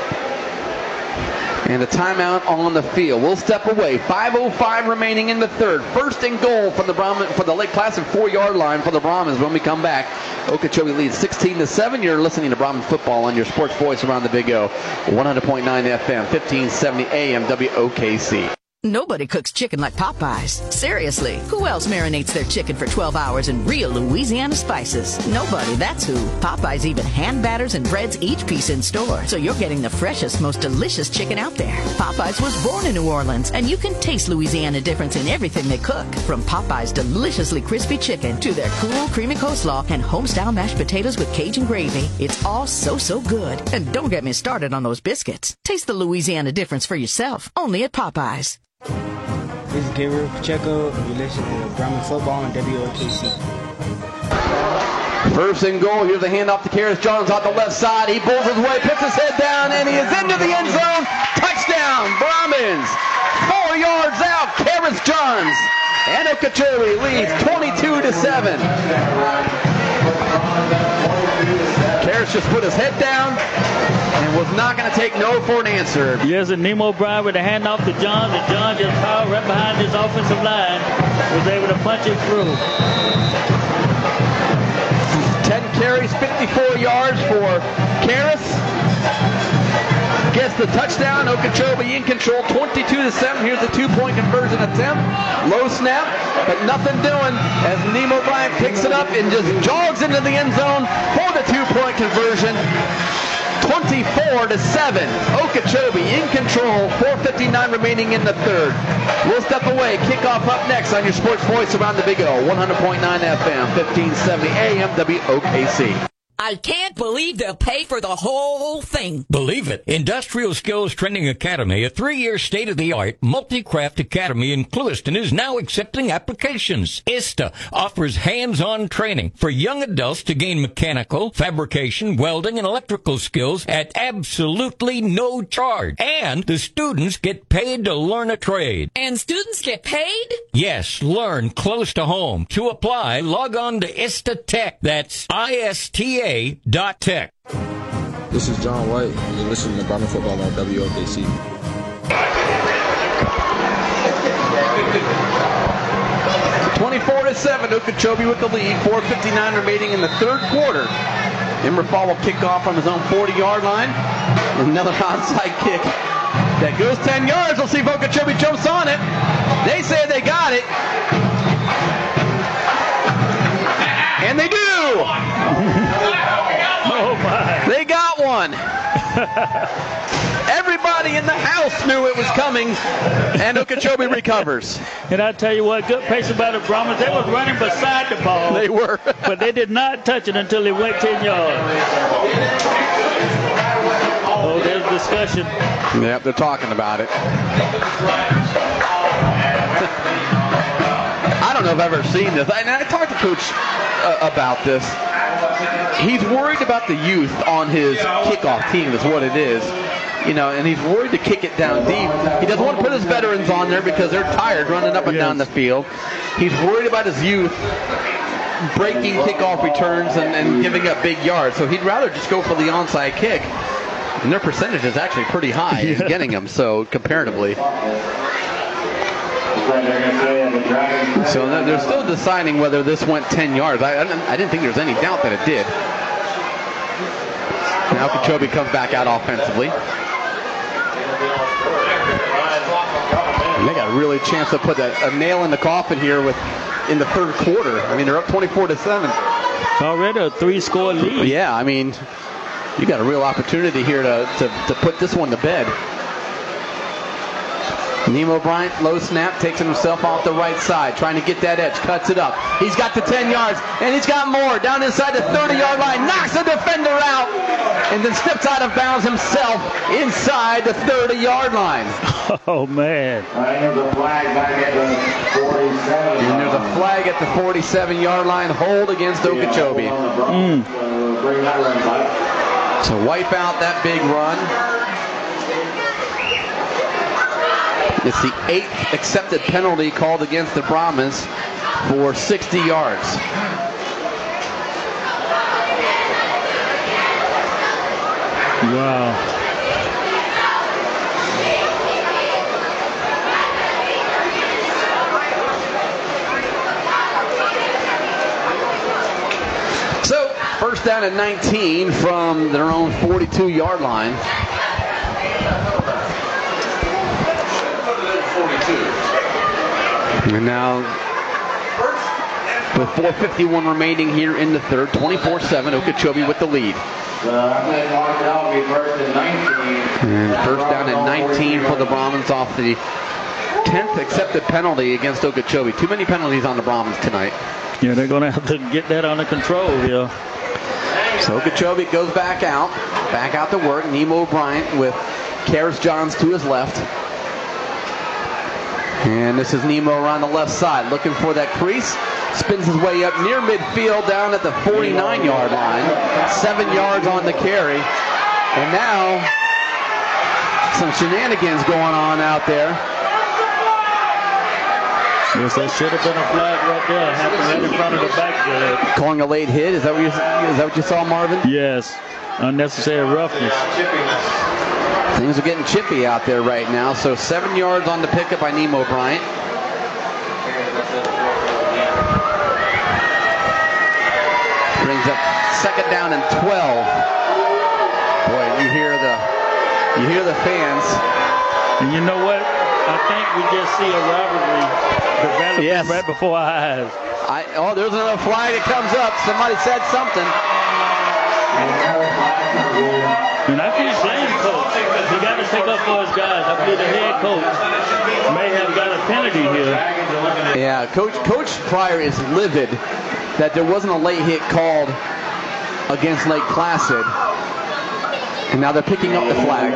B: And a timeout on the field. We'll step away. 5:05 remaining in the third. 1st and goal from the Lake Placid 4-yard line for the Brahmins when we come back. Okeechobee leads 16-7. You're listening to Brahmin football on your sports voice around the Big O. 100.9 FM, 1570 AM, WOKC.
N: Nobody cooks chicken like Popeyes. Seriously, who else marinates their chicken for 12 hours in real Louisiana spices? Nobody, that's who. Popeyes even hand batters and breads each piece in store, so you're getting the freshest, most delicious chicken out there. Popeyes was born in New Orleans, and you can taste Louisiana difference in everything they cook. From Popeyes' deliciously crispy chicken to their cool, creamy coleslaw and home-style mashed potatoes with Cajun gravy. It's all so good. And don't get me started on those biscuits. Taste the Louisiana difference for yourself, only at Popeyes.
A: This is Gabriel Pacheco, and you listen to Brahmin football on WOKC.
B: 1st and goal. Here's a handoff to Harris Johns out the left side. He pulls his way, puts his head down, and he is into the end zone. Touchdown, Brahmins. 4 yards out, Harris Johns. And Okeechobee leads 22-7. Harris just put his head down and was not going to take no for an answer.
C: Yes, and Nemo O'Brien with a handoff to Johns, and John just powered right behind his offensive line, was able to punch it through.
B: 10 carries, 54 yards for Harris. Gets the touchdown. Okeechobee in control, 22-7. Here's the 2-point conversion attempt. Low snap, but nothing doing as Nemo O'Brien picks it up and just jogs into the end zone for the 2-point conversion. 24-7. Okeechobee in control. 4:59 remaining in the third. We'll step away. Kickoff up next on your sports voice around the Big O. 100.9 FM, 1570 AM, WOKC.
U: I can't believe they'll pay for the whole thing.
O: Believe it. Industrial Skills Training Academy, a 3-year state-of-the-art multi-craft academy in Clewiston, is now accepting applications. ISTA offers hands-on training for young adults to gain mechanical, fabrication, welding, and electrical skills at absolutely no charge. And the students get paid to learn a trade.
U: And students get paid?
O: Yes, learn close to home. To apply, log on to ISTA Tech. That's ISTA.tech.
P: This is John White, and you're listening to Brahmin Football on WOKC.
B: 24-7. Okeechobee with the lead. 4:59 remaining in the third quarter. Immerfall will kick off from his own 40-yard line. Another onside kick that goes 10 yards. We'll see if Okeechobee jumps on it. They say they got it. And they do.
C: Oh, my.
B: They got one. Everybody in the house knew it was coming, and Okeechobee recovers.
C: And I tell you what, good patience by the Brahmins. They were running beside the ball.
B: They were.
C: But they did not touch it until it went 10 yards. Oh, there's discussion.
B: Yep, they're talking about it. I don't know if I've ever seen this. And I talked to Coach about this. He's worried about the youth on his kickoff team is what it is. You know, and he's worried to kick it down deep. He doesn't want to put his veterans on there because they're tired running up and down the field. He's worried about his youth breaking kickoff returns and giving up big yards. So he'd rather just go for the onside kick. And their percentage is actually pretty high in getting them, so comparatively. So they're still deciding whether this went 10 yards. I didn't think there was any doubt that it did. Now Okeechobee comes back out offensively. And they got a really chance to put a nail in the coffin here in the third quarter. I mean, they're up 24-7.
C: Already a 3-score lead.
B: Yeah, I mean, you got a real opportunity here to put this one to bed. Nemo Bryant, low snap, takes himself off the right side, trying to get that edge, cuts it up. He's got the 10 yards, and he's got more. Down inside the 30-yard line, knocks the defender out, and then steps out of bounds himself inside the 30-yard line.
C: Oh, man.
F: And there's a flag back at the 47.
B: And there's a flag at the 47-yard line, hold against Okeechobee.
F: Bring that run back.
B: So wipe out that big run. It's the 8th accepted penalty called against the Brahmins for 60 yards.
C: Wow.
B: So, first down at 19 from their own 42-yard line. And now, with 4:51 remaining here in the third, 24-7, Okeechobee with the lead. And first down at 19 for the Brahmins off the 10th accepted penalty against Okeechobee. Too many penalties on the Brahmins tonight.
C: Yeah, they're going to have to get that under control here.
B: So Okeechobee goes back out to work. Nemo Bryant with Karis Johns to his left. And this is Nemo around the left side, looking for that crease. Spins his way up near midfield, down at the 49-yard line. 7 yards on the carry. And now, some shenanigans going on out there.
C: Yes, that should have been a flag right there. Happened right in front of the back.
B: Calling a late hit. Is that what you saw, Marvin?
C: Yes. Unnecessary roughness.
B: Things are getting chippy out there right now. So 7 yards on the pickup by Nemo Bryant. Brings up second down and 12. Boy, you hear the fans.
C: And you know what? I think we just see a rivalry developing right before our eyes.
B: There's another flag that comes up. Somebody said something.
C: And I keep saying, Coach, he got to take up for his guys. I believe the head coach may have got a penalty here.
B: Yeah, Coach Pryor is livid that there wasn't a late hit called against Lake Placid. And now they're picking up the flag.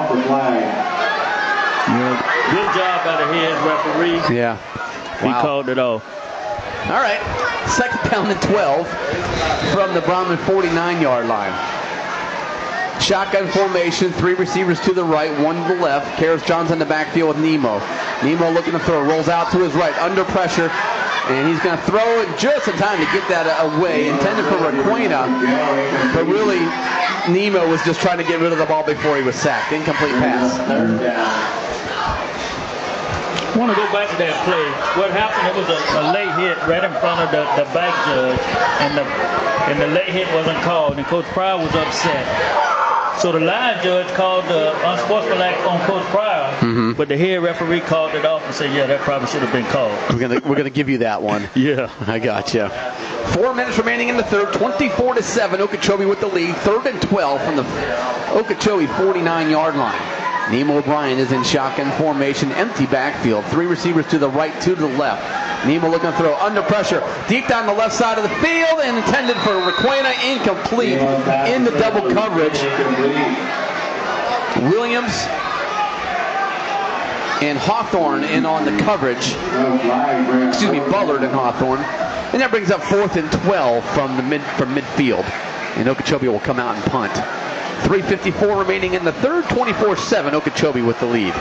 C: Good job by the head referee.
B: Yeah.
C: He called it off.
B: All right. Second down and 12 from the Brahmin 49-yard line. Shotgun formation, 3 receivers to the right, 1 to the left. Karis Johns in the backfield with Nemo. Nemo looking to throw, rolls out to his right, under pressure, and he's going to throw it just in time to get that away, intended for Requena, but really Nemo was just trying to get rid of the ball before he was sacked. Incomplete pass.
C: I want to go back to that play. What happened, it was a late hit right in front of the back judge, and the late hit wasn't called, and Coach Pryor was upset. So the line judge called the unsportsmanlike on Coach Pryor, but the head referee called it off and said, yeah, that probably should have been called.
B: We're gonna give you that one.
C: Yeah.
B: I got you. 4 minutes remaining in the third, 24-7. Okeechobee with the lead. 3rd and 12 from the Okeechobee 49-yard line. Nemo O'Brien is in shotgun formation, empty backfield. 3 receivers to the right, 2 to the left. Nemo looking to throw under pressure, deep down the left side of the field, and intended for Requena, incomplete in the double coverage. Williams and Hawthorne in on the coverage. Excuse me, Bullard and Hawthorne. And that brings up 4th and 12 from midfield. And Okeechobee will come out and punt. 3:54 remaining in the third, 24-7, Okeechobee with the lead.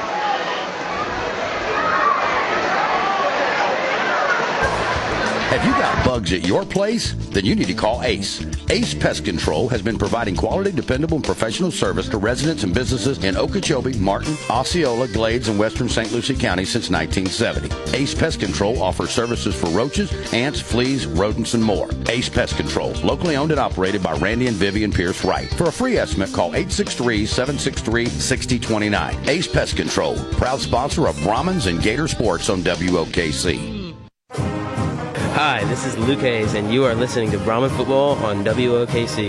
V: Have you got bugs at your place? Then you need to call Ace. Ace Pest Control has been providing quality, dependable, and professional service to residents and businesses in Okeechobee, Martin, Osceola, Glades, and western St. Lucie County since 1970. Ace Pest Control offers services for roaches, ants, fleas, rodents, and more. Ace Pest Control, locally owned and operated by Randy and Vivian Pierce Wright. For a free estimate, call 863-763-6029. Ace Pest Control, proud sponsor of Brahmins and Gator Sports on WOKC.
P: Hi, this is Luke Hayes, and you are listening to Brahman Football on WOKC.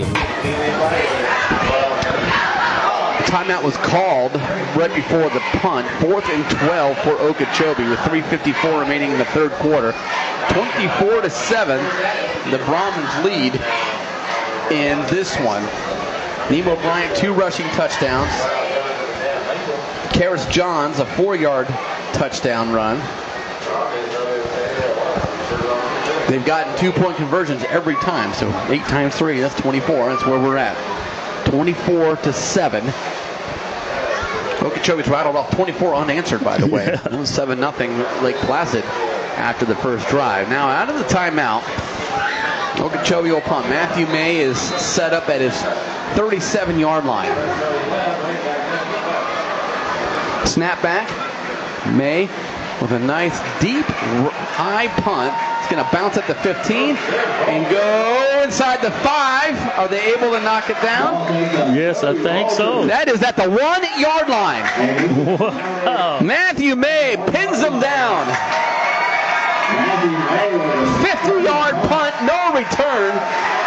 B: Timeout was called right before the punt. 4th and 12 for Okeechobee with 3:54 remaining in the third quarter. 24-7, the Brahmins lead in this one. Nemo Bryant, 2 rushing touchdowns. Karis Johns, a 4-yard touchdown run. They've gotten 2-point conversions every time, so 8 times 3, that's 24. That's where we're at. 24-7. Okeechobee's rattled off 24 unanswered, by the way. 7-0 Lake Placid after the first drive. Now, out of the timeout, Okeechobee will punt. Matthew May is set up at his 37-yard line. Snap back. May with a nice, deep, high punt. It's going to bounce at the 15 and go inside the 5. Are they able to knock it down?
C: Yes, I think so.
B: That is at the 1-yard line.
C: Wow.
B: Matthew May pins them down. 50-yard punt, no return.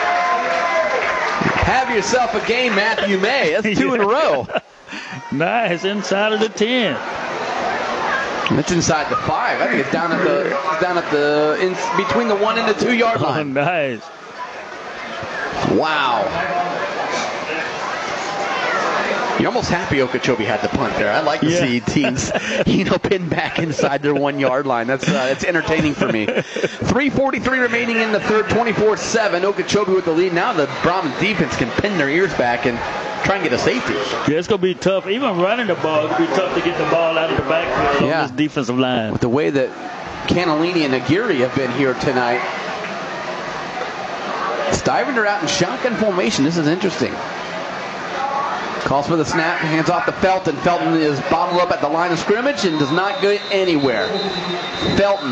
B: Have yourself a game, Matthew May. That's 2 in a row.
C: Nice, inside of the 10.
B: It's inside the 5. I think it's down at between the 1 and the 2-yard line.
C: Oh, nice.
B: Wow. You're almost happy Okeechobee had the punt there. I like to see teams, pin back inside their 1-yard line. That's entertaining for me. 3:43 remaining in the third, 24-7. Okeechobee with the lead. Now the Brahman defense can pin their ears back and try and get a safety.
C: Yeah, it's going to be tough. Even running the ball, it's going to be tough to get the ball out of the backfield on this defensive line.
B: With the way that Cannellini and Aguirre have been here tonight. Stivender out in shotgun formation. This is interesting. Calls for the snap, hands off to Felton. Felton is bottled up at the line of scrimmage and does not go anywhere. Felton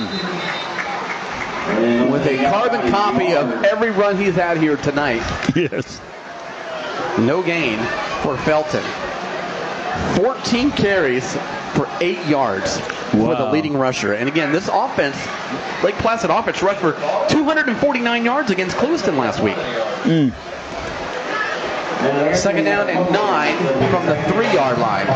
B: with a carbon copy of every run he's had here tonight.
C: Yes.
B: No gain for Felton. 14 carries for 8 yards for the leading rusher. And again, this offense, Lake Placid offense, rushed for 249 yards against Clewiston last week. 2nd down and 9 from the 3-yard line.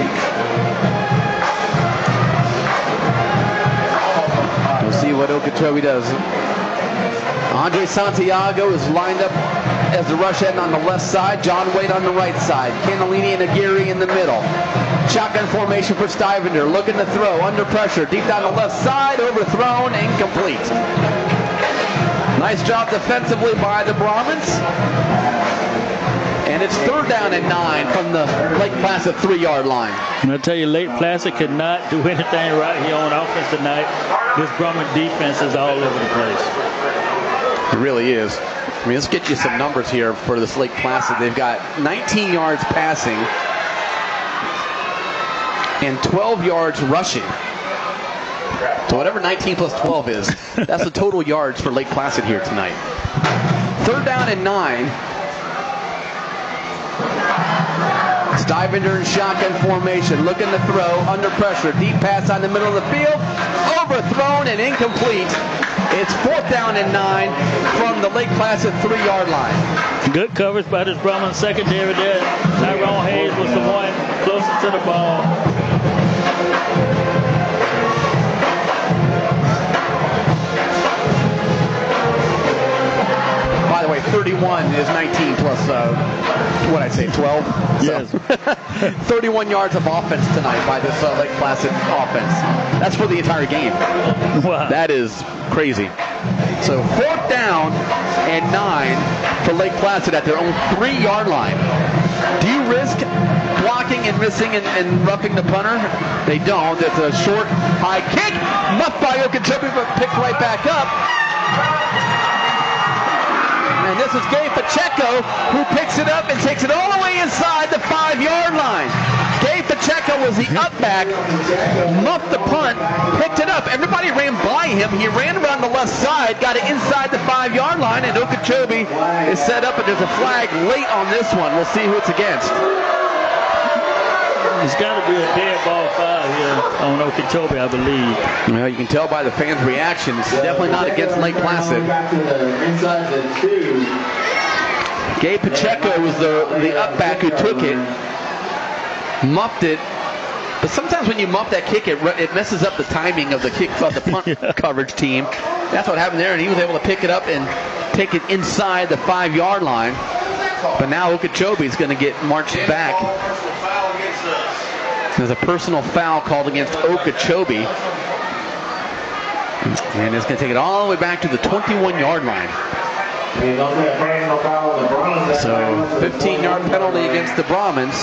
B: We'll see what Okeechobee does. Andre Santiago is lined up as the rush end on the left side. John Wade on the right side. Cannellini and Aguirre in the middle. Shotgun formation for Stivender. Looking to throw. Under pressure. Deep down the left side. Overthrown. Incomplete. Nice job defensively by the Brahmins. And it's 3rd down and 9 from the Lake Placid 3-yard line.
C: And I tell you, Lake Placid could not do anything right here on offense tonight. This Brahman defense is all over the place.
B: It really is. I mean, let's get you some numbers here for this Lake Placid. They've got 19 yards passing and 12 yards rushing. So whatever 19 plus 12 is, that's the total yards for Lake Placid here tonight. 3rd down and 9. Stuyvesant in shotgun formation, looking to throw, under pressure, deep pass on the middle of the field, overthrown and incomplete. It's 4th down and 9 from the Lake Placid 3-yard line.
C: Good coverage by this Brahman secondary there. Tyrone Hayes was the one closest to the ball.
B: By the way, 31 is 19 plus, what I say, 12?
C: Yes.
B: So, 31 yards of offense tonight by this Lake Placid offense. That's for the entire game.
C: Wow.
B: That is crazy. So 4th down and 9 for Lake Placid at their own 3-yard line. Do you risk blocking and missing and roughing the punter? They don't. It's a short, high kick. Muffed by Okeechobee, but picked right back up. And this is Gabe Pacheco, who picks it up and takes it all the way inside the 5-yard line. Gabe Pacheco was the up back, muffed the punt, picked it up. Everybody ran by him. He ran around the left side, got it inside the 5-yard line, and Okeechobee is set up, and there's a flag late on this one. We'll see who it's against.
C: It's got to be a dead ball foul here on Okeechobee, I believe.
B: Well, you can tell by the fans' reaction. It's definitely not against Lake Placid. Gabe Pacheco was the up back who took it, muffed it. But sometimes when you muff that kick, it messes up the timing of the kick of the punt coverage team. That's what happened there, and he was able to pick it up and take it inside the 5-yard line. But now Okeechobee is going to get marched back. There's a personal foul called against Okeechobee. And it's going to take it all the way back to the 21-yard line. So 15-yard penalty against the Brahmins.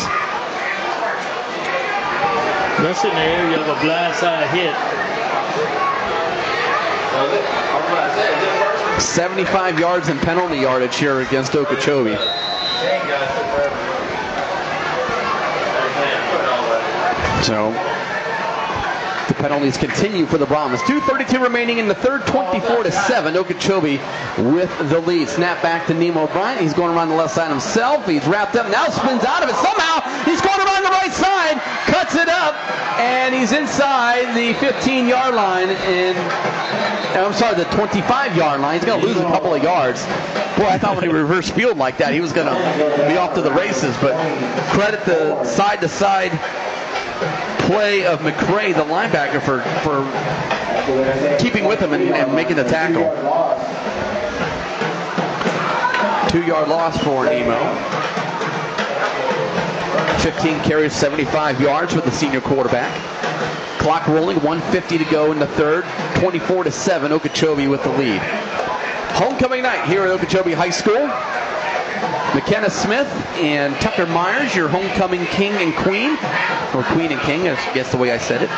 C: That's in the area of a blindside hit.
B: 75 yards in penalty yardage here against Okeechobee. So the penalties continue for the Brahmins. 2:32 remaining in the third, 24-7. Okeechobee with the lead. Snap back to Nemo Bryant. He's going around the left side himself. He's wrapped up. Now spins out of it. Somehow he's going around the right side. Cuts it up. And he's inside the 15-yard line. I'm sorry, the 25-yard line. He's going to lose a couple of yards. Boy, I thought when he reversed field like that, he was going to be off to the races. But credit the side-to-side play of McCray, the linebacker, for keeping with him and making the tackle. 2-yard loss for Nemo. 15 carries, 75 yards for the senior quarterback. Clock rolling, 1:50 to go in the third. 24-7, Okeechobee with the lead. Homecoming night here at Okeechobee High School. McKenna Smith and Tucker Myers, your homecoming king and queen. Or queen and king, I guess the way I said it.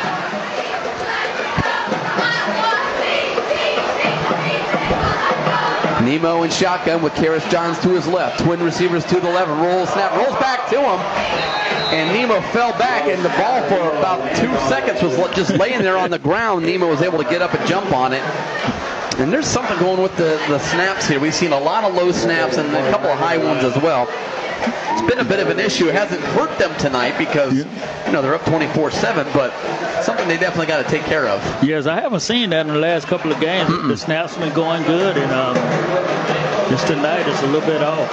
B: Nemo in shotgun with Karis Johns to his left. Twin receivers to the left. Snap, rolls back to him. And Nemo fell back, and the ball for about 2 seconds was just laying there on the ground. Nemo was able to get up and jump on it. And there's something going with the snaps here. We've seen a lot of low snaps and a couple of high ones as well. It's been a bit of an issue. It hasn't hurt them tonight because, they're up 24-7, but something they definitely got to take care of.
C: Yes, I haven't seen that in the last couple of games. The snaps have been going good, and just tonight it's a little bit off.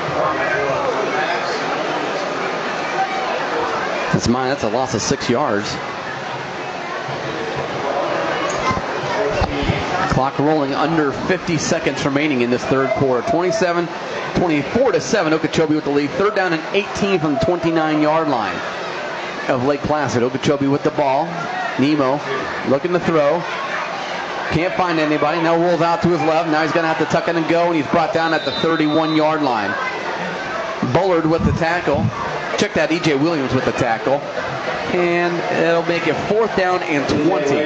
B: That's a loss of 6 yards. Clock rolling, under 50 seconds remaining in this third quarter. 24-7, Okeechobee with the lead. 3rd down and 18 from the 29-yard line of Lake Placid. Okeechobee with the ball. Nemo looking to throw. Can't find anybody. Now rolls out to his left. Now he's going to have to tuck in and go, and he's brought down at the 31-yard line. Bullard with the tackle. Check that, E.J. Williams with the tackle. And it'll make it 4th down and 20.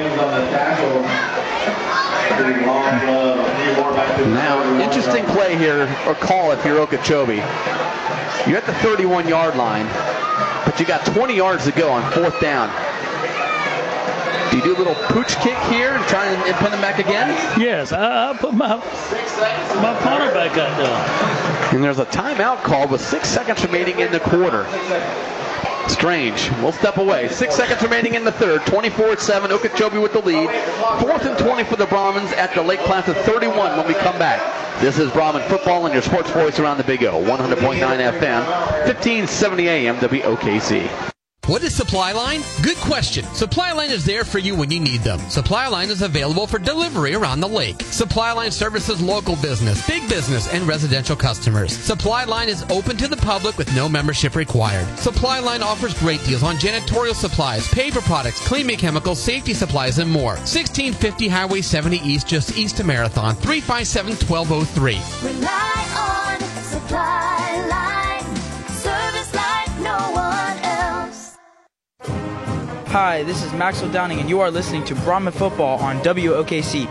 B: Now, interesting play here, or call if you're Okeechobee. You're at the 31-yard line, but you got 20 yards to go on 4th down. Do you do a little pooch kick here and try and pin them back again?
C: Yes, I'll put my punter back out there.
B: And there's a timeout call with 6 seconds remaining in the quarter. Strange. We'll step away. 6 seconds remaining in the third. 24-7. Okeechobee with the lead. 4th and 20 for the Brahmins at the Lake Placid 31 when we come back. This is Brahmin football and your sports voice around the Big O. 100.9 FM, 1570 AM, WOKC.
K: What is Supply Line? Good question. Supply Line is there for you when you need them. Supply Line is available for delivery around the lake. Supply Line services local business, big business, and residential customers. Supply Line is open to the public with no membership required. Supply Line offers great deals on janitorial supplies, paper products, cleaning chemicals, safety supplies, and more. 1650 Highway 70 East, just east of Marathon, 357-1203.
T: Rely on Supply Line. Service like no one else.
M: Hi, this is Maxwell Downing, and you are listening to Brahmin Football on WOKC.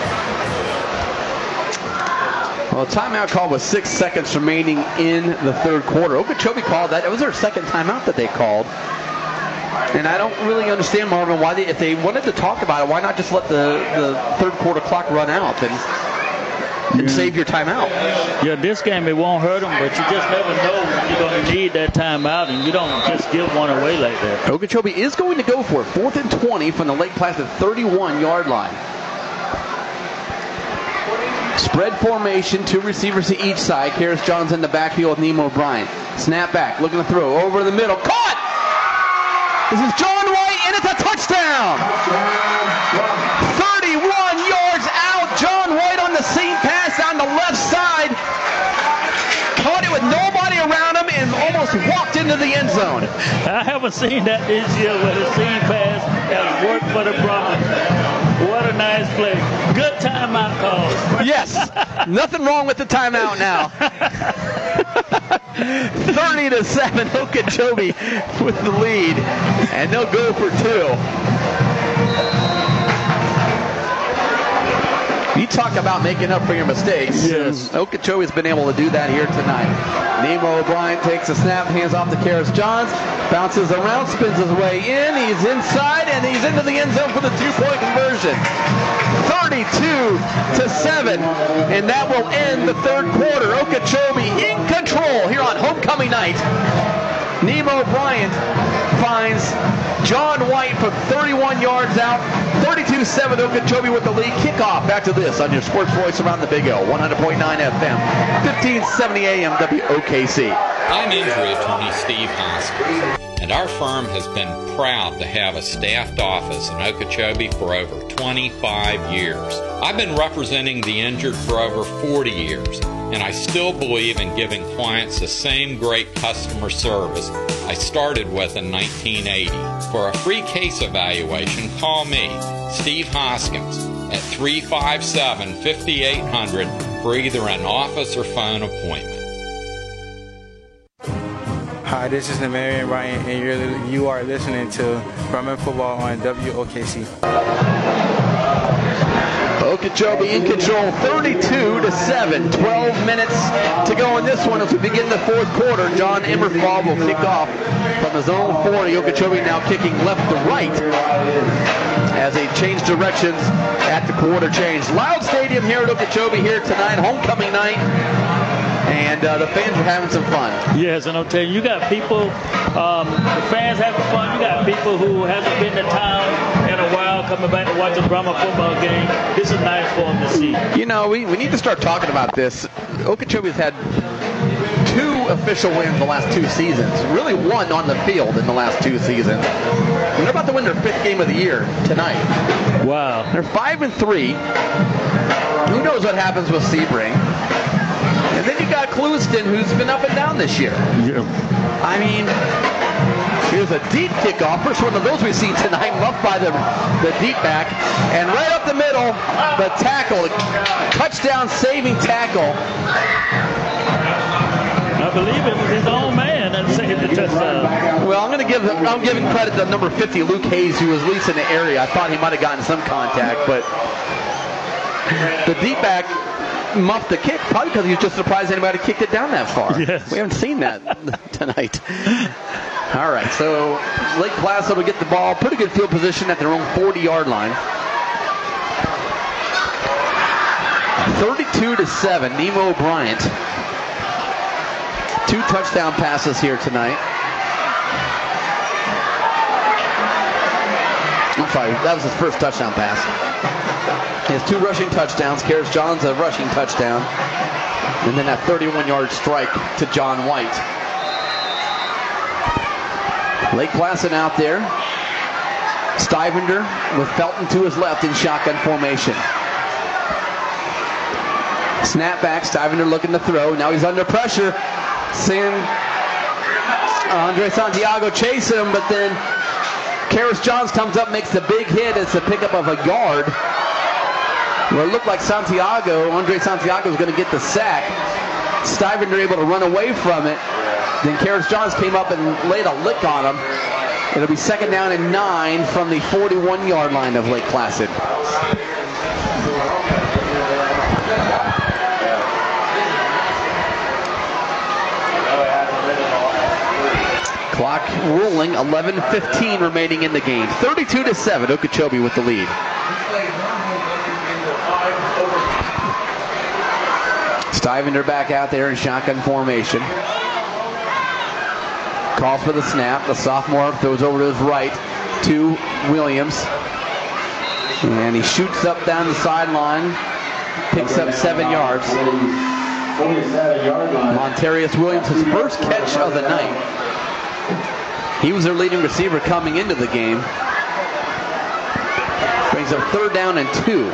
B: Well, timeout call with 6 seconds remaining in the third quarter. Okeechobee called that. It was their second timeout that they called. And I don't really understand, Marvin, why if they wanted to talk about it, why not just let the third quarter clock run out and save your timeout?
C: Yeah, this game, it won't hurt them, but you just never know when you're going to need that timeout, and you don't just give one away like that.
B: Okeechobee is going to go for it. 4th and 20 from the Lake Placid 31-yard line. Spread formation, 2 receivers to each side. Karis Johns in the backfield with Nemo O'Brien. Snap back, looking to throw. Over the middle. Caught! This is John White, and it's a touchdown! 31 yards out. John White on the seam pass down the left side. Caught it with nobody around him and almost walked into the end zone.
C: I haven't seen that this year where the seam pass has worked for the Brahmins. What a nice play. Good timeout call.
B: Yes. Nothing wrong with the timeout now. 30-7, Okeechobee with the lead. And they'll go for 2. You talk about making up for your mistakes.
C: Yes.
B: Okeechobee's been able to do that here tonight. Nemo O'Brien takes a snap, hands off to Karis Johns, bounces around, spins his way in. He's inside, and he's into the end zone for the 2-point conversion. 32-7, and that will end the third quarter. Okeechobee in control here on homecoming night. Nemo Bryant finds John White from 31 yards out. 32-7, Okeechobee with the lead. Kickoff. Back to this on your sports voice around the Big O. 100.9 FM, 1570 AM, WOKC.
W: I'm injury attorney Steve Hoskins, and our firm has been proud to have a staffed office in Okeechobee for over 25 years. I've been representing the injured for over 40 years, and I still believe in giving clients the same great customer service I started with in 1980. For a free case evaluation, call me, Steve Hoskins, at 357-5800 for either an office or phone appointment.
A: Hi, this is Namarian Ryan, and you are listening to Brahmin Football on WOKC.
B: Okeechobee in control, 32-7. 12 minutes to go in this one as we begin the fourth quarter. John Emmerfall will kick off from his own 40. Okeechobee now kicking left to right as they change directions at the quarter change. Loud stadium here at Okeechobee here tonight, homecoming night. And the fans are having some fun.
C: Yes, and I'm telling you, you got people, the fans having fun. You got people who haven't been to town in a while coming back to watch a Brahmin football game. This is nice for them to see.
B: You know, we need to start talking about this. Okeechobee's had 2 official wins the last 2 seasons. Really 1 on the field in the last 2 seasons. And they're about to win their 5th game of the year tonight.
C: Wow.
B: They're 5-3. Who knows what happens with Sebring? And then you got Clewiston, who's been up and down this year.
C: Yeah.
B: I mean, here's a deep kickoff. First one of those we've seen tonight, muffed by the deep back. And right up the middle, the tackle. Touchdown saving tackle.
C: I believe it was his own man that saved the touchdown.
B: Well, I'm giving credit to number 50, Luke Hayes, who was at least in the area. I thought he might have gotten some contact, but the deep back muffed the kick, probably because he was just surprised anybody kicked it down that far.
C: Yes.
B: We haven't seen that tonight. All right, so Lake Placid will get the ball. Pretty good field position at their own 40-yard line. 32-7, Nemo Bryant. 2 touchdown passes here tonight. I'm sorry, that was his first touchdown pass. He has 2 rushing touchdowns. Karis Johns a rushing touchdown. And then that 31-yard strike to John White. Lake Placid out there. Stivender with Felton to his left in shotgun formation. Snap back, Stivender looking to throw. Now he's under pressure. Seeing Andre Santiago chase him, but then Karis Johns comes up, makes the big hit. It's a pickup of a yard. Well, it looked like Andre Santiago was going to get the sack. Stivender able to run away from it. Then Karis Johns came up and laid a lick on him. It'll be 2nd down and 9 from the 41-yard line of Lake Placid. Clock rolling, 11:15 remaining in the game. 32-7, Okeechobee with the lead. Stivender back out there in shotgun formation. Calls for the snap. The sophomore throws over to his right to Williams. And he shoots up down the sideline. Picks up 7 yards. Montarius Williams, his first catch of the night. He was their leading receiver coming into the game. Brings up 3rd down and 2.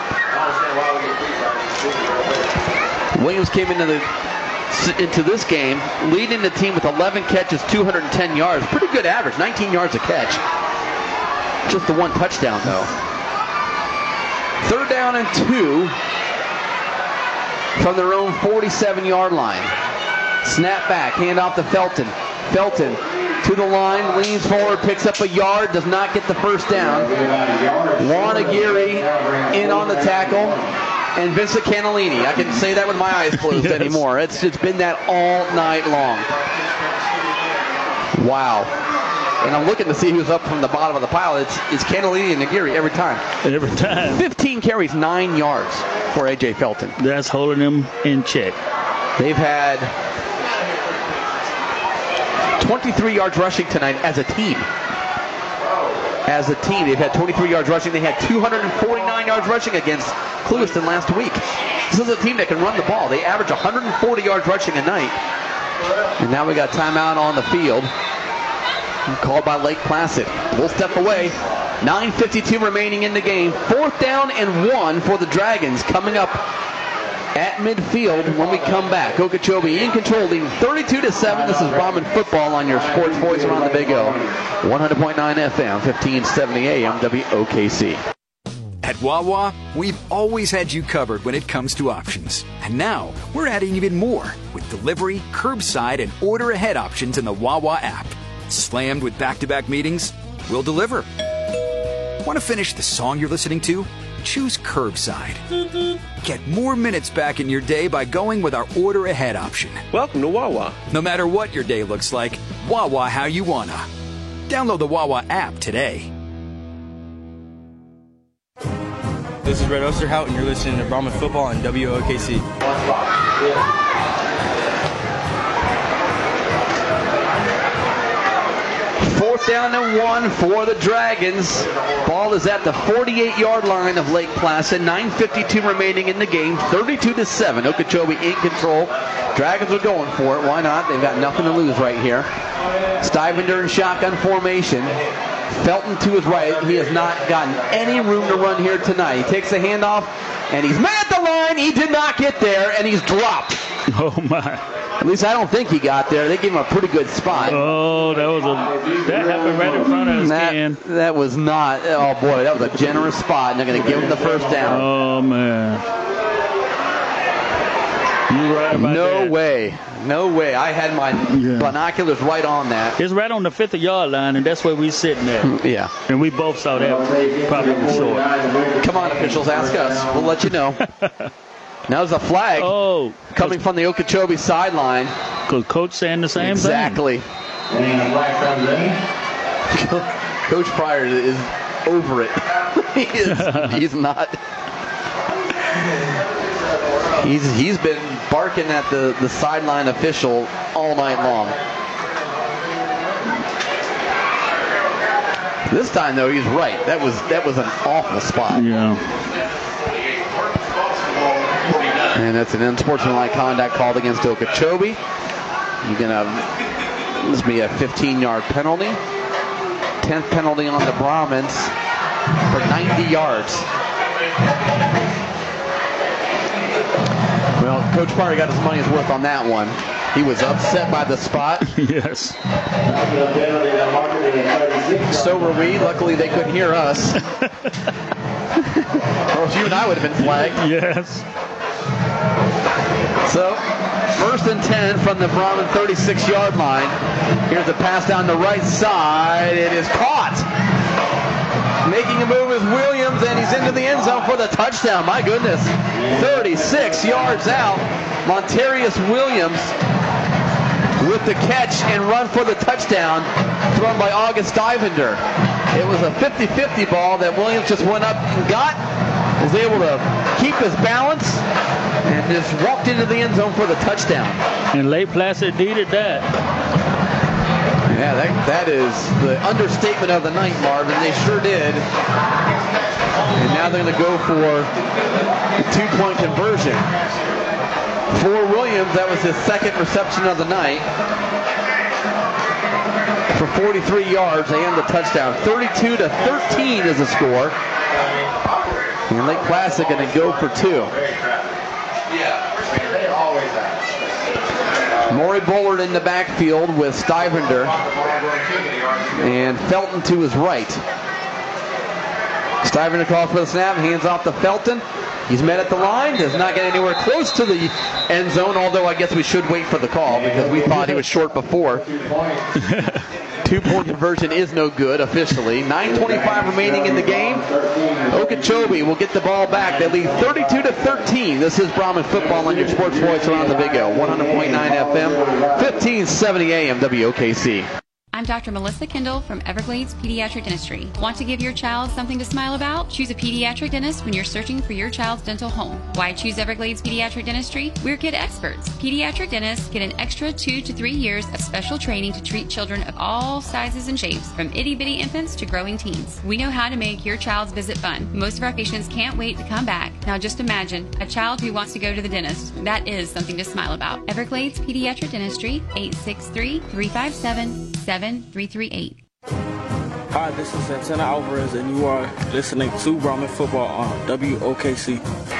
B: Williams came into this game leading the team with 11 catches, 210 yards. Pretty good average, 19 yards a catch. Just the 1 touchdown, though. 3rd down and 2 from their own 47-yard line. Snap back, hand off to Felton. Felton to the line, leans forward, picks up a yard, does not get the first down. Juan Aguirre in on the tackle, and Vincent Cannellini. I can say that with my eyes closed anymore. It's been that all night long. Wow. And I'm looking to see who's up from the bottom of the pile. It's Cannellini and Aguirre every time.
C: Every time.
B: 15 carries, 9 yards for A.J. Felton.
C: That's holding them in check.
B: They've had 23 yards rushing tonight as a team. As a team, they've had 23 yards rushing. They had 249 yards rushing against Clewiston last week. This is a team that can run the ball. They average 140 yards rushing a night. And now we got timeout on the field. Called by Lake Placid. We'll step away. 9:52 remaining in the game. 4th down and 1 for the Dragons coming up at midfield when we come back. Okeechobee in control, leading 32-7. This is Brahman football on your sports voice around the Big O. 100.9 FM, 1570 AM, WOKC.
Q: At Wawa, we've always had you covered when it comes to options. And now, we're adding even more with delivery, curbside, and order ahead options in the Wawa app. Slammed with back-to-back meetings? We'll deliver. Want to finish the song you're listening to? Choose curbside. Get more minutes back in your day by going with our order ahead option.
R: Welcome to Wawa.
Q: No matter what your day looks like, Wawa how you wanna. Download the Wawa app today.
S: This is Red Osterhout, and you're listening to Brahman Football on WOKC.
B: Fourth down and 1 for the Dragons. Ball is at the 48-yard line of Lake Placid. 9:52 remaining in the game. 32-7. Okeechobee in control. Dragons are going for it. Why not? They've got nothing to lose right here. Stivender in shotgun formation. Felton to his right. He has not gotten any room to run here tonight. He takes the handoff, and he's met the line. He did not get there, and he's dropped.
C: Oh, my.
B: At least I don't think he got there. They gave him a pretty good spot.
C: Oh, that happened right in front of us, Ken.
B: That was not. Oh, boy, that was a generous spot, and they're going to give him the first down.
C: Oh, man. You're right about that.
B: No way. I had my binoculars right on that.
C: It's right on the 50-yard line, and that's where we're sitting at.
B: Yeah.
C: And we both saw that probably short.
B: Come on, officials, ask us. We'll let you know. Now there's a flag coming from the Okeechobee sideline.
C: Because Coach saying the same
B: thing. Exactly. Coach Pryor is over it. He's not. He's been barking at the sideline official all night long. This time though, he's right. That was an awful spot.
C: Yeah.
B: And that's an unsportsmanlike conduct called against Okeechobee. This will be a 15-yard penalty. 10th penalty on the Brahmins for 90 yards. Well, Coach Pryor got his money's worth on that one. He was upset by the spot.
C: Yes.
B: So were we. Luckily, they couldn't hear us. Or else you and I would have been flagged.
C: Yes.
B: So, 1st and 10 from the Brahmin 36-yard line. Here's the pass down the right side. It is caught. Making a move is Williams, and he's into the end zone for the touchdown. My goodness. 36 yards out. Montarius Williams with the catch and run for the touchdown, thrown by August Stivender. It was a 50-50 ball that Williams just went up and got, was able to keep his balance, and just walked into the end zone for the touchdown.
C: And Lake Placid needed that.
B: Yeah, that is the understatement of the night, Marvin. They sure did. And now they're going to go for the 2-point conversion. For Williams, that was his second reception of the night. For 43 yards and the touchdown. 32-13 is the score. And Lake Placid going to go for 2. Maury Bullard in the backfield with Stivender and Felton to his right. Stivender calls for the snap, hands off to Felton. He's met at the line, does not get anywhere close to the end zone, although I guess we should wait for the call because we thought he was short before. 2-point conversion is no good officially. 9:25 remaining in the game. Okeechobee will get the ball back. They lead 32-13. This is Brahmin football on your sports voice around the Big O. 100.9 FM, 1570 AM WOKC.
D: I'm Dr. Melissa Kendall from Everglades Pediatric Dentistry. Want to give your child something to smile about? Choose a pediatric dentist when you're searching for your child's dental home. Why choose Everglades Pediatric Dentistry? We're kid experts. Pediatric dentists get an extra 2 to 3 years of special training to treat children of all sizes and shapes, from itty-bitty infants to growing teens. We know how to make your child's visit fun. Most of our patients can't wait to come back. Now just imagine a child who wants to go to the dentist. That is something to smile about. Everglades Pediatric Dentistry, 863-357-7338.
E: Hi, this is Santana Alvarez, and you are listening to Brahmin Football on WOKC.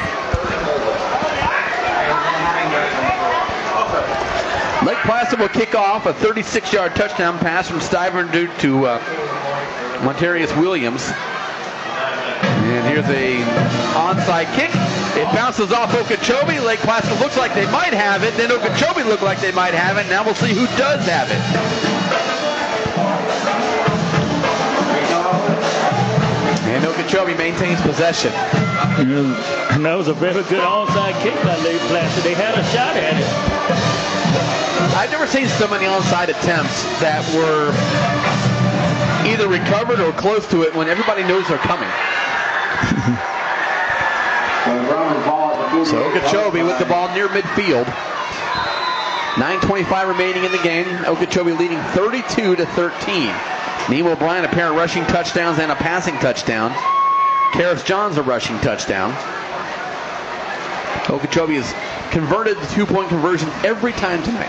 B: Lake Placid will kick off a 36-yard touchdown pass from Stivender to Montarius Williams. And here's a onside kick. It bounces off Okeechobee. Lake Placid looks like they might have it. Then Okeechobee looked like they might have it. Now we'll see who does have it. And Okeechobee maintains possession.
C: And that was a very good onside kick by Lake Placid. They had a shot at it.
B: I've never seen so many onside attempts that were either recovered or close to it when everybody knows they're coming. So Okeechobee with the ball near midfield. 9:25 remaining in the game. Okeechobee leading 32-13. Nemo Bryant, a pair of rushing touchdowns and a passing touchdown. Karis Johns, a rushing touchdown. Okeechobee has converted the 2-point conversion every time tonight.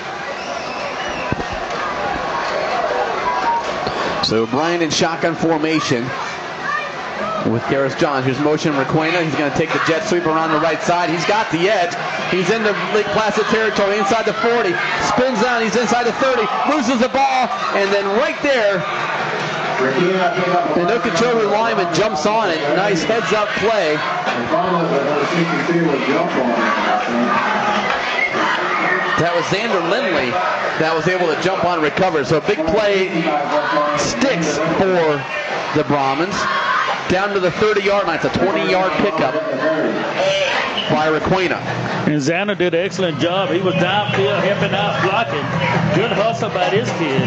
B: So Bryant in shotgun formation with Karis Johns. Here's motion Requena. He's going to take the jet sweep around the right side. He's got the edge. He's into Lake Placid territory, inside the 40. Spins down. He's inside the 30. Loses the ball. And then right there, an Okeechobee lineman jumps on it. Nice heads-up play. That was Xander Lindley that was able to jump on and recover. So a big play sticks for the Brahmins. down to the 30-yard line. It's a 20-yard pickup by Requena.
C: And Xander did an excellent job. He was downfield, helping out, blocking. Good hustle by this kid.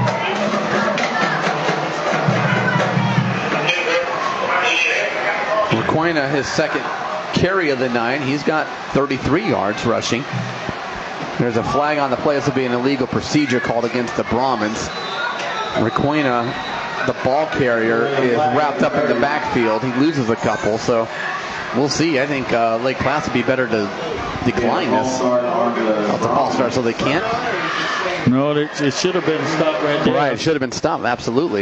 B: Requena, his second carry of the night. He's got 33 yards rushing. There's a flag on the play. This will be an illegal procedure called against the Brahmins. Requena, the ball carrier, is wrapped up in the backfield. He loses a couple, so we'll see. I think Lake Placid would be better to decline this. Let the ball start so they can't.
C: No, it should have been stopped right there.
B: Right, it should have been stopped, absolutely.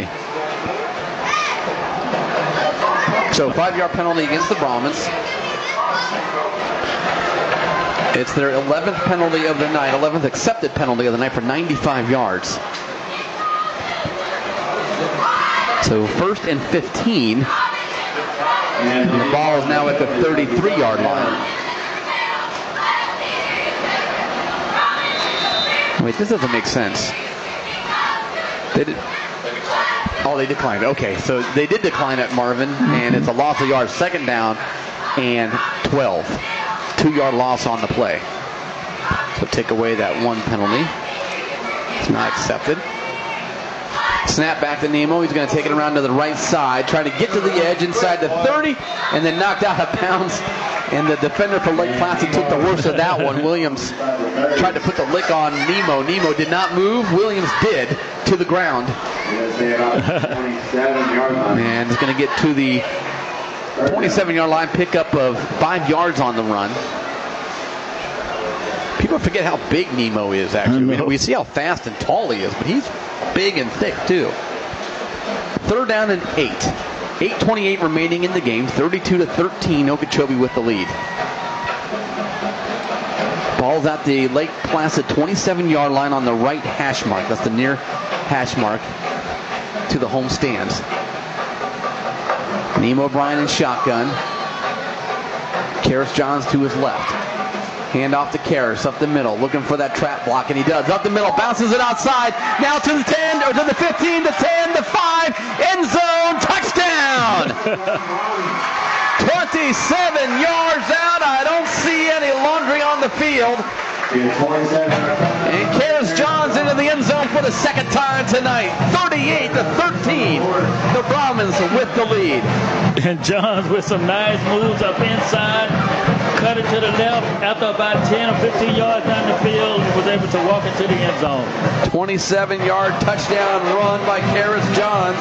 B: So 5-yard penalty against the Brahmins. It's their 11th penalty of the night, 11th accepted penalty of the night for 95 yards. So 1st and 15. And the ball is now at the 33-yard line. Wait, this doesn't make sense. They declined. Okay, so they did decline at Marvin, and it's a loss of yards. 2nd down and 12. 2-yard loss on the play. So take away that one penalty. It's not accepted. Snap back to Nemo. He's going to take it around to the right side, trying to get to the edge inside the 30, and then knocked out of bounds. And the defender for Lake Placid took the worst of that one. Williams tried to put the lick on Nemo. Nemo did not move. Williams did to the ground. And he's going to get to the 27-yard line, pickup of 5 yards on the run. People forget how big Nemo is, actually. I mean, we see how fast and tall he is, but he's big and thick, too. 3rd down and 8. 8:28 remaining in the game. 32-13, Okeechobee with the lead. Ball's at the Lake Placid 27-yard line on the right hash mark. That's the near hash mark to the home stands. Nemo O'Brien in shotgun. Karis Johns to his left. Hand off to Karis up the middle, looking for that trap block, and he does. Up the middle, bounces it outside. Now to the 10, or to the 15, the 10, the 5, end zone, touchdown! 27 yards out. I don't see any laundry on the field. And Karis Johns into the end zone for the 2nd time tonight. 38-13. The Brahmins with the lead.
C: And Johns with some nice moves up inside. Cut it to the left after about 10 or 15 yards down the field. Was able to walk into the end zone.
B: 27-yard touchdown run by Karis Johns.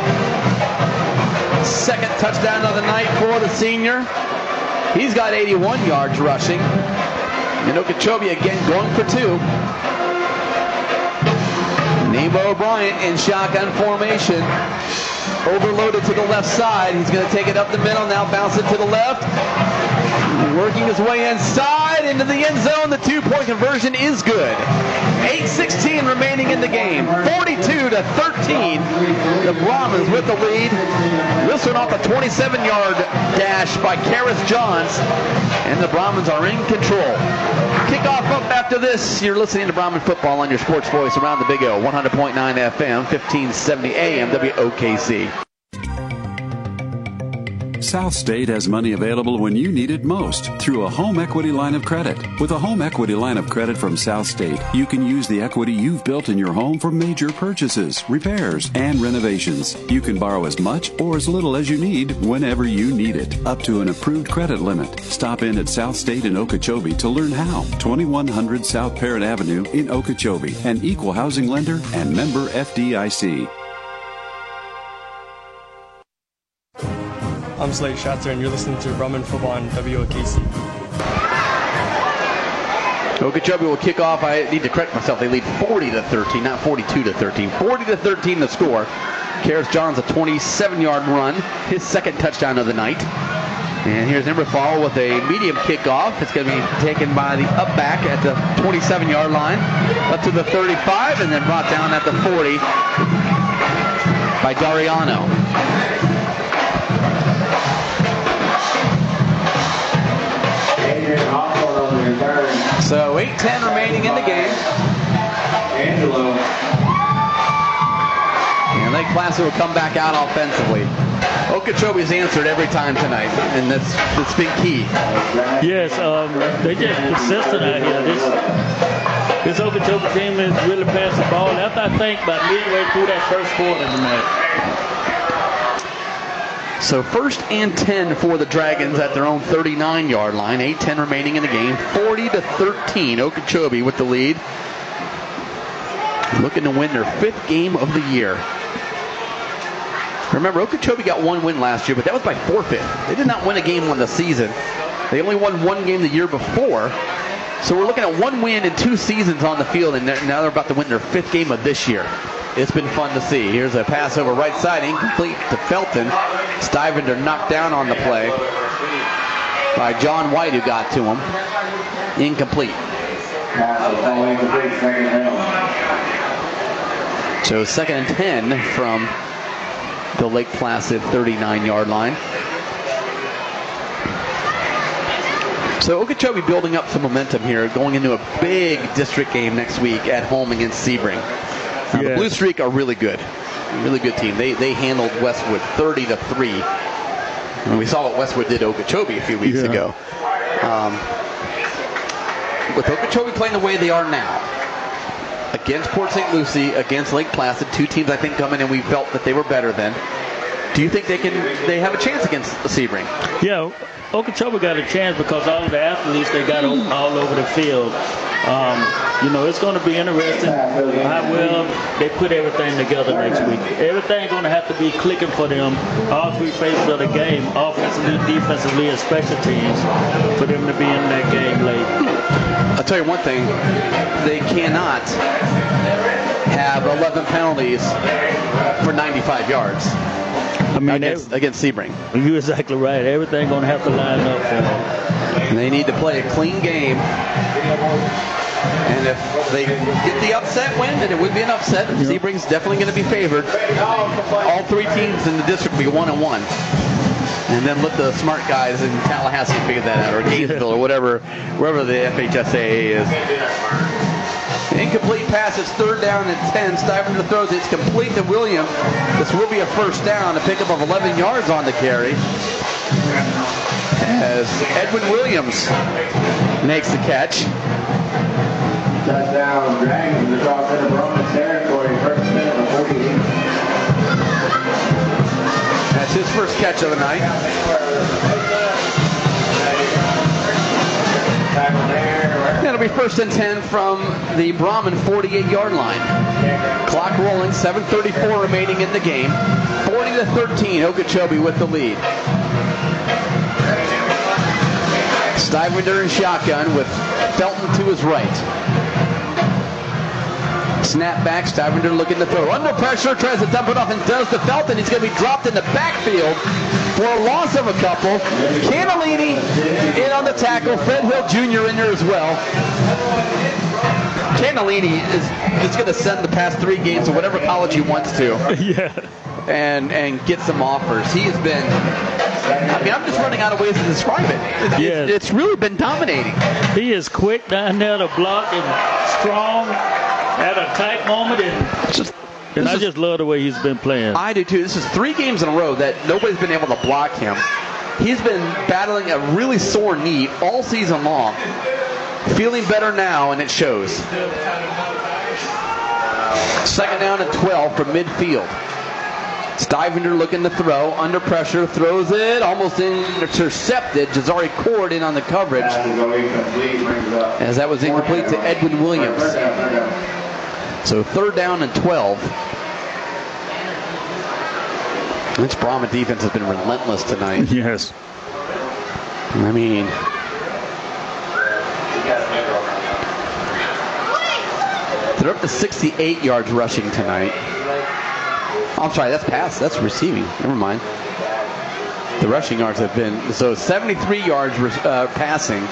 B: 2nd touchdown of the night for the senior. He's got 81 yards rushing. And Okeechobee again going for 2. Nemo O'Brien in shotgun formation. Overloaded to the left side. He's going to take it up the middle. Now bounce it to the left. Working his way inside into the end zone. The 2-point conversion is good. 8:16 remaining in the game. 42-13. The Brahmins with the lead. This one off a 27-yard dash by Karis Johns. And the Brahmins are in control. Kickoff up after this. You're listening to Brahmin football on your sports voice around the Big O. 100.9 FM, 1570 AM, WOKC.
G: South State has money available when you need it most through a home equity line of credit. With a home equity line of credit from South State, you can use the equity you've built in your home for major purchases, repairs, and renovations. You can borrow as much or as little as you need whenever you need it, up to an approved credit limit. Stop in at South State in Okeechobee to learn how. 2100 South Parrott Avenue in Okeechobee, an equal housing lender and member FDIC.
H: I'm Slade Schatzer, and you're listening to Brahmin Football on WOKC.
B: Okeechobee will kick off. I need to correct myself. They lead 40-13, not 42-13. 40-13 the score. Karis Johns a 27-yard run, his 2nd touchdown of the night. And here's Imberthal with a medium kickoff. It's going to be taken by the up back at the 27-yard line, up to the 35, and then brought down at the 40 by Dariano. So 8:10 remaining in the game. And Lake Placid will come back out offensively. Okeechobee's answered every time tonight, and that's been key.
C: Yes, they just consistent out here. This Okeechobee team is really passing the ball. After I think about midway through that first quarter tonight.
B: So 1st and 10 for the Dragons at their own 39-yard line. 8:10 remaining in the game. 40-13. Okeechobee with the lead. Looking to win their 5th game of the year. Remember, Okeechobee got 1 win last year, but that was by forfeit. They did not win a game on the season. They only won 1 game the year before. So we're looking at 1 win in 2 seasons on the field, and now they're about to win their 5th game of this year. It's been fun to see. Here's a pass over right side, incomplete to Felton. Stivender knocked down on the play by John White, who got to him. Incomplete. So 2nd and 10 from the Lake Placid 39-yard line. So Okeechobee building up some momentum here, going into a big district game next week at home against Sebring. Now, the Blue Streak are really good. Really good team. They handled Westwood 30-3. And we saw what Westwood did to Okeechobee a few weeks ago. With Okeechobee playing the way they are now, against Port St. Lucie, against Lake Placid, 2 teams I think coming in we felt that they were better than. Do you think they have a chance against Sebring?
C: Yeah, Okeechobee got a chance because all of the athletes they got all over the field. It's going to be interesting how well they put everything together next week. Everything's going to have to be clicking for them, all 3 phases of the game, offensively, defensively, and special teams, for them to be in that game late.
B: I'll tell you one thing. They cannot have 11 penalties for 95 yards. Against Sebring.
C: You're exactly right. Everything's going to have to line up for them.
B: And they need to play a clean game. And if they get the upset win, then it would be an upset. Sebring's definitely going to be favored. All 3 teams in the district will be 1-1. And then let the smart guys in Tallahassee figure that out, or Gainesville, or wherever the FHSAA is. Incomplete pass. It's 3rd down and 10. Stivender throws it. It's complete to Williams. This will be a 1st down, a pickup of 11 yards on the carry. As Edwin Williams makes the catch.
F: Touchdown, Dragons across into Roman territory. 1st minute of 48.
B: That's his first catch of the night. It'll be 1st and 10 from the Brahman 48-yard line. Clock rolling, 7:34 remaining in the game. 40-13, Okeechobee with the lead. Stivender in shotgun with Felton to his right. Snap back, Stivender looking to throw. Under pressure, tries to dump it off and does to Felton. He's going to be dropped in the backfield for a loss of a couple. Cannellini in on the tackle. Fred Hill Jr. in there as well. Cannellini is going to send the past 3 games to whatever college he wants to. And get some offers. He has been, I'm just running out of ways to describe it. It's really been dominating.
C: He is quick down there to block and strong at a tight moment. And I just love the way he's been playing.
B: I do too. This is 3 games in a row that nobody's been able to block him. He's been battling a really sore knee all season long. Feeling better now, and it shows. 2nd down and 12 from midfield. Stivender looking to throw, under pressure, throws it, almost intercepted. Jazari Cord in on the coverage, as that was incomplete to Edwin Williams. So 3rd down and 12. This Brahma defense has been relentless tonight.
C: Yes.
B: I mean, they're up to 68 yards rushing tonight. I'm sorry, that's pass. That's receiving. Never mind. The rushing yards have been, so 73 yards passing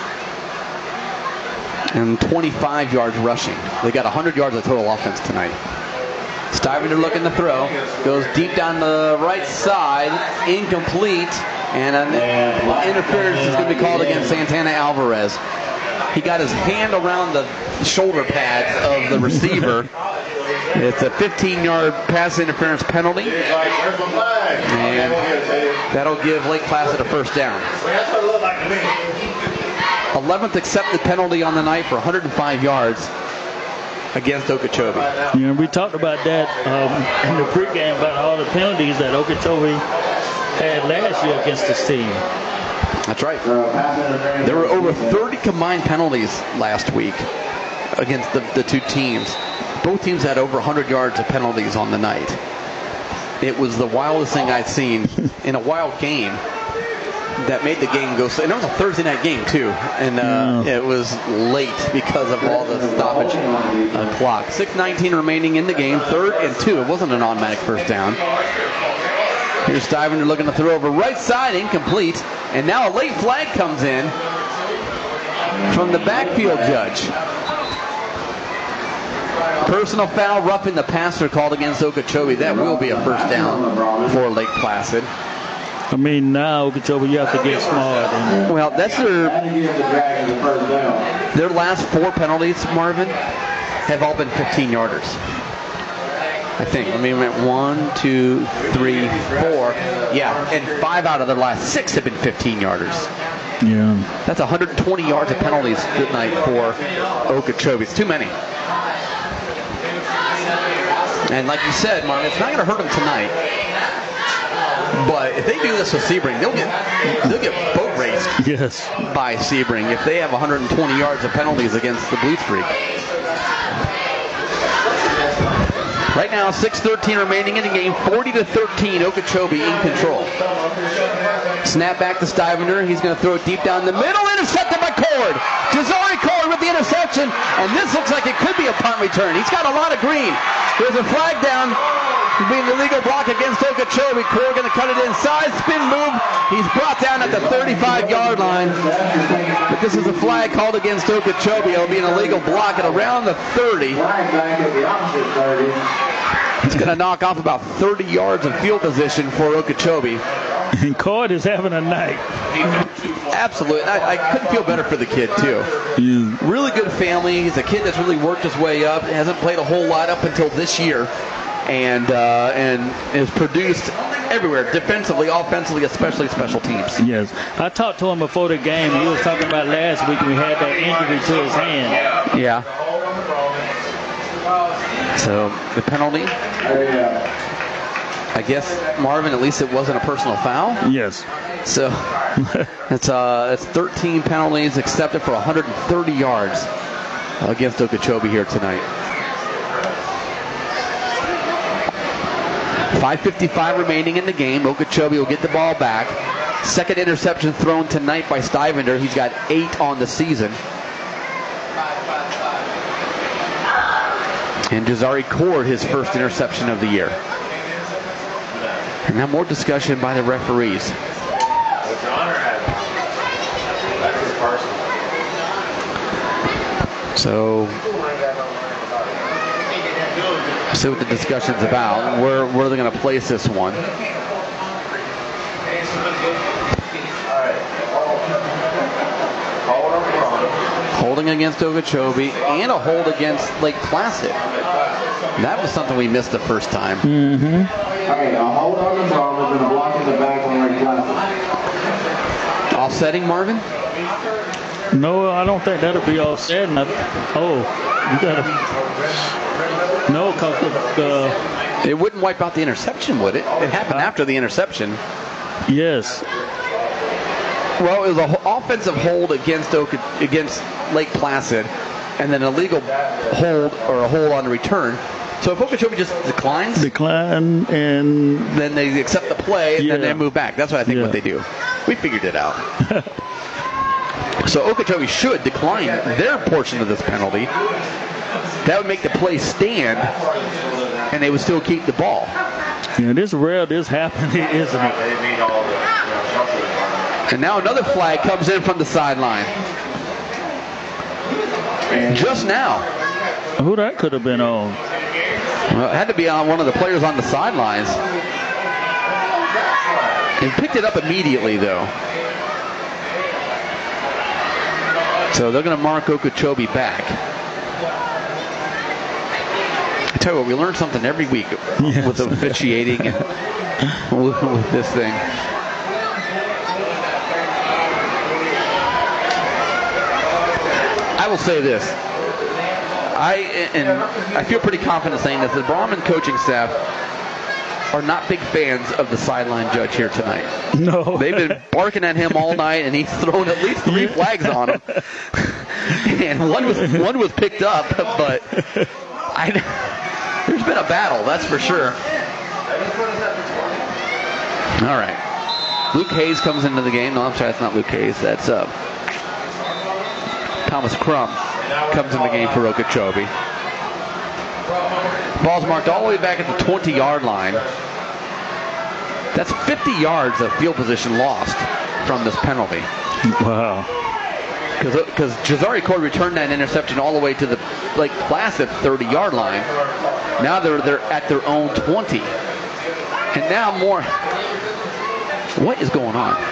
B: and 25 yards rushing. They got 100 yards of total offense tonight. Stivender looking to throw. Goes deep down the right side. Incomplete. And an interference is going to be called against Santana Alvarez. He got his hand around the shoulder pads of the receiver It's a 15-yard pass interference penalty, and that'll give Lake Placid a first down. 11th accepted penalty on the night for 105 yards against Okeechobee.
C: Yeah, we talked about that in the pregame about all the penalties that Okeechobee had last year against this team.
B: That's right. There were over 30 combined penalties last week against the two teams. Both teams had over 100 yards of penalties on the night. It was the wildest thing I'd seen in a wild game that made the game go. And it was a Thursday night game too, and it was late because of all the stoppage clock. 6:19 remaining in the game. 3rd and 2. It wasn't an automatic first down. Here's Stivender looking to throw over right side, incomplete. And now a late flag comes in from the backfield judge. Personal foul, roughing the passer called against Okeechobee. That will be a first down for Lake Placid.
C: I mean, now Okeechobee, you have to get smart.
B: Well, that's their last 4 penalties, Marvin, have all been 15-yarders. I think. I mean, we went 1, 2, 3, 4. Yeah, and 5 out of their last 6 have been 15-yarders.
C: Yeah.
B: That's 120 yards of penalties tonight for Okeechobee. It's too many. And like you said, Marvin, it's not going to hurt them tonight. But if they do this with Sebring, they'll get boat raced by Sebring if they have 120 yards of penalties against the Blue Streak. Right now, 6:13 remaining in the game. 40-13, Okeechobee in control. Snap back to Stivender. He's going to throw it deep down the middle. Intercepted by Cord. Jazari Cord with the interception. And this looks like it could be a punt return. He's got a lot of green. There's a flag down. Being the legal block against Okeechobee. Cord going to cut it inside. Spin move. He's brought down at the 35-yard line. But this is a flag called against Okeechobee. It'll be an illegal block at around the 30. It's going to knock off about 30 yards of field position for Okeechobee.
C: And Cord is having a night.
B: Absolutely. I couldn't feel better for the kid, too.
C: Yeah.
B: Really good family. He's a kid that's really worked his way up. Hasn't played a whole lot up until this year. And is produced everywhere, defensively, offensively, especially special teams.
C: Yes. I talked to him before the game. He was talking about last week when we had that injury to his hand.
B: Yeah. So the penalty, I guess, Marvin, at least it wasn't a personal foul.
C: Yes.
B: So it's 13 penalties accepted for 130 yards against Okeechobee here tonight. 5:55 remaining in the game. Okeechobee will get the ball back. Second interception thrown tonight by Stivender. He's got 8 on the season. And Jazari Cord, his first interception of the year. And now more discussion by the referees. So, see what the discussion's about. Where are they going to place this one? Holding against Okeechobee and a hold against Lake Placid. That was something we missed the first time.
F: Mm-hmm. All right, now hold on the ball. We're going to block in the back on Lake Placid.
B: Offsetting, Marvin?
C: No, I don't think that'll be offset. You got to. No, because
B: it wouldn't wipe out the interception, would it? It happened after the interception.
C: Yes.
B: Well, it was an offensive hold against Lake Placid, and then a legal hold or a hold on the return. So if Okeechobee just decline,
C: and
B: then they accept the play, and then they move back. That's what I think what they do. We figured it out. So Okeechobee should decline their portion of this penalty. That would make the play stand, and they would still keep the ball.
C: Yeah, this happening, isn't it?
B: And now another flag comes in from the sideline. Just now.
C: Who that could have been on?
B: Well, it had to be on one of the players on the sidelines. He picked it up immediately, though. So they're going to mark Okeechobee back. I tell you what, we learn something every week with the officiating and with this thing. I will say this. I feel pretty confident saying this. The Brahman coaching staff are not big fans of the sideline judge here tonight.
C: No.
B: They've been barking at him all night, and he's thrown at least 3 flags on him. And one was picked up, but there's been a battle, that's for sure. All right. Luke Hayes comes into the game. No, I'm sorry, that's not Luke Hayes. That's Thomas Crum comes in the game for Okeechobee. Ball's marked all the way back at the 20-yard line. That's 50 yards of field position lost from this penalty.
C: Wow.
B: Because Jazari Cord returned that interception all the way to the placid 30-yard line. Now they're at their own 20. And now more. What is going on?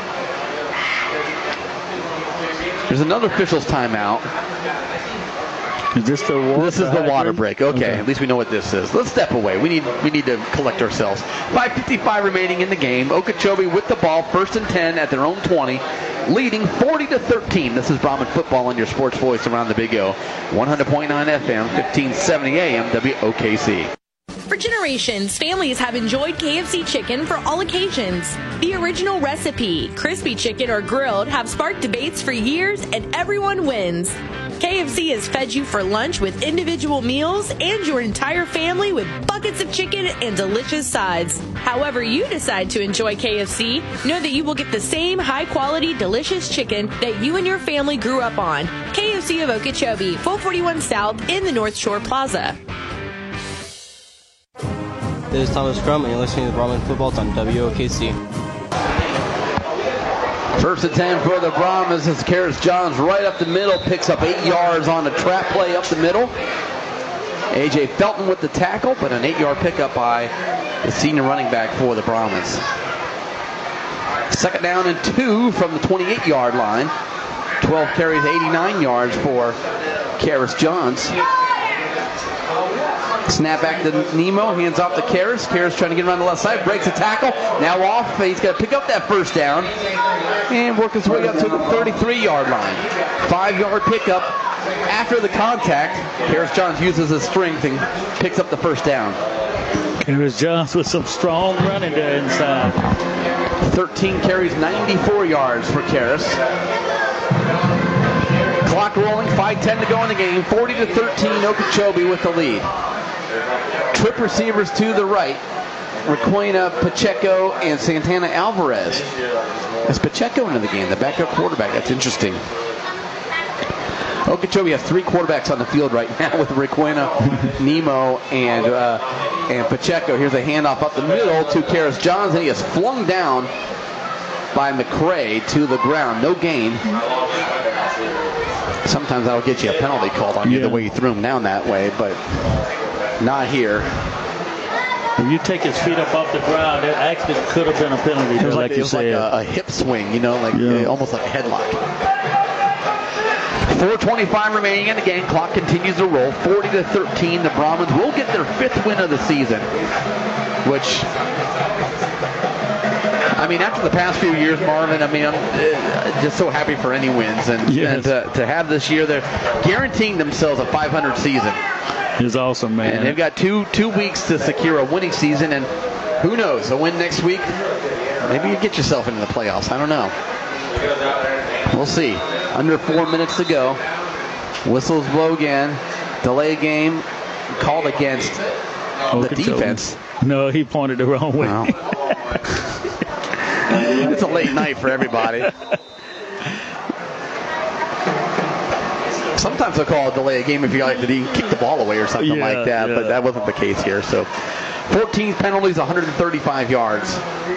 B: There's another official's timeout.
C: Is this the water?
B: This is the water break. Okay, at least we know what this is. Let's step away. We need to collect ourselves. 5:55 remaining in the game. Okeechobee with the ball, 1st and 10 at their own 20, leading 40-13. This is Brahman football on your sports voice around the Big O. 100.9 FM, 1570 AM, WOKC.
I: For generations, families have enjoyed KFC chicken for all occasions. The original recipe, crispy chicken or grilled, have sparked debates for years, and everyone wins. KFC has fed you for lunch with individual meals and your entire family with buckets of chicken and delicious sides. However you decide to enjoy KFC, know that you will get the same high-quality, delicious chicken that you and your family grew up on. KFC of Okeechobee, 441 South in the North Shore Plaza.
P: This is Thomas Crum, and you're listening to Brahman Football on WOKC.
B: 1st and 10 for the Brahmans as Karis Johns right up the middle, picks up 8 yards on a trap play up the middle. A.J. Felton with the tackle, but an 8-yard pickup by the senior running back for the Brahmans. 2nd down and 2 from the 28-yard line. 12 carries, 89 yards for Karis Johns. Snap back to Nemo, hands off to Karis. Karis trying to get around the left side, breaks a tackle. Now off, he's got to pick up that 1st down and work his way up to the 33-yard line. 5-yard pickup after the contact. Karis Johns uses his strength and picks up the 1st down.
C: Karis Johns with some strong running there inside.
B: 13 carries, 94 yards for Karis. Clock rolling, 5:10 to go in the game. 40-13, Okeechobee with the lead. Trip receivers to the right. Requena, Pacheco, and Santana Alvarez. Is Pacheco into the game, the backup quarterback? That's interesting. Okeechobee has 3 quarterbacks on the field right now with Requena, Nemo, and Pacheco. Here's a handoff up the middle to Karis Johns, and he is flung down by McCray to the ground. No gain. Sometimes that'll get you a penalty called on you the way you threw him down that way, but not here.
C: When you take his feet up off the ground, it actually could have been a penalty.
B: It was like a hip swing, almost like a headlock. 4:25 remaining in the game. Clock continues to roll. 40-13. The Brahmans will get their 5th win of the season, which, after the past few years, Marvin, I'm just so happy for any wins. And to have this year, they're guaranteeing themselves a 500 season.
C: It's awesome, man.
B: And they've got two weeks to secure a winning season, and who knows, a win next week, maybe you get yourself into the playoffs. I don't know. We'll see. Under 4 minutes to go. Whistles blow again. Delay game called against the defense.
C: No, he pointed the wrong way.
B: Wow. It's a late night for everybody. Sometimes they'll call a delay a game if you like to kick the ball away or something like that, but that wasn't the case here. So 14 penalties, 135 yards.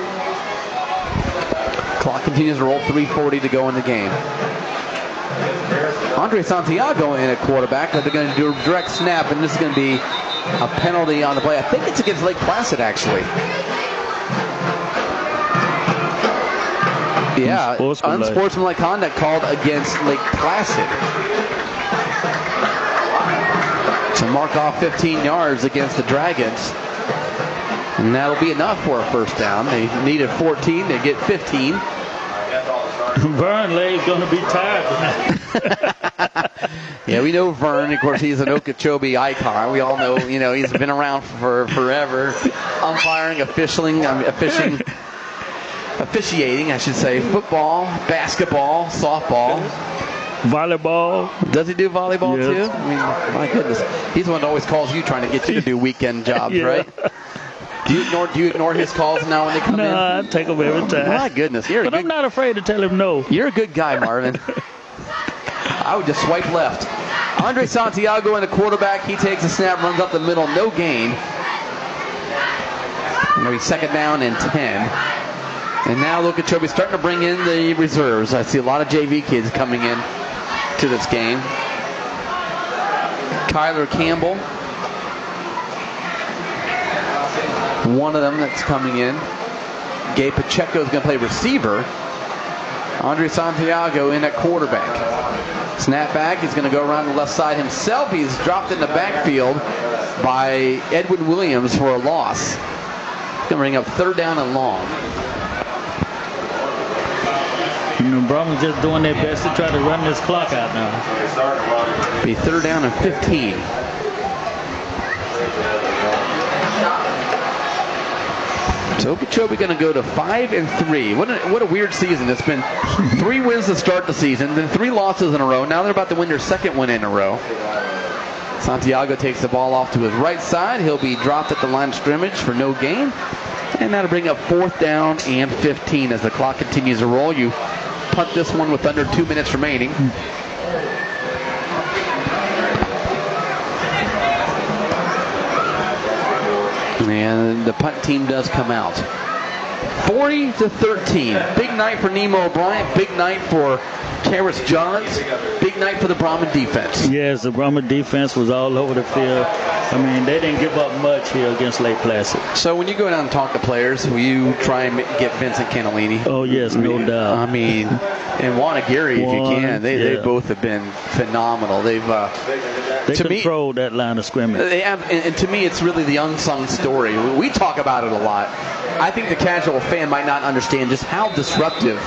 B: Clock continues to roll, 3:40 to go in the game. Andre Santiago in at quarterback, but they're going to do a direct snap, and this is going to be a penalty on the play. I think it's against Lake Placid, actually. Yeah, unsportsmanlike conduct called against Lake Placid. to mark off 15 yards against the Dragons. And that'll be enough for a first down. They needed 14. They get 15.
C: Vern Lay's going to be tired tonight.
B: Yeah, we know Vern. Of course, he's an Okeechobee icon. We all know, he's been around for forever. Umpiring, officiating, I should say. Football, basketball, softball.
C: Volleyball.
B: Does he do volleyball
C: yes.
B: too? I mean, my goodness. He's the one that always calls you trying to get you to do weekend jobs,
C: yeah.
B: right? Do you ignore his calls now when they come in?
C: No, I take them every time.
B: My goodness.
C: But I'm not afraid to tell him no.
B: You're a good guy, Marvin. I would just swipe left. Andre Santiago in the quarterback. He takes a snap, runs up the middle, no gain. Maybe second down and 10. And now Okeechobee starting to bring in the reserves. I see a lot of JV kids coming in to this game. Kyler Campbell, one of them that's coming in. Gabe Pacheco is going to play receiver. Andre Santiago in at quarterback. Snap back. He's going to go around the left side himself. He's dropped in the backfield by Edwin Williams for a loss. Going to bring up third down and long.
C: Brahman's just doing their best to try to run this clock out now.
B: Be third down and 15. So Okeechobee going to go to 5-3. What a weird season. It's been 3 wins to start the season, then 3 losses in a row. Now they're about to win their second win in a row. Santiago takes the ball off to his right side. He'll be dropped at the line of scrimmage for no gain. And that'll bring up fourth down and 15 as the clock continues to roll. You punt this one with under 2 minutes remaining. And the punt team does come out. 40-13. Big night for Nemo O'Brien. Big night for Karis Johns. Big night for the Brahman defense.
C: Yes, the Brahman defense was all over the field. I mean, they didn't give up much here against Lake Placid.
B: So when you go down and talk to players, will you try and get Vincent Cannellini?
C: Oh, yes, no doubt.
B: I mean, and Wanagiri, if you can. They both have been phenomenal. They've
C: controlled that line of scrimmage.
B: They have, and to me, it's really the unsung story. We talk about it a lot. I think the casual fan might not understand just how disruptive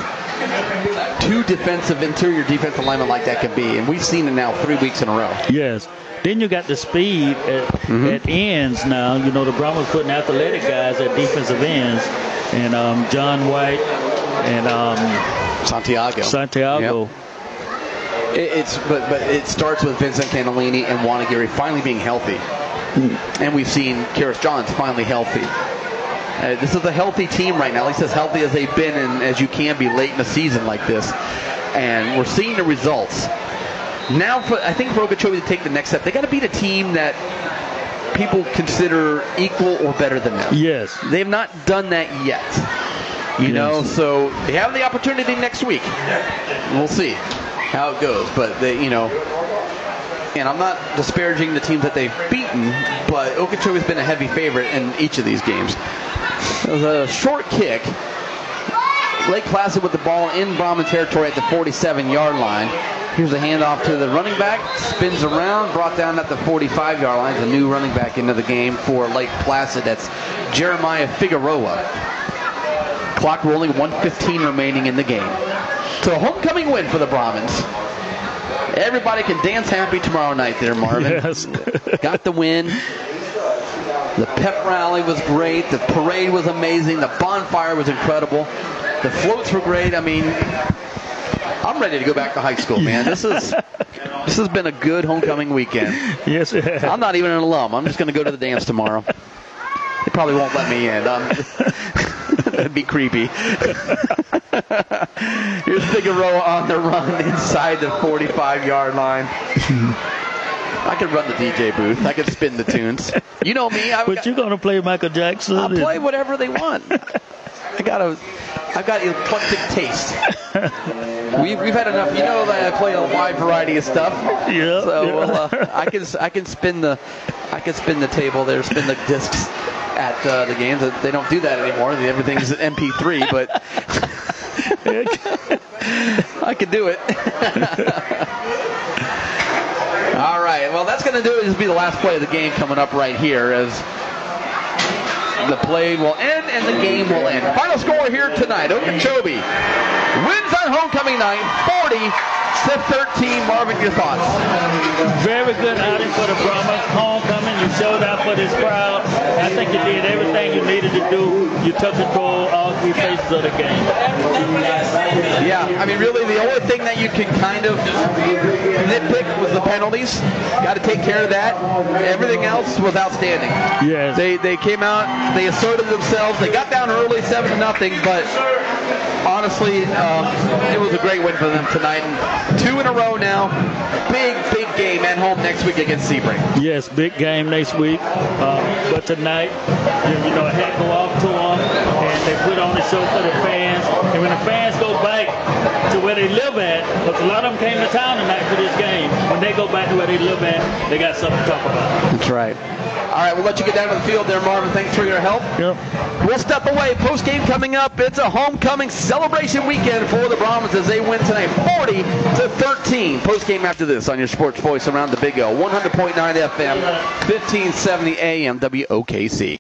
B: 2 interior defensive linemen like that can be. And we've seen it now 3 weeks in a row.
C: Yes. Then you got the speed at ends now. You know, the Brahmans putting athletic guys at defensive ends. And John White and Santiago.
B: Yep. But it starts with Vincent Cannellini and Wanagiri finally being healthy. And we've seen Karis Johns finally healthy. This is a healthy team right now, at least as healthy as they've been and as you can be late in a season like this. And we're seeing the results. Now, I think for Okeechobee to take the next step, they got to beat a team that people consider equal or better than them.
C: Yes.
B: They have not done that yet. You know, so they have the opportunity next week. We'll see how it goes. But they, and I'm not disparaging the teams that they've beaten, but Okeechobee's been a heavy favorite in each of these games. It was a short kick. Lake Placid with the ball in Brahman territory at the 47-yard line. Here's a handoff to the running back. Spins around, brought down at the 45-yard line. The new running back into the game for Lake Placid. That's Jeremiah Figueroa. Clock rolling, 1:15 remaining in the game. So a homecoming win for the Brahmans. Everybody can dance happy tomorrow night there, Marvin.
C: Yes.
B: Got the win. The pep rally was great. The parade was amazing. The bonfire was incredible. The floats were great. I mean, I'm ready to go back to high school, man. This has been a good homecoming weekend.
C: Yes, it has.
B: I'm not even an alum. I'm just going to go to the dance tomorrow. They probably won't let me in. That'd be creepy. Here's Figueroa on the run inside the 45-yard line. I could run the DJ booth. I could spin the tunes. You know me.
C: But you're going to play Michael Jackson?
B: I'll play whatever they want. I've got eclectic taste. We've had enough. You know that I play a wide variety of stuff.
C: Yeah.
B: So I can spin the table there, spin the discs at the games. They don't do that anymore. Everything's MP3, but I could do it. All right. right, well, that's going to do it. This will be the last play of the game coming up right here as the play will end and the game will end. Final score here tonight, Okeechobee wins on homecoming night, 40-13. Marvin, your thoughts?
C: Very good outing for the Brahmas. Homecoming, you showed out for this crowd. I think you did everything you needed to do. You took control all three phases of the game.
B: Yeah, I mean, really, the only thing that you can kind of nitpick was the penalties. Got to take care of that. Everything else was outstanding.
C: Yes.
B: They came out, they asserted themselves. They got down early, 7-0, but honestly, it was a great win for them tonight. And 2 in a row now. Big game at home next week against Sebring.
C: Yes, big game next week. But tonight, you know, a hat go off to them, and they put on the show for the fans. And when the fans go back to where they live at, because a lot of them came to town tonight for this game, when they go back to where they live at, they got something to talk about.
B: That's right. All right, we'll let you get down to the field there, Marvin. Thanks for your help.
C: Yep.
B: We'll step away. Post-game coming up. It's a homecoming celebration weekend for the Brahmas as they win tonight 40-13. Post-game after this on your sports voice around the Big O. 100.9 FM, 1570 AM, WOKC.